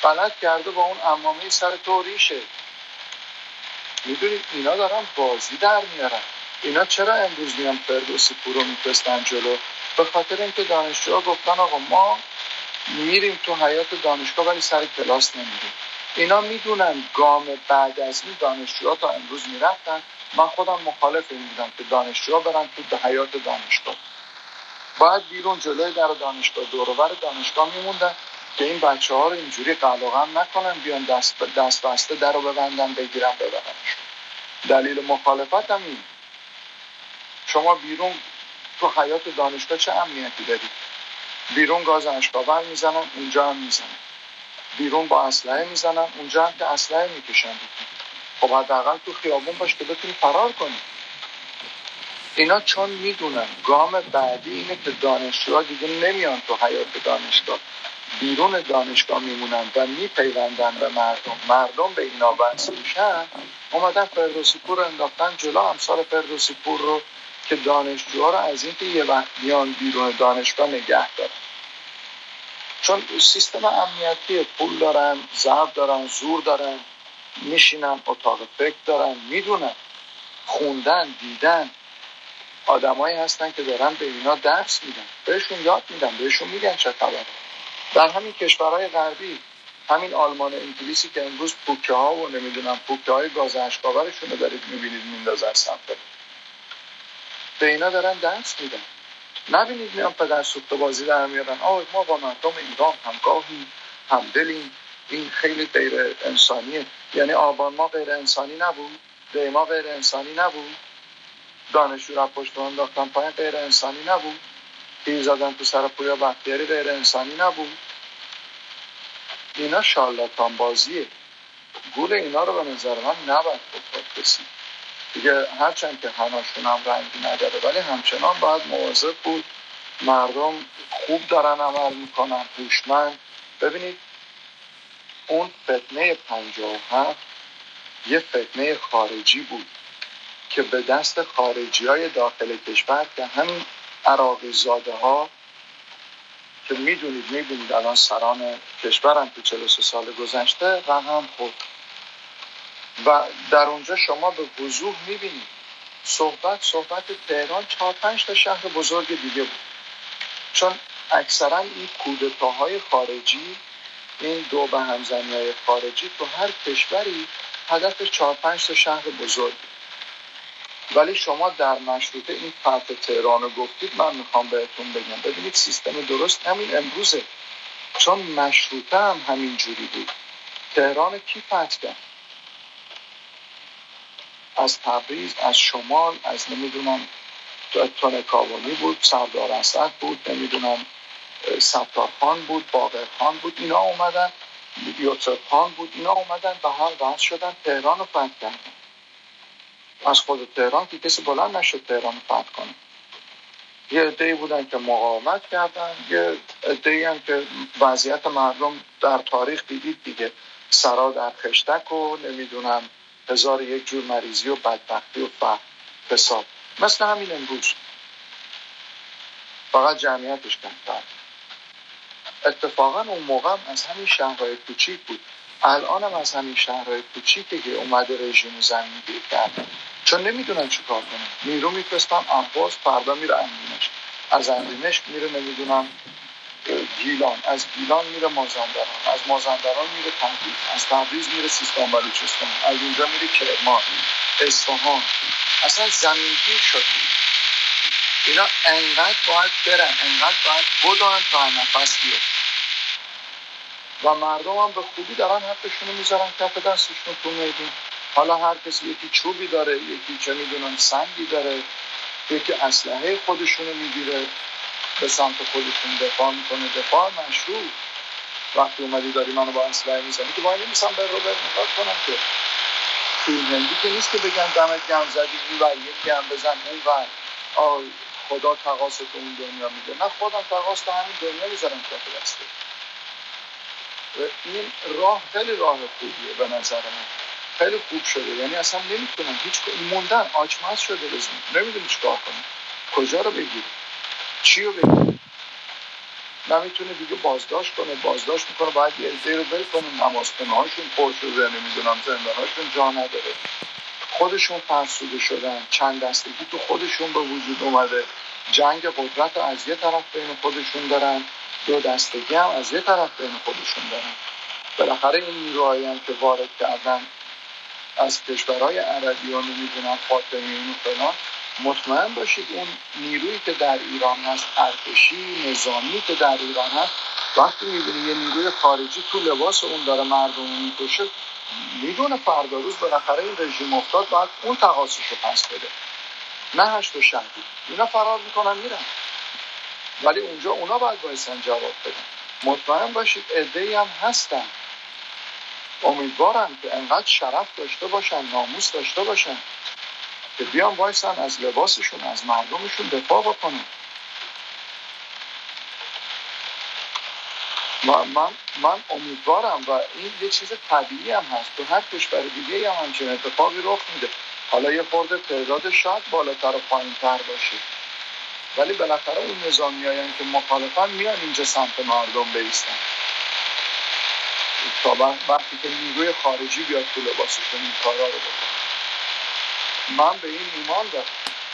غلط کرده با اون عمامه سر تو ریشه. میدونید اینا دارن بازی در میارن. اینا چرا امروز میان فردوسی پور رو میفرستن جلو؟ به خاطر اینکه دانشجوها گفتن آقا ما میریم تو حیات دانشگاه ولی سر کلاس نمیریم. اینا میدونن گام بعد از این دانشجوها تا امروز میرفتن. من خودم مخالف این بودم که دانشجوها برن تو به حیات دانشگاه. باید بیرون جلوی در دانشگاه دور و بر دانشگاه میموندن که این بچه ها رو اینجوری قلقم نکنن، بیان دست دست بسته در رو ببندن بگیرن ببرنشون. دلیل مخالفت هم این. شما بیرون تو حیات دانشگاه چه امنیتی دارید؟ بیرون گاز اشکاور میزنن، اونجا هم میزنن. بیرون با اسلحه میزنن، اونجا هم که اسلحه میکشن. خب حداقل تو خیابون باش که بتونی فرار کنی. اینا چون میدونن گام بعدی اینه که دانشجوها دیگه نمیان تو حیات دانشگاه، بیرون دانشگاه میمونن و میپیوندن به مردم، مردم به اینا وصل میشن، اومدن فردوسی پور رو انداختن جلو، امثال فردوسی پور رو که دانشجوها رو از اینکه یه وقت بیان بیرون دانشگاه نگه دارن. چون سیستم امنیتی پول دارن، ضرب دارن، زور دارن، میشینن اتاق فکر دارن، میدونن، خوندن، دیدن. آدمایی هستن که دارن به اینا درس میدن، بهشون یاد میدن، بهشون میگن چه خبره. در همین کشورهای غربی، همین آلمان، انگلیسی که امروز پوکه ها و نمیدونم پوکه های گاز اشکاورشون رو دارید میبینید میندازن سمت، به اینا دارن درس میدن. نبینید میان پدر سوخته بازی در میارن. آه ما با مردم ایران همگاهیم، همدلیم، این خیلی غیر انسانیه. یعنی آبان ما غیر انسانی نبود؟ دیما غیر انسانی نبود؟ دانشجو را پشت انداختن پایین غیر انسانی نبود؟ تیر زدن تو سر پویا بختیاری غیر انسانی نبود؟ اینا شارلاتان بازیه. گول اینا رو به نظر من نباید بخورد کسی دیگه، هرچند که همشون هم رنگی نداره ولی همچنان باید مواظب بود. مردم خوب دارن عمل میکنن، هوشمند. ببینید اون فتنه پنجاه و هفت یه فتنه خارجی بود که به دست خارجی های داخل کشور که همین عراقی زاده ها که میدونید میبینید الان سران کشورم تو چهل و سه سال گذشته رقم خورد و در اونجا شما به وضوح میبینید صحبت صحبت تهران چهار پنج تا شهر بزرگ دیگه بود. چون اکثرا این کودتاهای خارجی، این دو به همزنی‌های خارجی تو هر کشوری هدف چهار پنج تا شهر بزرگ. ولی شما در مشروطه این فتح تهران رو گفتید، من میخوام بهتون بگم ببینید سیستم درست همین امروزه. چون مشروطه هم همین جوری بود. تهران کی فتح کرد؟ از تبریز، از شمال، از نمیدونم تانکاوانی بود، سردار اسد بود، نمیدونم ستارخان بود، باقرخان بود، اینا اومدن، یوسف خان بود، اینا اومدن به هم وصل شدن، تهران رو فتح کردن. از خود تهران که کسی بلند نشد تهران رو فتح کنه. یه عده‌ای بودن که مقاومت کردن، یه عده‌ای هم که وضعیت مردم در تاریخ دیدید دیگه، سرا در خشتک و نمیدونم هزار یک جور مریضی و بدبختی و فساد، مثل همین امروز، فقط جمعیتش کمتر. اتفاقا اون موقع از همین شهرهای کوچیک بود، الان هم از همین شهرهای کوچیکی که اومده رژیم زمینگیری کرده، چون نمیدونن چی کار کنن. نیرو میفرستن اهواز، فردا میره اندیمش، از اندیمش میره نمیدونم گیلان، از گیلان میره مازندران، از مازندران میره تبریز، از تبریز میره سیستان بلوچستان، از اونجا میره کرمان، اصفهان. اصلا زمینگیر شد. اینا انقدر باید برن، انقدر باید بدون تا نفس بیاد و مردم هم به خوبی دارن حقشونو میذارن کف دستشون تو میدون. حالا هر کسی یکی چوبی داره، یکی چه میدونن سنگی داره، یکی اسلحه خودشونو میگیره به سمت خودشون دفاع میکنه. دفاع مشروع. وقتی اومدی داری منو با اسلحه میزنی که باید نمیسم بر رو بر نگاه کنم که فیلم هندی که نیست که بگن دمت گرم زدی این ور یکی هم بزن اون ور، آه خدا تقاص تو اون دنیا میده. نه خودم تقاص تو همین دنیا میذارم کف دسته. این راه خیلی راه خوبیه به نظر من، خیلی خوب شده. یعنی اصلا نمیتونن هیچ موندن، آچمز شده رزم، نمیدونی چیکار کنه، کجا رو بگیری، چی رو بگیری. نمیتونه دیگه بازداشت کنه. بازداشت میکنه باید یه عده رو ول کنه، نمازخونه هاشون پر شده، نمیدونم زندان هاشون جا نداره، خودشون فرسوده شدن، چند دستگی تو خودشون به وجود اومده، جنگ قدرت از یه طرف بین خودشون دارن، دو دستگی هم از یه طرف بین خودشون دارن. بالاخره این نیروهایی هم که وارد کردن از کشورهای عربی و نمیدونم فاطمیین و فلان، مطمئن باشید اون نیرویی که در ایران هست، ارتشی نظامی که در ایران هست، وقتی میبینی یه نیروی خارجی تو لباس اون داره مردم میکشه، میدونه فردا روز بالاخره این رژیم افتاد، باید اون تقاضیشو پس بده، نه هشت و شهری. اینا فرار میکنن میرن، ولی اونجا اونا باید بایستن جواب بدن. مطمئن باشید عده‌ای هم هستن، امیدوارم که انقدر شرف داشته باشن، ناموس داشته باشن که بیان وایسن از لباسشون، از مردمشون دفاع بکنن. من, من, من امیدوارم و این یه چیز طبیعی هم هست، تو هر کشور دیگه هم همچین اتفاقی رخ میده. حالا یه خورده تعداد شاید بالاتر و پایین تر باشه، ولی بالاخره اون نظامی هایی که مخالفن میان اینجا سمت مردم بیستن تا وقتی که نیروی خارجی بیاد تو لباسشون این کارا رو بکنه. من به این ایمان دارم.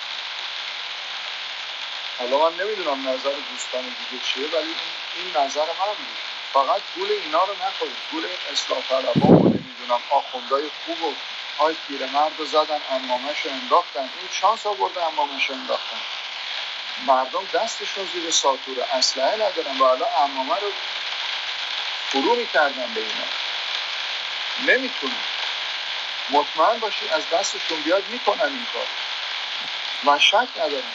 حالا من نمیدونم نظر دوستان دیگه چیه، ولی این نظر من بود. فقط گول اینا رو نخورید، گول اصلاح طلبا و نمیدونم آخوندای خوب و آی پیرمرد رو زدن امامش رو انداختن، این شانس آورده امامش رو انداختن. مردم دستشون زیر ساطور اسلحه ندارن و حالا امامه رو فرو میکردن به اینا. نمیتونن. مطمئن باشی از دستشون بیاد میکنن این کار. من شک ندارم.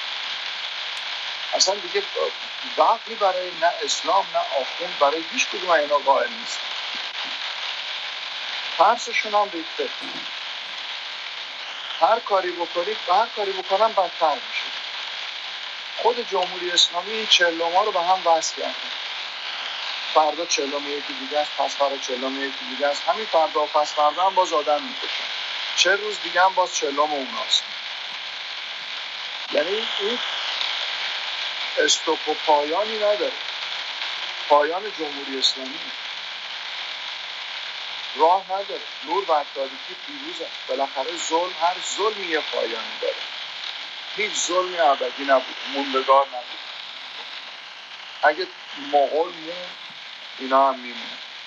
اصلا دیگه وقتی برای نه اسلام نه آخوند برای هیچ کدوم اینا قائل نیست. ترسشون هم ریخته. هر کاری بکنید و هر کاری بکنن بدتر میشه. خود جمهوری اسلامی این چلوما رو به هم وصل کرده. فردا چلوم یکی دیگه است، پس فردا چلوم یکی دیگه است، همین فردا و پس فردا هم باز آدم میکشن، چه روز دیگه هم باز چلوم اوناست. یعنی این استوپ و پایانی نداره. پایان جمهوری اسلامی راه نداره. نور بر تاریکی پیروز است. بالاخره ظلم، هر ظلمی یه پایانی داره. هیچ ظلمی ابدی نبود، موندگار نبود. اگه مغول مون، اینا هم میمونه.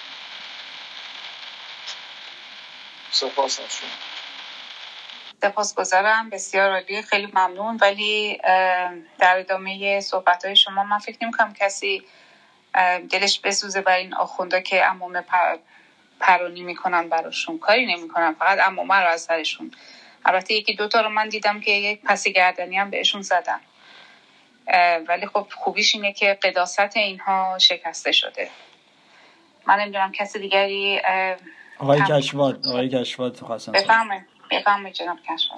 سپاس از شما. سپاسگزارم، بسیار عالی، خیلی ممنون. ولی در ادامه صحبت‌های شما من فکر نمی‌کنم کسی دلش بسوزه بر این آخوندا که عموم پر... پرونی میکنن براشون، کاری نمی‌کنن، فقط عمومه رو از سرشون. البته یکی دوتا رو من دیدم که یک پس گردنی هم بهشون زدن، ولی خب خوبیش اینه که قداست اینها شکسته شده. من نمیدونم کسی دیگری. آقای کشواد آقای کشواد خواستم بفرمایید. بفرمایید جناب کشواد.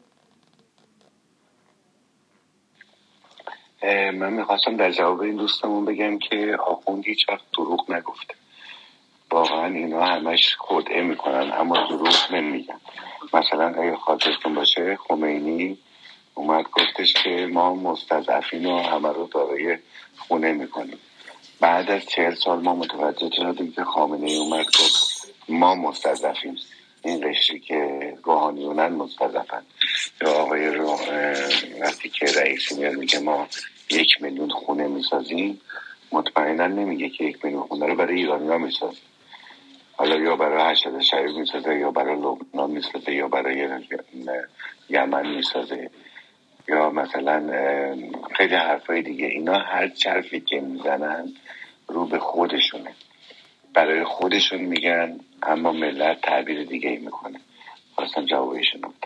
من میخواستم در جواب این دوستمون بگم که آخوند هیچ وقت دروغ نگفته. واقعا اینا همش خودعه میکنن اما دروغ نمیگن. مثلا اگه خاطرتون باشه خمینی اومد گفتش که ما مستضعفین و همه رو دارای خونه میکنیم. بعد از چهل سال ما متوجه شدیم که خامنه‌ای اومد گفت ما مستضعفیم، این قشری که روحانیونن مستضعفن. یا آقای رو وقتی که رئیسی میاد میگه ما یک میلیون خونه میسازیم، مطمئنا نمیگه که یک میلیون خونه رو برای ایرانی ها میسازیم. حالا یا برای هشتاد شهری میسازه، یا برای لبنان میسازه، یا برای یمن میسازه، یا مثلا خیلی حرفای دیگه. اینا هر حرفی که میزنن رو به خودشونه، برای خودشون میگن، اما ملت تعبیر دیگه ای میکنه. خواستم جوابشون بدم.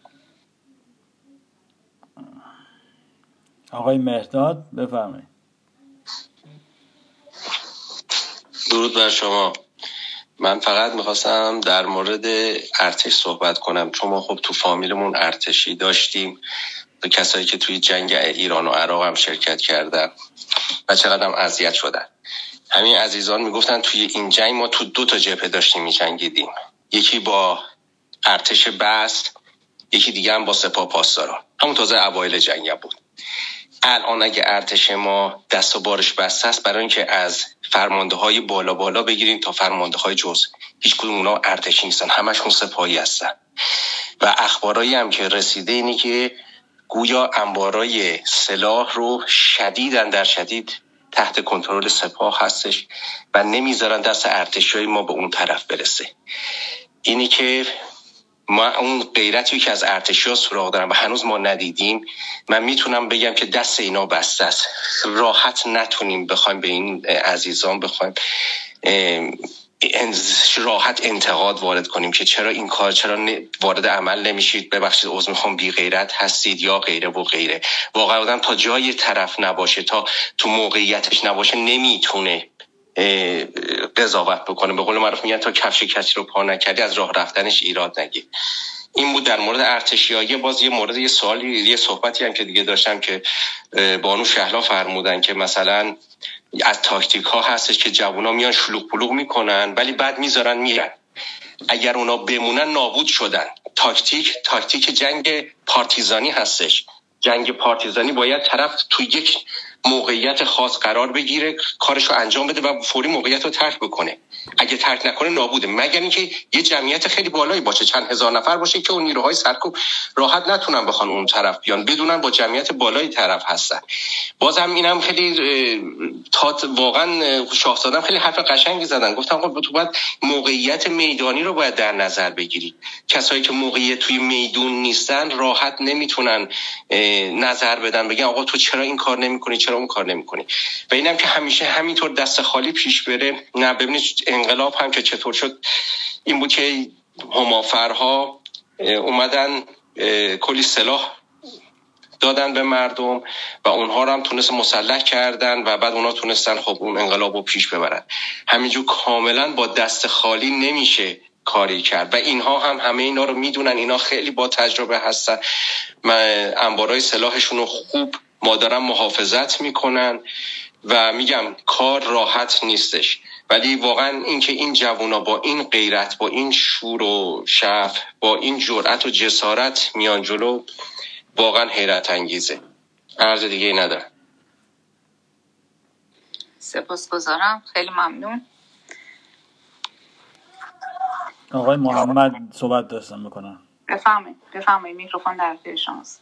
آقای مهرداد بفرمایید. درود بر شما. من فقط میخواستم در مورد ارتش صحبت کنم، چون ما خب تو فامیلمون ارتشی داشتیم، و کسایی که توی جنگ ایران و عراق هم شرکت کردن و چقدر هم اذیت شدن. همین عزیزان میگفتن توی این جنگ ما تو دو تا جبهه داشتیم میجنگیدیم، یکی با ارتش بست، یکی دیگه هم با سپاه پاسداران. همون تازه اوایل جنگ بود. الان اگه ارتش ما دست و بارش بسته است برای اینکه از فرمانده های بالا بالا بگیریم تا فرمانده های جز، هیچ کدوم اونا ارتشی نیستن، همشون سپاهی هستن. و اخبارایی هم که رسیده اینی که گویا انبارای سلاح رو شدیدن در شدید تحت کنترل سپاه هستش و نمیذارن دست ارتشی ما به اون طرف برسه. اینی که ما اون غیرتی که از ارتشی ها سراغ دارم و هنوز ما ندیدیم، من میتونم بگم که دست اینا بسته است. راحت نتونیم بخوایم به این عزیزان بخوایم راحت انتقاد وارد کنیم که چرا این کار، چرا وارد عمل نمیشید، ببخشید عذر میخوام، بی غیرت هستید یا غیره و غیره. واقعا آدم تا جای طرف نباشه، تا تو موقعیتش نباشه، نمیتونه قضاوت بکنه. به قول معروف میگن تا کفش کسی رو پا نکردی از راه رفتنش ایراد نگیر. این بود در مورد ارتشیایی. باز یه مورد یه سوالی یه صحبتی هم که دیگه داشتم که بانو شهلا فرمودن که مثلا از تاکتیک ها هستش که جوونا میان شلوغ پلوغ میکنن ولی بعد میذارن میرن. اگر اونا بمونن نابود شدن. تاکتیک تاکتیک جنگ پارتیزانی هستش. جنگ پارتیزانی باید طرف تو یک موقعیت خاص قرار بگیره، کارشو انجام بده و فوری موقعیت رو ترک بکنه. اگه ترک نکنه نابوده، مگر اینکه یه جمعیت خیلی بالایی باشه، چند هزار نفر باشه که اون نیروهای سرکوب راحت نتونن بخوان اون طرف بیان، بدونن با جمعیت بالایی طرف هستن. بازم اینم خیلی تا واقعا شاهزادم خیلی حرف قشنگی زدن، گفتم خب تو باید موقعیت میدانی رو باید در نظر بگیری. کسایی که موقعیت توی میدون نیستن راحت نمیتونن نظر بدن، بگن آقا تو چرا این کار نمی‌کنی، چرا اون کار نمی‌کنی. و اینم که همیشه همینطور دست خالی پیش بره نه. ببینید انقلاب هم که چطور شد، این بود که همافرها اومدن کلی سلاح دادن به مردم و اونها رو هم تونست مسلح کردن و بعد اونها تونستن خب اون انقلاب رو پیش ببرن. همینجور کاملا با دست خالی نمیشه کاری کرد و اینها هم همه اینا رو میدونن، اینا خیلی با تجربه هستن، انبارای سلاحشون رو خوب مادرم محافظت میکنن و میگم کار راحت نیستش. ولی واقعا این که این جوونا با این غیرت، با این شور و شعف، با این جرأت و جسارت میان جلو، واقعا حیرت انگیزه. عرض دیگه ای ندارم. سپاسگزارم، خیلی ممنون. آقای محمد صحبت داشتم میکنم. بفرمایید بفرمایید میکروفون در اختیار شماست.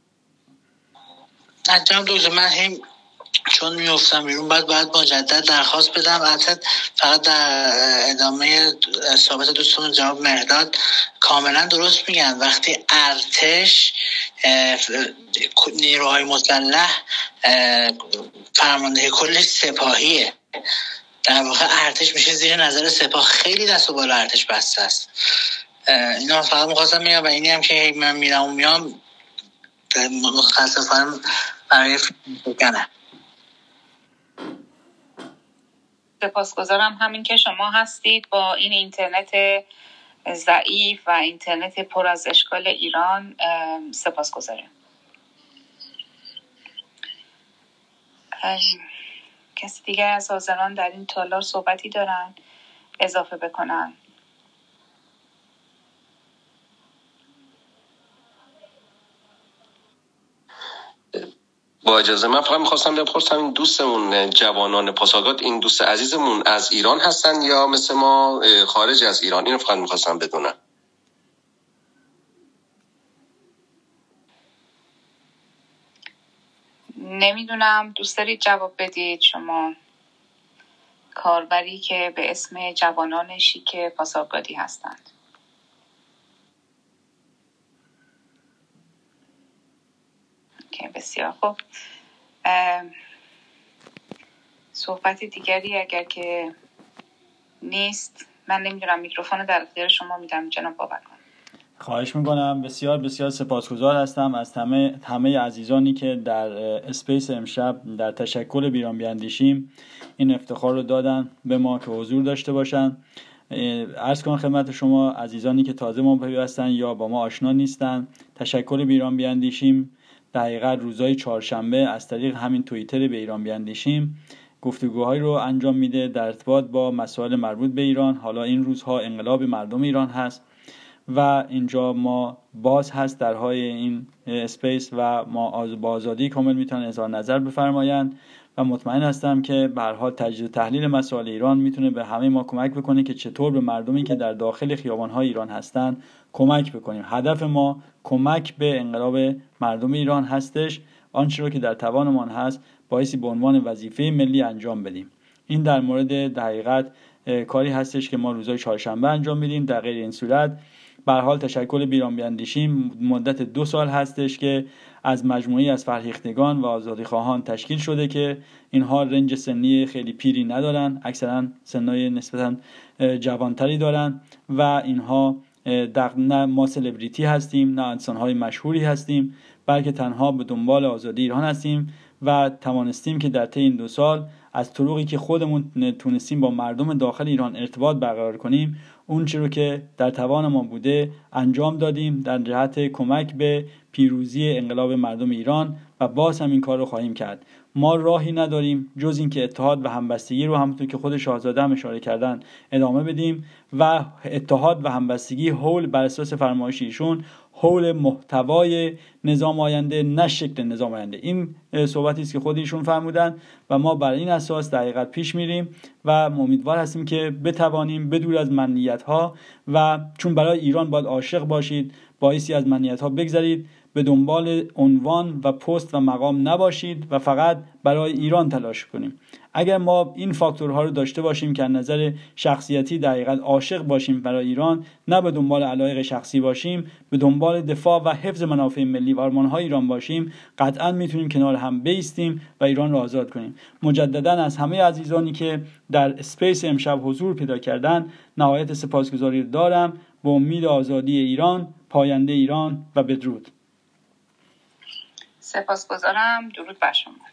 انجام دوست من هم چون میافتم بیرون بعد باید مجدد درخواست بدم. البته فقط در ادامه صحبت دوستمون جناب مهرداد کاملا درست میگن. وقتی ارتش نیروهای مسلح فرمانده کلش سپاهیه، در واقع ارتش میشه زیر نظر سپاه. خیلی دست و بالا ارتش بسته است. اینا فقط میخواستم میگم و اینی هم که من میرم و میام متاسفانه برای بگنه. سپاسگزارم همین که شما هستید با این اینترنت ضعیف و اینترنت پر از اشکال ایران. سپاسگزارم. کسی دیگه از حاضران در این تالار صحبتی دارن اضافه بکنن؟ با اجازه من فقط میخواستم بپرسم این دوستمون جوانان پاسارگاد، این دوست عزیزمون از ایران هستن یا مثل ما خارج از ایران؟ اینو فقط میخواستم بدونم. نمیدونم، دوست دارید جواب بدید شما؟ کاربری که به اسم جوانان شیک پاسارگادی هستند. که بسیار خوب. صحبت دیگری اگر که نیست، من نمیدونم، میکروفون در اختیار شما میدم جناب بابکان. خواهش میکنم. بسیار بسیار سپاسگزار هستم از همه همه عزیزانی که در اسپیس امشب در تشکل بیران بیاندیشیم این افتخار رو دادن به ما که حضور داشته باشن. عرض کنم خدمت شما عزیزانی که تازه ما پیوستن یا با ما آشنا نیستن، تشکل بیران بیاندیشیم در حقیقت روزهای چهارشنبه از طریق همین توییتر بیران بیاندیشیم گفتگوهایی رو انجام میده در ارتباط با مسائل مربوط به ایران. حالا این روزها انقلاب مردم ایران هست و اینجا ما باز هست درهای این اسپیس و ما با آزادی کامل میتونن اظهار نظر بفرمایند و مطمئن هستم که به هر حال تجزیه و تحلیل مسائل ایران میتونه به همه ما کمک بکنه که چطور به مردمی که در داخل خیابان‌های ایران هستن کمک بکنیم. هدف ما کمک به انقلاب مردم ایران هستش. آنچه رو که در توانمان هست بایستی به عنوان وظیفه ملی انجام بدیم. این در مورد دقیقاً کاری هستش که ما روزهای چهارشنبه انجام میدیم. در غیر این صورت به هر حال تشکل بیران بیاندیشی مدت دو سال هستش که از مجموعی از فرهیختگان و آزادیخواهان تشکیل شده که اینها رنج سنی خیلی پیری ندارن، اکثرا سنای نسبتا جوانتری دارن و اینها نه ما سلبریتی هستیم نه انسانهای مشهوری هستیم، بلکه تنها به دنبال آزادی ایران هستیم و توانستیم که در طی این دو سال از طرقی که خودمون تونستیم با مردم داخل ایران ارتباط برقرار کنیم اون چیزی رو که در توان ما بوده انجام دادیم در جهت کمک به پیروزی انقلاب مردم ایران و باز هم این کار رو خواهیم کرد. ما راهی نداریم جز این که اتحاد و همبستگی رو همونطور که خود شاهزاده هم اشاره کردن ادامه بدیم و اتحاد و همبستگی حول بر اساس فرمایش ایشون حول محتوای نظام آینده نه شکل نظام آینده. این صحبتی است که خود ایشون فرمودن و ما بر این اساس دقیقاً پیش میریم و امیدوار هستیم که بتوانیم بدور از منیت‌ها و چون برای ایران باید عاشق باشید بایستی از منیت‌ها بگذرید، به دنبال عنوان و پست و مقام نباشید و فقط برای ایران تلاش کنیم. اگر ما این فاکتورها رو داشته باشیم که از نظر شخصیتی دقیقاً عاشق باشیم برای ایران، نه به دنبال علایق شخصی باشیم، به دنبال دفاع و حفظ منافع ملی و آرمان‌های ایران باشیم، قطعاً میتونیم کنار هم بایستیم و ایران رو آزاد کنیم. مجدداً از همه عزیزانی که در اسپیس امشب حضور پیدا کردن نهایت سپاسگزاری دارم. به امید آزادی ایران، پاینده ایران و بدرود. سپاسگزارم. درود بر شما.